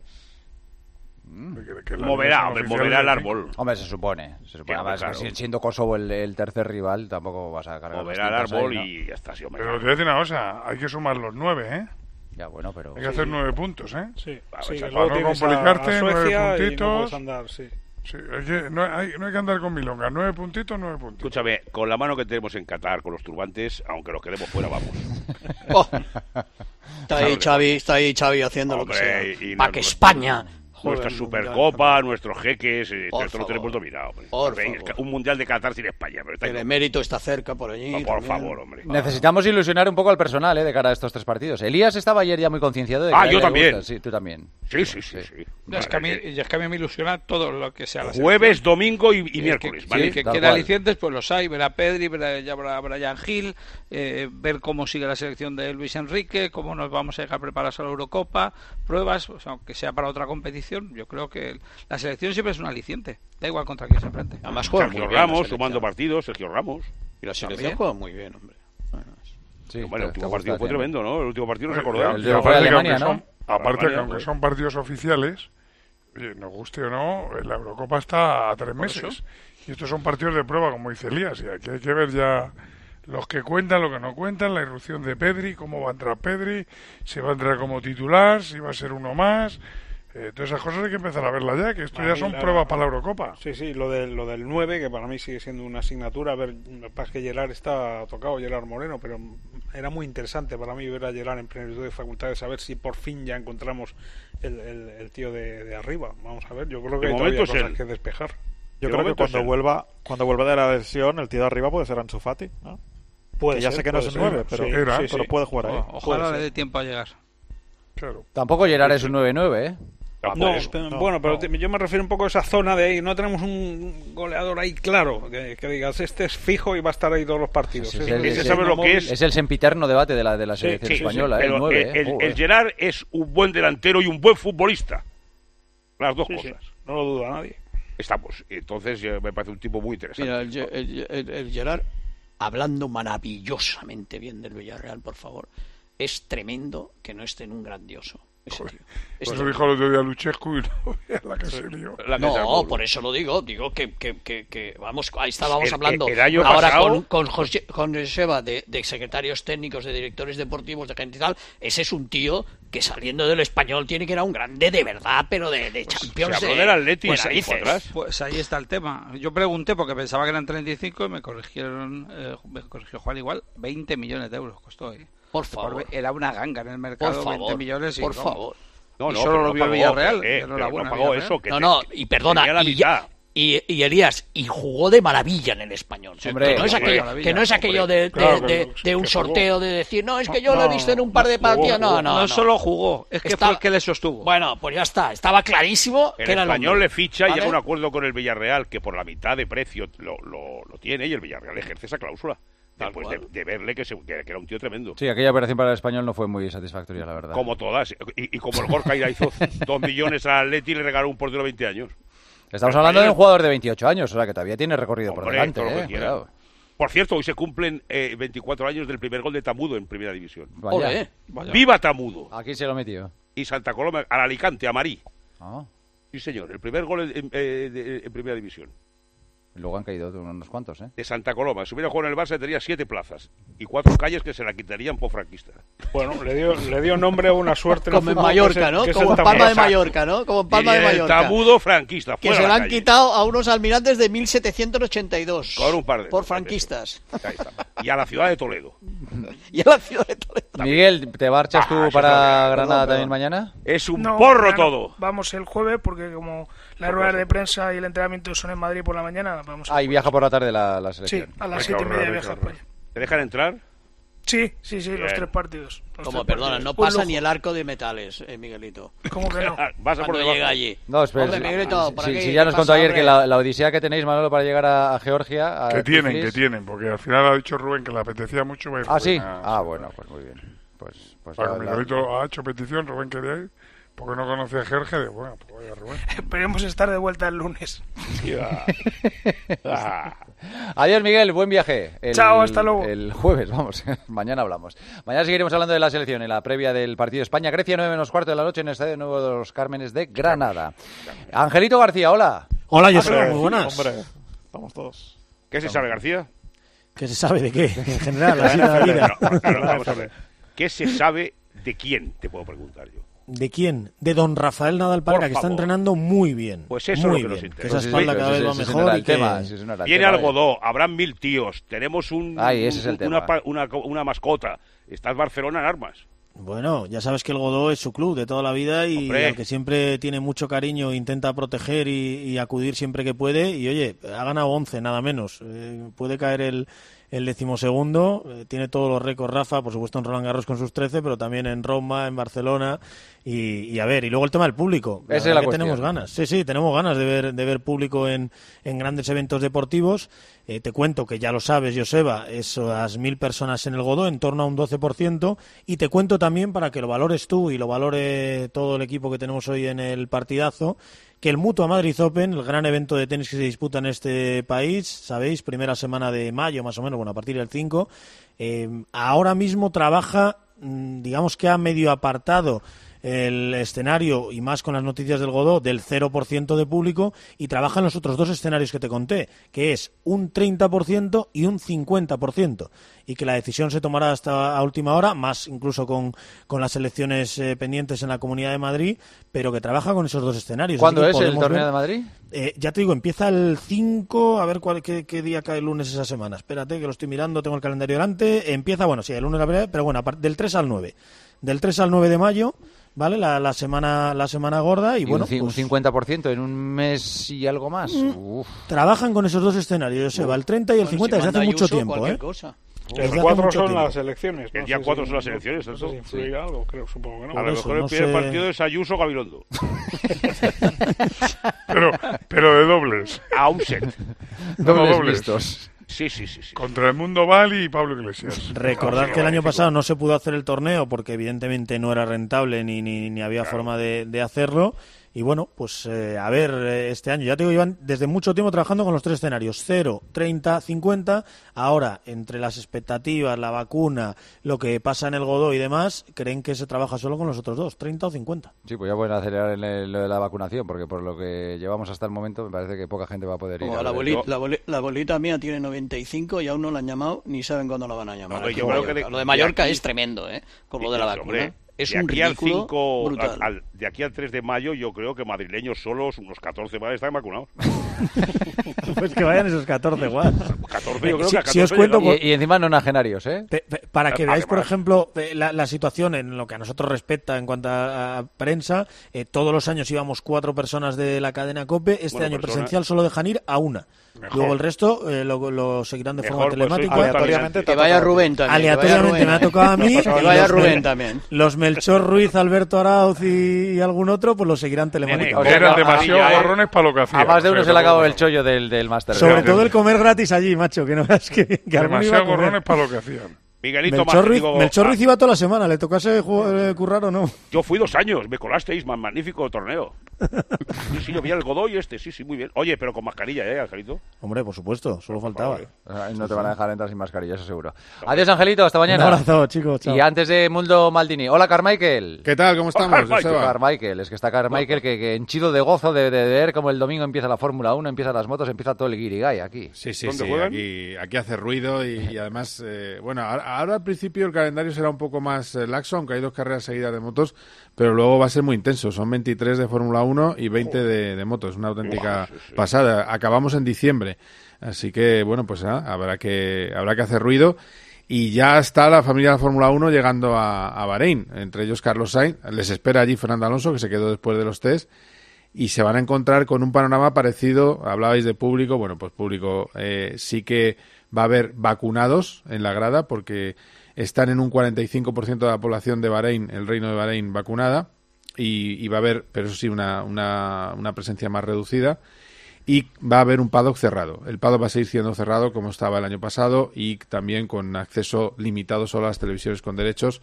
Moverá el árbol. Hombre, se supone. Además, claro. Siendo Kosovo el tercer rival, tampoco vas a cargar. Moverá el árbol y ya está. Sí, pero te voy a decir una cosa, hay que sumar los 9, ¿eh? Ya, bueno, pero... Hay que hacer 9 puntos, ¿eh? Sí, para no complicarte, 9 puntitos. Sí, no hay que andar con milonga. 9 puntitos. Escúchame, con la mano que tenemos en Qatar, con los turbantes, aunque los quedemos fuera, vamos. Está ahí Xavi haciendo lo que sea. Para que España... Nuestra Supercopa, nuestros jeques, esto lo tenemos dominado. Un Mundial de Qatar sin España. Pero el emérito está cerca por allí. Por favor, hombre. Necesitamos ilusionar un poco al personal de cara a estos 3 partidos. Elías estaba ayer ya muy concienciado de que yo también. Sí, tú también. Sí. Es que a mí me ilusiona todo lo que sea la jueves, domingo y miércoles, ¿vale? Que quiera alicientes, pues los hay. Ver a Pedri, ver a Brian Hill, ver cómo sigue la selección de Luis Enrique, cómo nos vamos a llegar preparados a la Eurocopa, pruebas, o sea, aunque sea para otra competición. Yo creo que la selección siempre es un aliciente. Da igual contra quién se enfrente. Además, Sergio Ramos, sumando partidos, Sergio Ramos. Y la selección juega muy bien, hombre. Sí, bueno, el último partido fue tremendo, ¿no? El último partido no se acordó. El de Alemania, ¿no? Aparte que aunque son partidos oficiales, oye, nos guste o no, la Eurocopa está a 3 meses. Y estos son partidos de prueba, como dice Elías. Y aquí hay que ver ya los que cuentan, lo que no cuentan, la irrupción de Pedri, cómo va a entrar Pedri, si va a entrar como titular, si va a ser uno más. Todas esas cosas hay que empezar a verlas ya, que esto ya son pruebas para la Eurocopa. Sí, lo del 9, que para mí sigue siendo una asignatura. A ver, me pasa que Gerard está tocado, Gerard Moreno, pero era muy interesante para mí ver a Gerard en plenitud de facultades, a ver si por fin ya encontramos el tío de arriba. Vamos a ver, yo creo que hay todavía cosas que despejar. Yo creo que cuando vuelva de la lesión, el tío de arriba puede ser Ansu Fati, ¿no? Puede que ya ser, sé que no es el 9, pero puede jugar ahí. Ojalá le dé tiempo a llegar. Claro. Tampoco Gerard es un 9-9, ¿eh? Bueno, pero yo me refiero un poco a esa zona de ahí. No tenemos un goleador ahí claro que digas, este es fijo y va a estar ahí todos los partidos. Es el sempiterno debate de la selección española, pero el 9. El Gerard es un buen delantero y un buen futbolista. Las dos cosas. No lo duda nadie. Estamos. Entonces me parece un tipo muy interesante. Mira, el Gerard, hablando maravillosamente bien del Villarreal, por favor, es tremendo que no esté en un grandioso. Eso dijo el otro día Luchescu y no veía la que se lió. No, por eso lo digo que vamos, ahí estábamos hablando el año ahora pasado, con Joseba de secretarios técnicos, de directores deportivos, de gente y tal. Ese es un tío que saliendo del Español tiene que ir a un grande de verdad, pero de Champions. Se habló del Atleti, pues ahí está el tema. Yo pregunté porque pensaba que eran 35 y me corrigió Juan igual, 20 millones de euros costó. Por favor. Era una ganga en el mercado, 20 millones. Por favor. No, y solo lo vio el Villarreal. No pagó eso. Y perdona, y Elías, y jugó de maravilla en el Español. Hombre, que no es aquello de un sorteo de decir, no, es que yo lo he visto en un par de partidos. No solo jugó, es que fue el que le sostuvo. Bueno, pues ya está, estaba clarísimo el que era Español le ficha y llega a un acuerdo con el Villarreal que por la mitad de precio lo tiene y el Villarreal ejerce esa cláusula. Después de verle que era un tío tremendo. Sí, aquella operación para el Español no fue muy satisfactoria, la verdad. Como todas. Y como el Gorka hizo 2 millones al Atleti y le regaló un portero de 20 años. Estamos hablando de un jugador de 28 años, o sea que todavía tiene recorrido por delante. Por cierto, hoy se cumplen 24 años del primer gol de Tamudo en Primera División. Vaya. ¡Viva Tamudo! Aquí se lo metió. Y Santa Coloma, al Alicante, a Marí. Sí, señor. El primer gol en Primera División. Luego han caído unos cuantos, ¿eh? De Santa Coloma. Si hubiera jugado en el Barça tendría 7 plazas y 4 calles que se la quitarían por franquista. Bueno, le dio nombre a una suerte. Como en Mallorca, ¿no? Como en Palma de Mallorca, ¿no? Como en Palma de Mallorca. Tamudo franquista. Que se lo han quitado a unos almirantes de 1782. Con un par de. Por franquistas. Ahí está. Y a la ciudad de Toledo. Miguel, ¿te marchas tú para Granada también mañana? Es un porro todo. Vamos el jueves porque como las ruedas de prensa y el entrenamiento son en Madrid por la mañana, vamos. Y viaja por la tarde la selección. Sí, a las 7:30 viaja para allá. ¿Te dejan entrar? Sí, los 3 partidos. Perdona, no pasa ni el arco de metales, Miguelito. ¿Cómo que no? Vas a cuando llega allí. No, espera. Si ya nos contó ayer que la odisea que tenéis, Manolo, para llegar a Georgia. Que tienen, porque al final ha dicho Rubén que le apetecía mucho. Sí. Bueno, pues muy bien. Pues Miguelito ha hecho petición, Rubén quería ir. Porque no conocía a Georgia, bueno, pues vaya Rubén. Esperemos estar de vuelta el lunes. Adiós, Miguel, buen viaje. Chao, hasta luego. El jueves, vamos, mañana hablamos. Mañana seguiremos hablando de la selección en la previa del partido España-Grecia, 9:15 de la noche en el Estadio Nuevo de los Cármenes de Granada. Angelito García, hola. Hola, yo soy muy buenas. Hombre, estamos todos. ¿Qué se sabe, García? ¿Qué se sabe de qué? En general, así de la vida. Vamos a ver. ¿Qué se sabe de quién? Te puedo preguntar yo. ¿De quién? De don Rafael Nadal Parga, que está entrenando muy bien. Pues eso muy es lo que bien. nos interesa. Que esa espalda cada vez va mejor. Viene Algodó, habrán 1000 tíos, tenemos una mascota. Estás Barcelona en armas. Bueno, ya sabes que el Godó es su club de toda la vida y al que siempre tiene mucho cariño, intenta proteger y acudir siempre que puede. Y oye, ha ganado 11, nada menos. Puede caer el el 12º, tiene todos los récords Rafa, por supuesto en Roland Garros con sus 13, pero también en Roma, en Barcelona, y a ver, y luego el tema del público. Esa es la cuestión. Tenemos ganas, sí, tenemos ganas de ver público en grandes eventos deportivos. Te cuento que ya lo sabes, Joseba, esas 1.000 personas en el Godó, en torno a un 12%, y te cuento también, para que lo valores tú y lo valore todo el equipo que tenemos hoy en el partidazo, que el Mutua Madrid Open, el gran evento de tenis que se disputa en este país, sabéis, primera semana de mayo más o menos, bueno, a partir del 5, ahora mismo trabaja, digamos que ha medio apartado el escenario, y más con las noticias del Godó, del 0% de público, y trabaja en los otros dos escenarios que te conté, que es un 30% y un 50%, y que la decisión se tomará hasta a última hora, más incluso con las elecciones pendientes en la Comunidad de Madrid, pero que trabaja con esos dos escenarios. ¿Cuándo es el torneo de Madrid? Ya te digo, empieza el 5, a ver qué día cae el lunes esa semana. Espérate, que lo estoy mirando, tengo el calendario delante. Empieza, bueno, sí, el lunes, pero bueno, del 3 al 9. Del 3 al 9 de mayo, ¿vale? La semana gorda, y bueno, un 50% en un mes y algo más. Trabajan con esos dos escenarios, Joseba, el 30 y el 50 desde hace mucho tiempo, ¿eh? El 4 son las elecciones. El día 4 son las elecciones. No sé si influirá algo, creo, supongo que no. A lo mejor el primer partido es Ayuso-Gabilondo. pero de dobles. A un set. Dobles mixtos. Sí. Contra el Mundo Val y Pablo Iglesias. Recordad que el año pasado no se pudo hacer el torneo porque evidentemente no era rentable ni había forma de hacerlo. Y bueno, pues a ver, este año, ya te digo, llevan desde mucho tiempo trabajando con los tres escenarios, 0, 30, 50. Ahora, entre las expectativas, la vacuna, lo que pasa en el Godó y demás, creen que se trabaja solo con los otros dos, 30 o 50. Sí, pues ya pueden acelerar lo de la vacunación, porque por lo que llevamos hasta el momento, me parece que poca gente va a poder ir. La abuelita mía tiene 95 y aún no la han llamado, ni saben cuándo la van a llamar. No, yo creo que lo de Mallorca es tremendo, con lo de la vacuna. Hombre. Es de un aquí al ridículo 5, brutal. De aquí al 3 de mayo, yo creo que madrileños solos, unos 14 más, están vacunados. Pues que vayan esos 14, guau. 14, yo creo que a 14 si os cuento y encima nonagenarios, ¿eh? Para que veáis, por ejemplo, la situación en lo que a nosotros respecta en cuanto a prensa, todos los años íbamos 4 personas de la cadena COPE, este año presencial solo dejan ir a una. Mejor. Luego el resto lo seguirán de forma telemática. Aleatoriamente que vaya Rubén también. Aleatoriamente me ha tocado a mí. Que vaya Rubén también. Los Melchor Ruiz, Alberto Arauz y algún otro, pues lo seguirán telemáticamente. Eran demasiado gorrones para lo que hacían. A más de uno se le acabó el chollo del máster. Sobre todo el comer gratis allí, macho, que no veas que demasiado gorrones para lo que hacían. Miguelito Melchor Ruiz iba toda la semana, ¿le tocase currar o no? Yo fui 2 años, me colasteis, magnífico torneo. Sí, yo vi el Godoy sí, muy bien. Oye, pero con mascarilla, Angelito? Hombre, por supuesto, solo faltaba. No te van a dejar entrar sin mascarilla, eso seguro. Adiós, Angelito, hasta mañana. Un abrazo, chicos, chao. Y antes de Mundo Maldini, hola, Carmichael. ¿Qué tal? ¿Cómo estamos? Carmichael, es que está Carmichael que henchido de gozo de ver cómo el domingo empieza la Fórmula 1, empiezan las motos, empieza todo el guirigay aquí. Sí, aquí hace ruido y además, bueno, ahora al principio el calendario será un poco más laxo, aunque hay 2 carreras seguidas de motos, pero luego va a ser muy intenso. Son 23 de Fórmula 1 y 20 de motos. Es una auténtica pasada. Acabamos en diciembre. Así que, bueno, pues habrá que hacer ruido. Y ya está la familia de la Fórmula 1 llegando a Bahrein. Entre ellos Carlos Sainz. Les espera allí Fernando Alonso, que se quedó después de los test. Y se van a encontrar con un panorama parecido. Hablabais de público. Bueno, pues público sí que va a haber vacunados en la grada, porque están en un 45% de la población de Bahrein, el Reino de Bahrein, vacunada, y va a haber, pero eso sí, una presencia más reducida, y va a haber un paddock cerrado. El paddock va a seguir siendo cerrado como estaba el año pasado, y también con acceso limitado solo a las televisiones con derechos,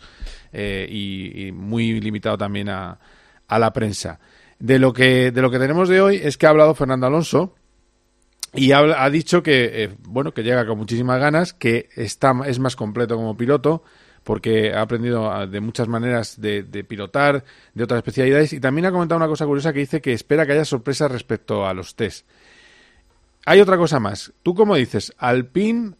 y muy limitado también a la prensa. De lo que tenemos de hoy es que ha hablado Fernando Alonso, y ha dicho que que llega con muchísimas ganas, que es más completo como piloto, porque ha aprendido de muchas maneras de pilotar, de otras especialidades, y también ha comentado una cosa curiosa que dice que espera que haya sorpresas respecto a los test. Hay otra cosa más. ¿Tú cómo dices? ¿Alpine?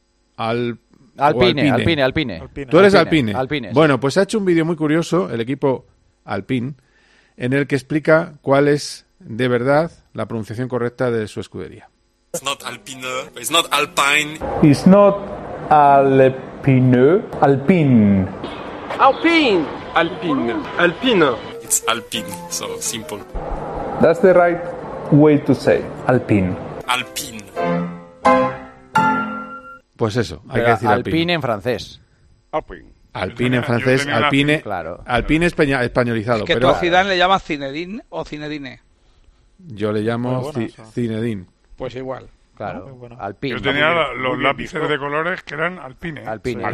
Alpine. ¿Tú eres Alpine? Alpine, sí. Bueno, pues ha hecho un vídeo muy curioso, el equipo Alpine, en el que explica cuál es, de verdad, la pronunciación correcta de su escudería. It's not Alpine, it's not Alpine. It's not Alpine, Alpine. Alpine. Alpine. Alpine. It's Alpine, so simple. That's the right way to say Alpine. Alpine. Pues eso, hay que decir Alpine en francés. Alpine en francés, Alpine, claro. Alpine españolizado. Es que pero tú a Zidane le llamas Zinedine o Zinedine. Yo le llamo Zinedine. Pues igual. Claro, Alpine. Yo tenía los lápices de colores que eran Alpine. Alpine.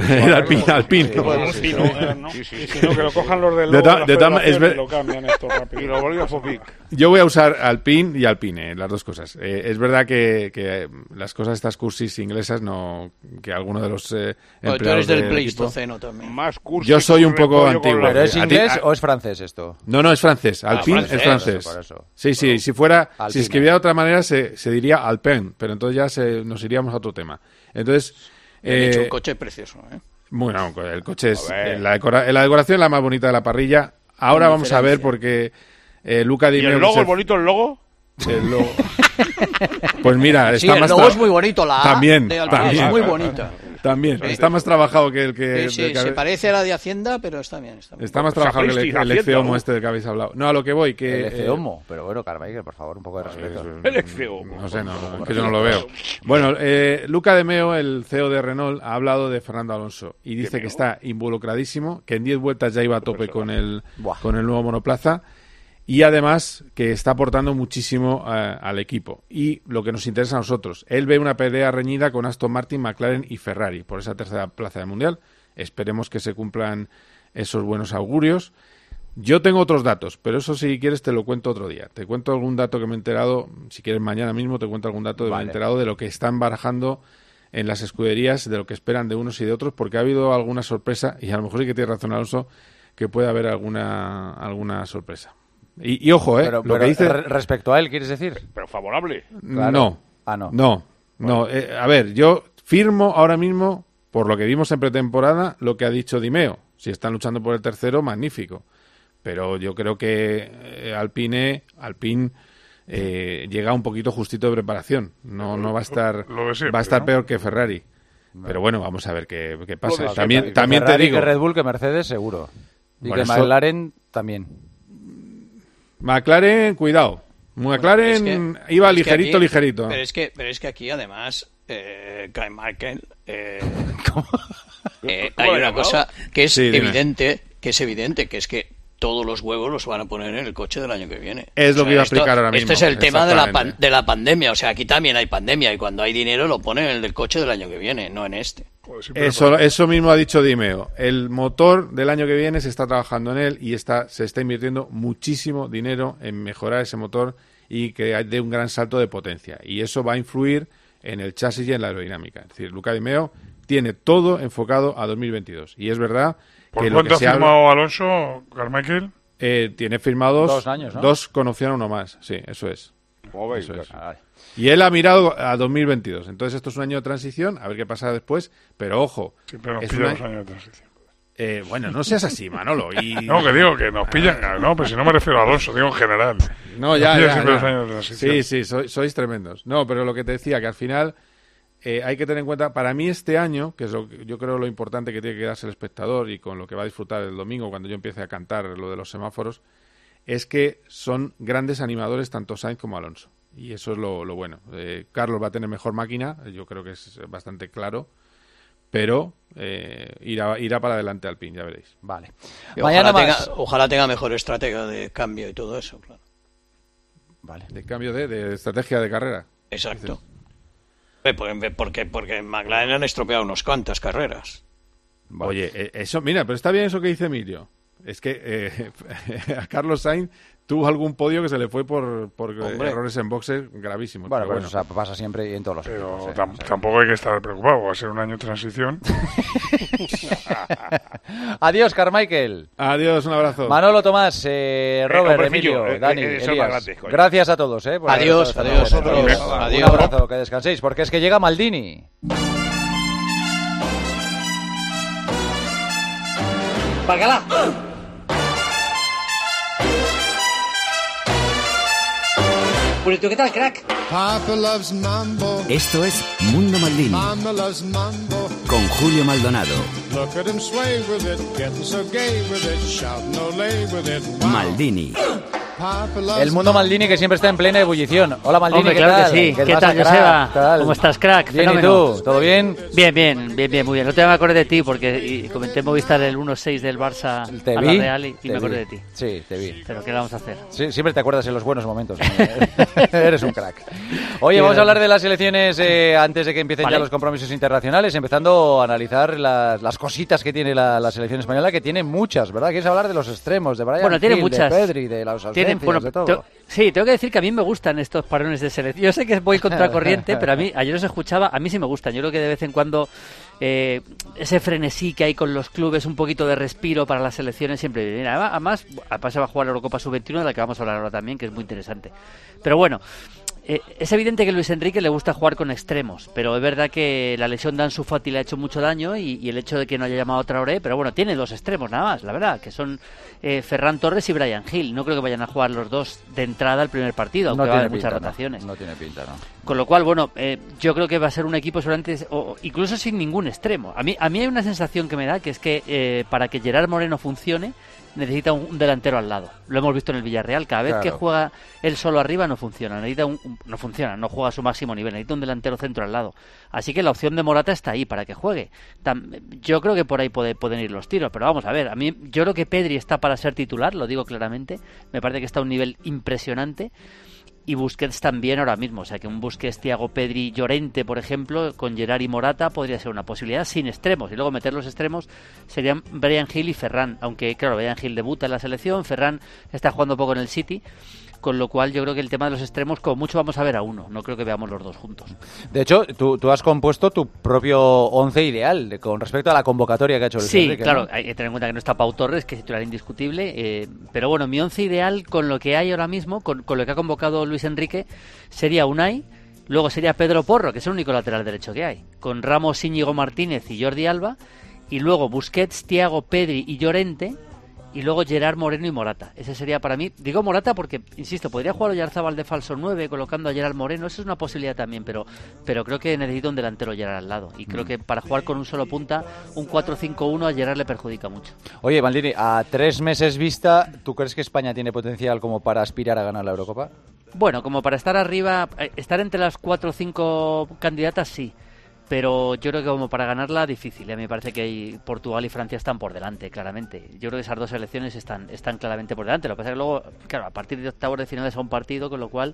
Y si no, que lo cojan los del logo, lo cambian esto rápido. Y lo volvió a Fopic. Yo voy a usar Alpine y Alpine, las dos cosas. Es verdad que las cosas estas cursis inglesas, no que alguno de los empleados tú eres del Pleistoceno equipo también. Más cursis. Yo soy un poco antiguo. ¿Pero es inglés o es francés esto? No, es francés. Alpine es francés. Por eso. Sí, si fuera, Alpine. si escribiera de otra manera se diría Alpine, pero entonces ya nos iríamos a otro tema. Entonces, de hecho, un coche precioso, ¿eh? Bueno, el coche es la decoración la más bonita de la parrilla. Ahora vamos a ver porque Luca Di Meo... ¿Y el logo, bonito el logo? El logo. Pues mira, sí, el logo es muy bonito, la A también, de Alpine es muy bonita. También, está más trabajado que el que... Sí, se parece a la de Hacienda, pero está bien. Está más trabajado que el Eceomo este del que habéis hablado. No, a lo que voy, que... El Eceomo, pero bueno, Carmichael, por favor, un poco de respeto. El Eceomo. No sé, que yo no lo veo. Bueno, Luca Di Meo, el CEO de Renault, ha hablado de Fernando Alonso y dice que está involucradísimo, que en 10 vueltas ya iba a tope con el nuevo monoplaza. Y además que está aportando muchísimo al equipo. Y lo que nos interesa a nosotros, él ve una pelea reñida con Aston Martin, McLaren y Ferrari por esa tercera plaza del Mundial. Esperemos que se cumplan esos buenos augurios. Yo tengo otros datos, pero eso si quieres te lo cuento otro día. Te cuento algún dato que me he enterado, si quieres mañana mismo te cuento algún dato que me he enterado de lo que están barajando en las escuderías, de lo que esperan de unos y de otros, porque ha habido alguna sorpresa, y a lo mejor sí que tiene razón Alonso, que puede haber alguna sorpresa. Y ojo, pero lo que dice... Respecto a él, ¿quieres decir? Pero favorable. Claro. No. A ver, yo firmo ahora mismo, por lo que vimos en pretemporada, lo que ha dicho Di Meo. Si están luchando por el tercero, magnífico. Pero yo creo que Alpine llega un poquito justito de preparación. No va a estar... va a estar peor que Ferrari. Pero bueno, vamos a ver qué pasa. También te digo... Que Red Bull, que Mercedes, seguro. Y que McLaren también. McLaren, cuidado. McLaren iba ligerito. Pero es que aquí, además, Carmichael, hay una cosa que es evidente, que es que todos los huevos los van a poner en el coche del año que viene. Es lo que iba a explicar ahora mismo. Este es el tema de la pandemia. O sea, aquí también hay pandemia y cuando hay dinero lo ponen en el del coche del año que viene, no en este. Eso mismo ha dicho Di Meo. El motor del año que viene se está trabajando en él y se está invirtiendo muchísimo dinero en mejorar ese motor y que dé un gran salto de potencia. Y eso va a influir en el chasis y en la aerodinámica. Es decir, Luca Di Meo tiene todo enfocado a 2022. Y es verdad ¿Por que cuánto ha firmado Alonso, Carmichael? Tiene firmados 2 años, ¿no? 2 con opción a uno más. Sí, eso es. Y él ha mirado a 2022. Entonces esto es un año de transición, a ver qué pasa después. Pero ojo. Sí, pero nos pillan los años de transición. Bueno, no seas así, Manolo. No, que digo que nos pillan. No, pero si no me refiero a Alonso, digo en general. No, ya. Los años de transición. Sí, sois tremendos. No, pero lo que te decía, que al final hay que tener en cuenta, para mí este año, que es yo creo lo importante que tiene que quedarse el espectador y con lo que va a disfrutar el domingo cuando yo empiece a cantar lo de los semáforos, es que son grandes animadores tanto Sainz como Alonso. Y eso es lo bueno. Carlos va a tener mejor máquina, yo creo que es bastante claro, pero irá para adelante Alpine, ya veréis. Vale. Ojalá tenga mejor estratega de cambio y todo eso, claro. Vale. De cambio de estrategia de carrera. Exacto. Porque McLaren han estropeado unas cuantas carreras. Vale. Oye, eso, mira, pero está bien eso que dice Emilio. Es que a Carlos Sainz tuvo algún podio que se le fue por errores en boxes gravísimos. Bueno, pero eso pasa siempre y en todos los equipos. Pero tampoco hay que estar preocupado, va a ser un año de transición. Adiós, Carmichael. Adiós, un abrazo. Manolo, Tomás, Robert, Emilio, Dani, Elías. Gracias a todos. Adiós. Un abrazo, que descanséis, porque es que llega Maldini. ¡Párgala! ¿Qué tal, crack? Esto es Mundo Maldini con Julio Maldonado. Maldini. El mundo Maldini, que siempre está en plena ebullición. Hola Maldini, Hombre, ¿qué claro tal? que sí. ¿Qué tal, Joseba? ¿Cómo estás, crack? Bien, Fenómeno. ¿y tú? ¿Todo bien? Bien, muy bien. No te me acordé de ti porque comenté en Movistar el 1-6 del Barça a la Real y me acordé de ti. Sí, te vi. Pero ¿qué le vamos a hacer? Sí, siempre te acuerdas en los buenos momentos. Eres un crack. Oye, vamos a hablar de las elecciones antes de que empiecen ya los compromisos internacionales, empezando a analizar las cositas que tiene la selección española, que tiene muchas, ¿verdad? ¿Quieres hablar de los extremos, de Brian tiene Hill, muchas. de Pedri, de las ausencias, de todo? Sí, tengo que decir que a mí me gustan estos parones de selección. Yo sé que voy contracorriente, pero ayer los escuchaba, a mí sí me gustan. Yo creo que de vez en cuando ese frenesí que hay con los clubes, un poquito de respiro para las selecciones siempre viene. Además, se va a jugar la Eurocopa Sub-21, de la que vamos a hablar ahora también, que es muy interesante. Pero bueno, es evidente que Luis Enrique le gusta jugar con extremos, pero es verdad que la lesión de Ansu Fati le ha hecho mucho daño y el hecho de que no haya llamado a Traoré, pero bueno, tiene dos extremos nada más, la verdad, que son Ferran Torres y Brian Hill. No creo que vayan a jugar los dos de entrada al primer partido, aunque va a haber muchas rotaciones. No tiene pinta, ¿no? Con lo cual, bueno, yo creo que va a ser un equipo seguramente, o incluso sin ningún extremo. A mí hay una sensación que me da, que es que para que Gerard Moreno funcione, necesita un delantero al lado. Lo hemos visto en el Villarreal. Cada vez que juega él solo arriba no funciona. No juega a su máximo nivel. Necesita un delantero centro al lado. Así que la opción de Morata está ahí para que juegue. Yo creo que por ahí pueden ir los tiros. Pero vamos a ver. Yo creo que Pedri está para ser titular, lo digo claramente. Me parece que está a un nivel impresionante. Y Busquets también ahora mismo, o sea que un Busquets, Thiago, Pedri, Llorente, por ejemplo, con Gerard y Morata podría ser una posibilidad sin extremos, y luego meter los extremos serían Brian Hill y Ferran, aunque claro, Brian Hill debuta en la selección, Ferran está jugando poco en el City, con lo cual yo creo que el tema de los extremos, como mucho vamos a ver a uno, no creo que veamos los dos juntos. De hecho, tú has compuesto tu propio once ideal con respecto a la convocatoria que ha hecho Luis Enrique. Sí, claro, ¿no? Hay que tener en cuenta que no está Pau Torres, que es titular indiscutible, pero bueno, mi once ideal con lo que hay ahora mismo, con lo que ha convocado Luis Enrique, sería Unai, luego sería Pedro Porro, que es el único lateral derecho que hay, con Ramos, Íñigo Martínez y Jordi Alba, y luego Busquets, Thiago, Pedri y Llorente, y luego Gerard Moreno y Morata. Ese sería para mí, digo Morata porque, insisto, podría jugar Oyarzabal de falso 9 colocando a Gerard Moreno, eso es una posibilidad también, pero creo que necesita un delantero Gerard al lado, y creo que para jugar con un solo punta, un 4-5-1 a Gerard le perjudica mucho. Oye, Maldini, a 3 meses vista, ¿tú crees que España tiene potencial como para aspirar a ganar la Eurocopa? Bueno, como para estar arriba, estar entre las 4 o 5 candidatas, sí. Pero yo creo que como para ganarla, difícil. A mí me parece que Portugal y Francia están por delante, claramente. Yo creo que esas dos selecciones están claramente por delante. Lo que pasa es que luego, claro, a partir de octavos de finales a un partido, con lo cual,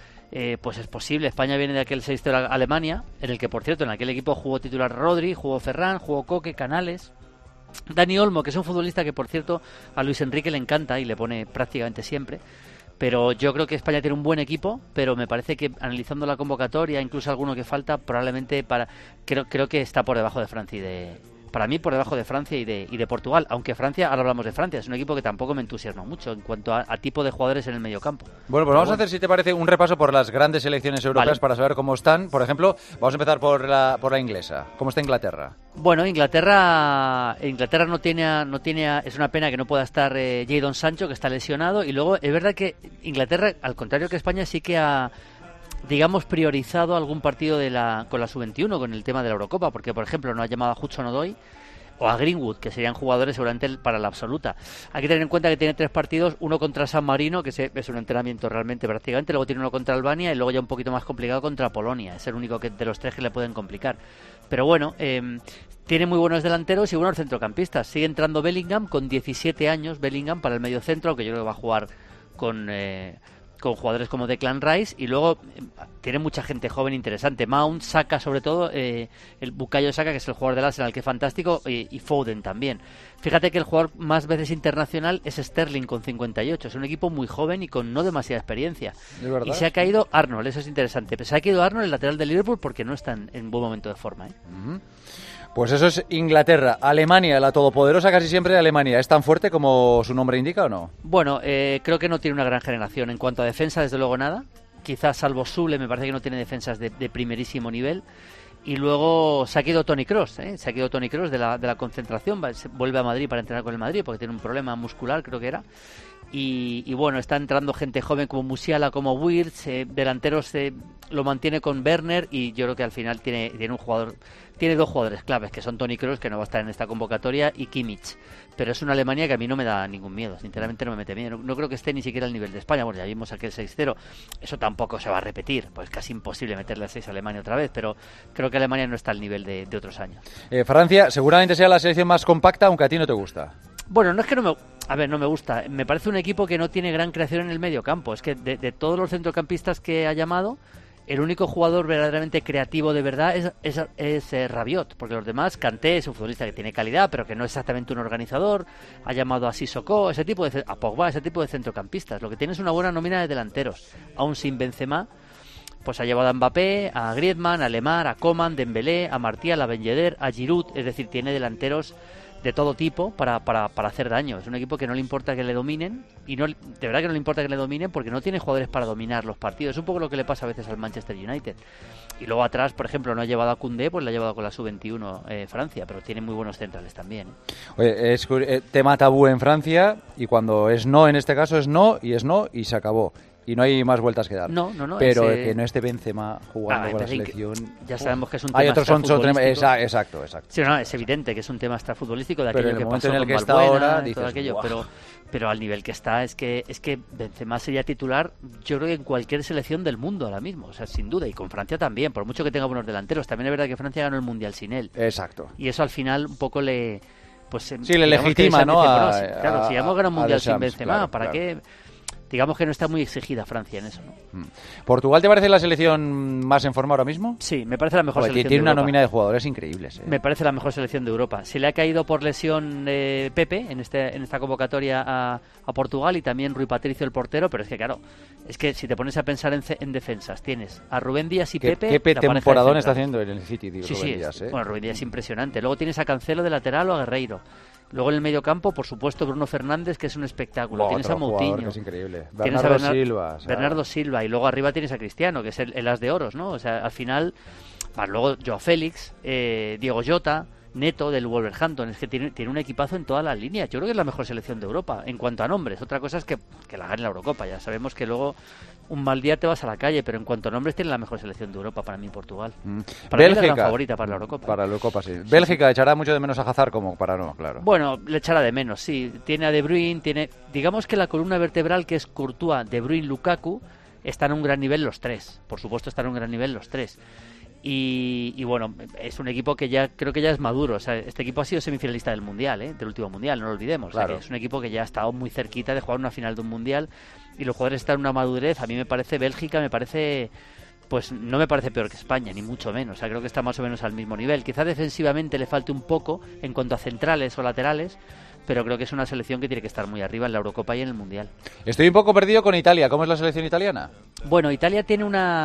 pues es posible. España viene de aquel 6-0 a Alemania, en el que, por cierto, en aquel equipo jugó titular Rodri, jugó Ferran, jugó Coque, Canales, Dani Olmo, que es un futbolista que, por cierto, a Luis Enrique le encanta y le pone prácticamente siempre. Pero yo creo que España tiene un buen equipo, pero me parece que analizando la convocatoria, incluso alguno que falta, probablemente creo que está por debajo de Francia para mí por debajo de Francia y de Portugal, aunque Francia, ahora hablamos de Francia, es un equipo que tampoco me entusiasma mucho en cuanto a tipo de jugadores en el mediocampo. Bueno, pues vamos a hacer, si te parece, un repaso por las grandes selecciones europeas para saber cómo están. Por ejemplo, vamos a empezar por la inglesa. ¿Cómo está Inglaterra? Bueno, Inglaterra no tiene, es una pena que no pueda estar Jadon Sancho, que está lesionado, y luego es verdad que Inglaterra, al contrario que España, sí que ha, digamos, priorizado algún partido con la Sub-21, con el tema de la Eurocopa, porque por ejemplo no ha llamado a Hudson-Odoi o a Greenwood, que serían jugadores seguramente para la absoluta. Hay que tener en cuenta que tiene 3 partidos, uno contra San Marino, que es un entrenamiento realmente prácticamente, luego tiene uno contra Albania y luego ya un poquito más complicado contra Polonia. Es el único de los 3 que le pueden complicar. Pero bueno, tiene muy buenos delanteros y buenos centrocampistas. Sigue entrando Bellingham con 17 años, Bellingham para el medio centro, aunque yo creo que va a jugar con jugadores como Declan Rice, y luego tiene mucha gente joven interesante, Mount, Saka sobre todo, el Bukayo Saka, que es el jugador del Arsenal, que es fantástico, y Foden también. Fíjate que el jugador más veces internacional es Sterling con 58, es un equipo muy joven y con no demasiada experiencia. Y se ha caído Arnold, eso es interesante, pero se ha caído Arnold, el lateral de Liverpool, porque no está en buen momento de forma. Pues eso es Inglaterra. Alemania, la todopoderosa casi siempre de Alemania, ¿es tan fuerte como su nombre indica o no? Bueno, creo que no tiene una gran generación. En cuanto a defensa, desde luego nada. Quizás salvo Sule, me parece que no tiene defensas de primerísimo nivel. Y luego se ha quedado Toni Kroos, se ha quedado Toni Kroos de la concentración, vuelve a Madrid para entrenar con el Madrid porque tiene un problema muscular, creo que era. Y bueno, está entrando gente joven como Musiala, como Wirtz, delanteros lo mantiene con Werner, y yo creo que al final tiene dos jugadores claves, que son Toni Kroos, que no va a estar en esta convocatoria, y Kimmich. Pero es una Alemania que a mí no me da ningún miedo, sinceramente no me mete miedo. No creo que esté ni siquiera al nivel de España. Bueno, ya vimos aquel 6-0, eso tampoco se va a repetir, pues casi imposible meterle al 6 a Alemania otra vez, pero creo que Alemania no está al nivel de otros años. Francia seguramente sea la selección más compacta, aunque a ti no te gusta. Bueno, no es que no me gusta. Me parece un equipo que no tiene gran creación en el medio campo. Es que de todos los centrocampistas que ha llamado, el único jugador verdaderamente creativo de verdad es Rabiot, porque los demás, Kanté es un futbolista que tiene calidad, pero que no es exactamente un organizador. Ha llamado a Sissoko, a Pogba, ese tipo de centrocampistas. Lo que tiene es una buena nómina de delanteros. Aún sin Benzema, pues ha llevado a Mbappé, a Griezmann, a Lemar, a Coman, Dembélé, a Martial, a Ben Yedder, a Giroud. Es decir, tiene delanteros de todo tipo para hacer daño. Es un equipo que no le importa que le dominen, y de verdad que no le importa que le dominen, porque no tiene jugadores para dominar los partidos. Es un poco lo que le pasa a veces al Manchester United. Y luego atrás, por ejemplo, no ha llevado a Koundé, pues lo ha llevado con la sub-21 Francia, pero tiene muy buenos centrales también. Oye, es tema tabú en Francia, y cuando es no, en este caso es no, y se acabó. Y no hay más vueltas que dar. No. Pero que no esté Benzema jugando con la selección. Ya sabemos que es un tema. Hay otros exacto. Sí, no, es evidente que es un tema extrafutbolístico de pero aquello en el que momento pasó en el que con está Valbuena, ahora, y todo dices, aquello, pero al nivel que está es que Benzema sería titular, yo creo que en cualquier selección del mundo ahora mismo, o sea, sin duda, y con Francia también, por mucho que tenga buenos delanteros. También es verdad que Francia ganó el Mundial sin él. Exacto. Y eso al final un poco le le legitima, ¿no? Claro, si ya hemos ganado un Mundial sin Benzema, claro, ¿para qué? Digamos que no está muy exigida Francia en eso, ¿no? ¿Portugal te parece la selección más en forma ahora mismo? Sí, me parece la mejor selección tiene de Europa. Una nómina de jugadores increíbles. Me parece la mejor selección de Europa. Se le ha caído por lesión Pepe en esta convocatoria a Portugal, y también Rui Patricio, el portero, pero es que claro, es que si te pones a pensar en defensas, tienes a Rubén Díaz y Pepe. ¿Qué temporadón está haciendo en el City, sí, Rubén Díaz? Bueno, Rubén Díaz es impresionante. Luego tienes a Cancelo de lateral o a Guerreiro. Luego en el medio campo, por supuesto, Bruno Fernández, que es un espectáculo. Tienes a Moutinho. Que es increíble. Tienes a Bernardo Silva. Y luego arriba tienes a Cristiano, que es el as de oros, ¿no? O sea, al final, más luego Joao Félix, Diego Jota, Neto del Wolverhampton. Es que tiene un equipazo en todas las líneas. Yo creo que es la mejor selección de Europa en cuanto a nombres. Otra cosa es que la gane la Eurocopa. Ya sabemos que luego un mal día te vas a la calle, pero en cuanto a nombres tiene la mejor selección de Europa para mí Portugal. Para mí es la gran favorita para la Eurocopa. Para la Eurocopa, sí. Bélgica echará mucho de menos a Hazard como para no, claro. Bueno, le echará de menos, sí. Tiene a De Bruyne, digamos que la columna vertebral, que es Courtois, De Bruyne, Lukaku, están a un gran nivel los tres. Por supuesto están a un gran nivel los tres. Y bueno, es un equipo que ya creo que ya es maduro. O sea, este equipo ha sido semifinalista del Mundial, del último Mundial, no lo olvidemos. Claro. O sea, que es un equipo que ya ha estado muy cerquita de jugar una final de un Mundial, y los jugadores están en una madurez. A mí me parece Bélgica, pues no me parece peor que España, ni mucho menos. O sea, creo que está más o menos al mismo nivel. Quizá defensivamente le falte un poco en cuanto a centrales o laterales, pero creo que es una selección que tiene que estar muy arriba en la Eurocopa y en el Mundial. Estoy un poco perdido con Italia. ¿Cómo es la selección italiana? Bueno, Italia tiene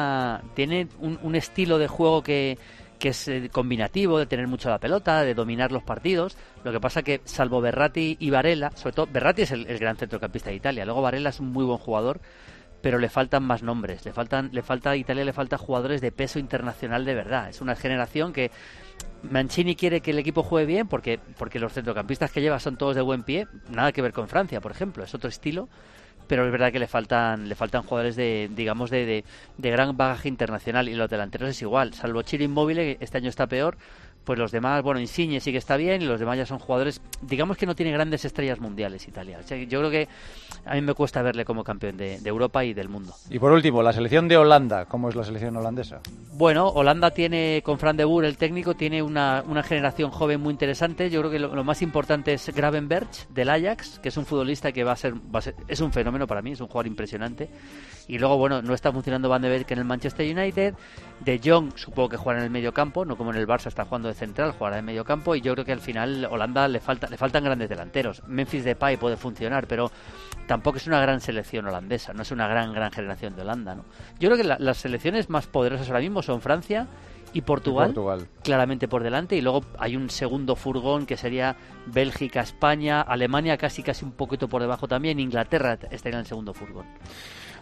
un estilo de juego que es combinativo, de tener mucho la pelota, de dominar los partidos. Lo que pasa que, salvo Verratti y Barella, sobre todo Verratti es el gran centrocampista de Italia, luego Barella es un muy buen jugador, pero le faltan más nombres, a Italia le falta jugadores de peso internacional de verdad. Es una generación que Mancini quiere que el equipo juegue bien porque los centrocampistas que lleva son todos de buen pie, nada que ver con Francia, por ejemplo, es otro estilo, pero es verdad que le faltan jugadores de gran bagaje internacional, y los delanteros es igual, salvo Ciro Immobile, que este año está peor. Pues los demás, bueno, Insigne sí que está bien, y los demás ya son jugadores, digamos que no tiene grandes estrellas mundiales Italia. O sea, yo creo que a mí me cuesta verle como campeón de Europa y del mundo. Y por último, la selección de Holanda, ¿cómo es la selección holandesa? Bueno, Holanda tiene, con Fran de Boer, el técnico, tiene una generación joven muy interesante. Yo creo que lo más importante es Gravenberch, del Ajax, que es un futbolista que va a ser es un fenómeno para mí, es un jugador impresionante. Y luego, bueno, no está funcionando Van de Beek en el Manchester United. De Jong, supongo que jugará en el medio campo, no como en el Barça está jugando de central, jugará en medio campo, y yo creo que al final Holanda le faltan grandes delanteros. Memphis Depay puede funcionar, pero tampoco es una gran selección holandesa, no es una gran generación de Holanda, ¿no? Yo creo que las selecciones más poderosas ahora mismo son Francia y Portugal, claramente por delante, y luego hay un segundo furgón que sería Bélgica, España, Alemania casi un poquito por debajo también, Inglaterra estaría en el segundo furgón.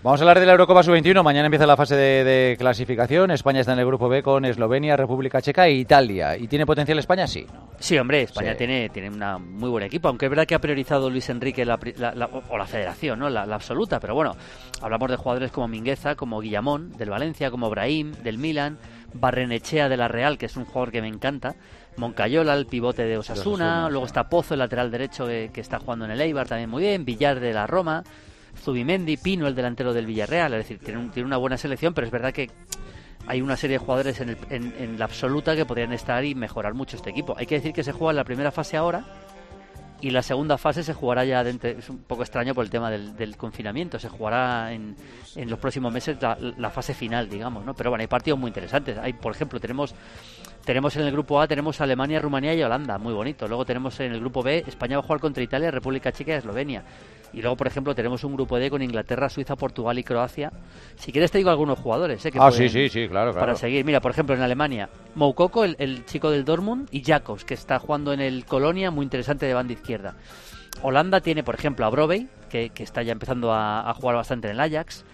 Vamos a hablar de la Eurocopa Sub-21. Mañana empieza la fase de clasificación. España está en el grupo B con Eslovenia, República Checa e Italia. ¿Y tiene potencial España? Sí, ¿no? Sí, hombre, España tiene un muy buen equipo, aunque es verdad que ha priorizado Luis Enrique la federación, ¿no? La absoluta, pero bueno, hablamos de jugadores como Mingueza, como Guillamón, del Valencia, como Brahim, del Milan, Barrenechea de la Real, que es un jugador que me encanta, Moncayola, el pivote de Osasuna, luego está Pozo, el lateral derecho que está jugando en el Eibar también muy bien, Villar de la Roma, Zubimendi, Pino, el delantero del Villarreal, es decir, tiene una buena selección, pero es verdad que hay una serie de jugadores en la absoluta que podrían estar y mejorar mucho este equipo. Hay que decir que se juega en la primera fase ahora y la segunda fase se jugará ya dentro, es un poco extraño por el tema del confinamiento, se jugará en los próximos meses la fase final, digamos, ¿no? Pero bueno, hay partidos muy interesantes. Hay, por ejemplo, tenemos en el grupo A tenemos Alemania, Rumanía y Holanda, muy bonito. Luego tenemos en el grupo B España va a jugar contra Italia, República Checa y Eslovenia. Y luego, por ejemplo, tenemos un grupo D con Inglaterra, Suiza, Portugal y Croacia. Si quieres te digo algunos jugadores, que sí, claro. Para seguir. Mira, por ejemplo, en Alemania, Moukoko, el chico del Dortmund, y Jakobs, que está jugando en el Colonia, muy interesante de banda izquierda. Holanda tiene, por ejemplo, a Brobbey, que está ya empezando a jugar bastante en el Ajax.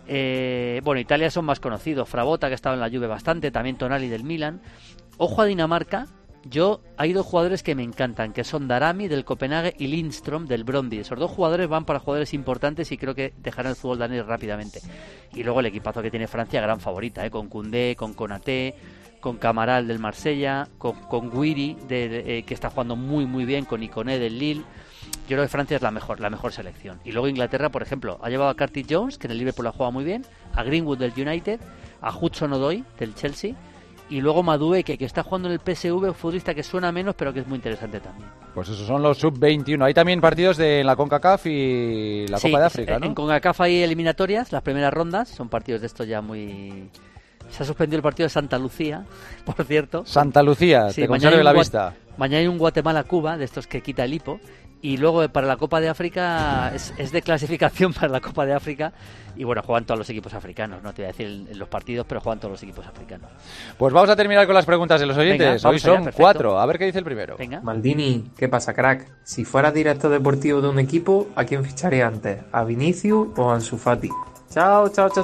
Italia son más conocidos. Frabotta, que estaba en la Juve bastante, también Tonali del Milan. Ojo a Dinamarca. Hay dos jugadores que me encantan, que son Darami del Copenhague y Lindström del Brøndby. Esos dos jugadores van para jugadores importantes y creo que dejarán el fútbol danés rápidamente. Y luego el equipazo que tiene Francia, gran favorita, con Koundé, con Konaté, con Camaral del Marsella, con Guiri, que está jugando muy muy bien, con Iconé del Lille. Yo creo que Francia es la mejor selección. Y luego Inglaterra, por ejemplo, ha llevado a Curtis Jones, que en el Liverpool ha jugado muy bien, a Greenwood del United, a Hudson-Odoi del Chelsea, y luego Madueke, que está jugando en el PSV, un futbolista que suena menos, pero que es muy interesante también. Pues esos son los sub-21. Hay también partidos de la CONCACAF y la Copa de África, ¿no? En CONCACAF hay eliminatorias, las primeras rondas, son partidos de estos ya muy... Se ha suspendido el partido de Santa Lucía, por cierto. Santa Lucía, te conserve la vista. Mañana hay un Guatemala-Cuba, de estos que quita el hipo. Y luego para la Copa de África, es de clasificación para la Copa de África. Y bueno, juegan todos los equipos africanos. No te voy a decir en los partidos, pero juegan todos los equipos africanos. Pues vamos a terminar con las preguntas de los oyentes. Venga, hoy son 4. A ver qué dice el primero. Venga. Maldini, ¿qué pasa, crack? Si fueras director deportivo de un equipo, ¿a quién ficharía antes? ¿A Vinicius o a Ansu Fati? Chao.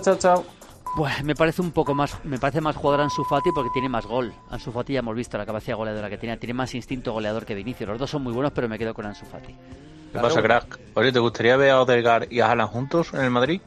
Pues me parece más jugador Ansu Fati porque tiene más gol. Ansu Fati ya hemos visto la capacidad goleadora que tiene más instinto goleador que Vinicius. Los dos son muy buenos, pero me quedo con Ansu Fati. ¿Qué pasa, crack? Oye, ¿te gustaría ver a Odegaard y a Haaland juntos en el Madrid?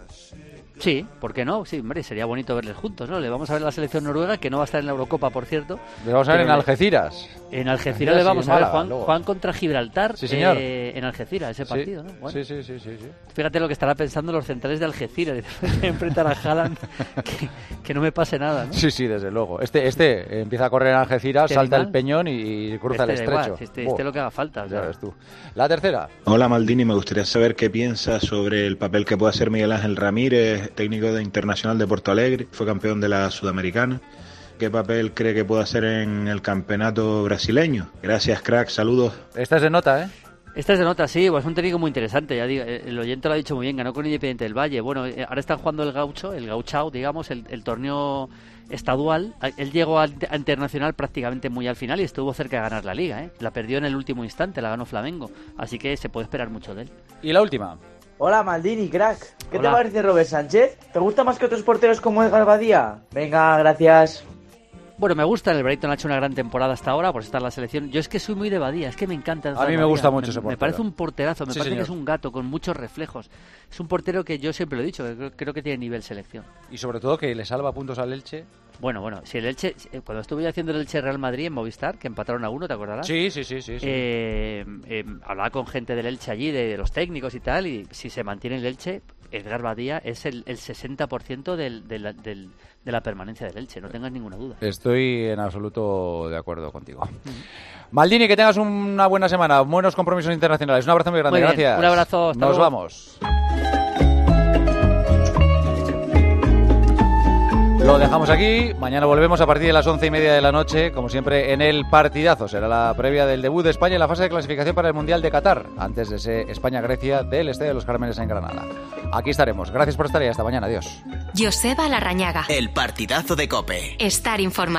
Sí, ¿por qué no? Sí, hombre, sería bonito verles juntos, ¿no? Le vamos a ver a la selección noruega, que no va a estar en la Eurocopa, por cierto. Le vamos a ver en Algeciras. En Algeciras le vamos a ver, Juan contra Gibraltar. Sí, señor. En Algeciras, ese partido, ¿no? Bueno, sí. Fíjate lo que estará pensando los centrales de Algeciras. Enfrentar a Haaland, que no me pase nada, ¿no? Sí, desde luego. Este empieza a correr en Algeciras, salta el Peñón y cruza el estrecho. Este lo que haga falta. Ya ves tú. La tercera. Hola, Maldini, me gustaría saber qué piensas sobre el papel que puede hacer Miguel Ángel Ramírez, técnico de Internacional de Porto Alegre, fue campeón de la Sudamericana. ¿Qué papel cree que puede hacer en el campeonato brasileño? Gracias, crack, saludos. Esta es de nota, ¿eh? Esta es de nota, sí, pues es un técnico muy interesante, ya digo, el oyente lo ha dicho muy bien, ganó con Independiente del Valle. Bueno, ahora están jugando el Gauchao, digamos, el torneo estadual. Él llegó a Internacional prácticamente muy al final y estuvo cerca de ganar la Liga, ¿eh? La perdió en el último instante, la ganó Flamengo, así que se puede esperar mucho de él. Y la última. Hola, Maldini, crack. ¿Qué te parece Robert Sánchez? ¿Te gusta más que otros porteros como Edgar Badía? Venga, gracias. Bueno, me gusta, el Brighton ha hecho una gran temporada hasta ahora por estar en la selección. Yo es que soy muy de Badía, es que me encanta. A mí me gusta mucho ese portero. Me parece un porterazo, me parece que es un gato con muchos reflejos. Es un portero que yo siempre lo he dicho, que creo que tiene nivel selección. Y sobre todo que le salva puntos al Elche. Bueno, si el Elche, cuando estuve haciendo el Elche Real Madrid en Movistar, que empataron a 1, ¿te acordarás? Sí. Hablaba con gente del Elche allí, de los técnicos y tal, y si se mantiene el Elche, Edgar Badía es el 60% de la permanencia del Elche, no tengas ninguna duda. Estoy en absoluto de acuerdo contigo. Maldini, que tengas una buena semana, buenos compromisos internacionales. Un abrazo muy grande, muy bien, gracias. Un abrazo, hasta Nos luego. Vamos. Lo dejamos aquí, mañana volvemos a partir de las 11:30 de la noche, como siempre en el partidazo. Será la previa del debut de España en la fase de clasificación para el Mundial de Qatar, antes de ese España-Grecia del Estadio de los Cármenes en Granada. Aquí estaremos, gracias por estar y hasta mañana, adiós. Joseba Larrañaga. El partidazo de COPE. Estar informado.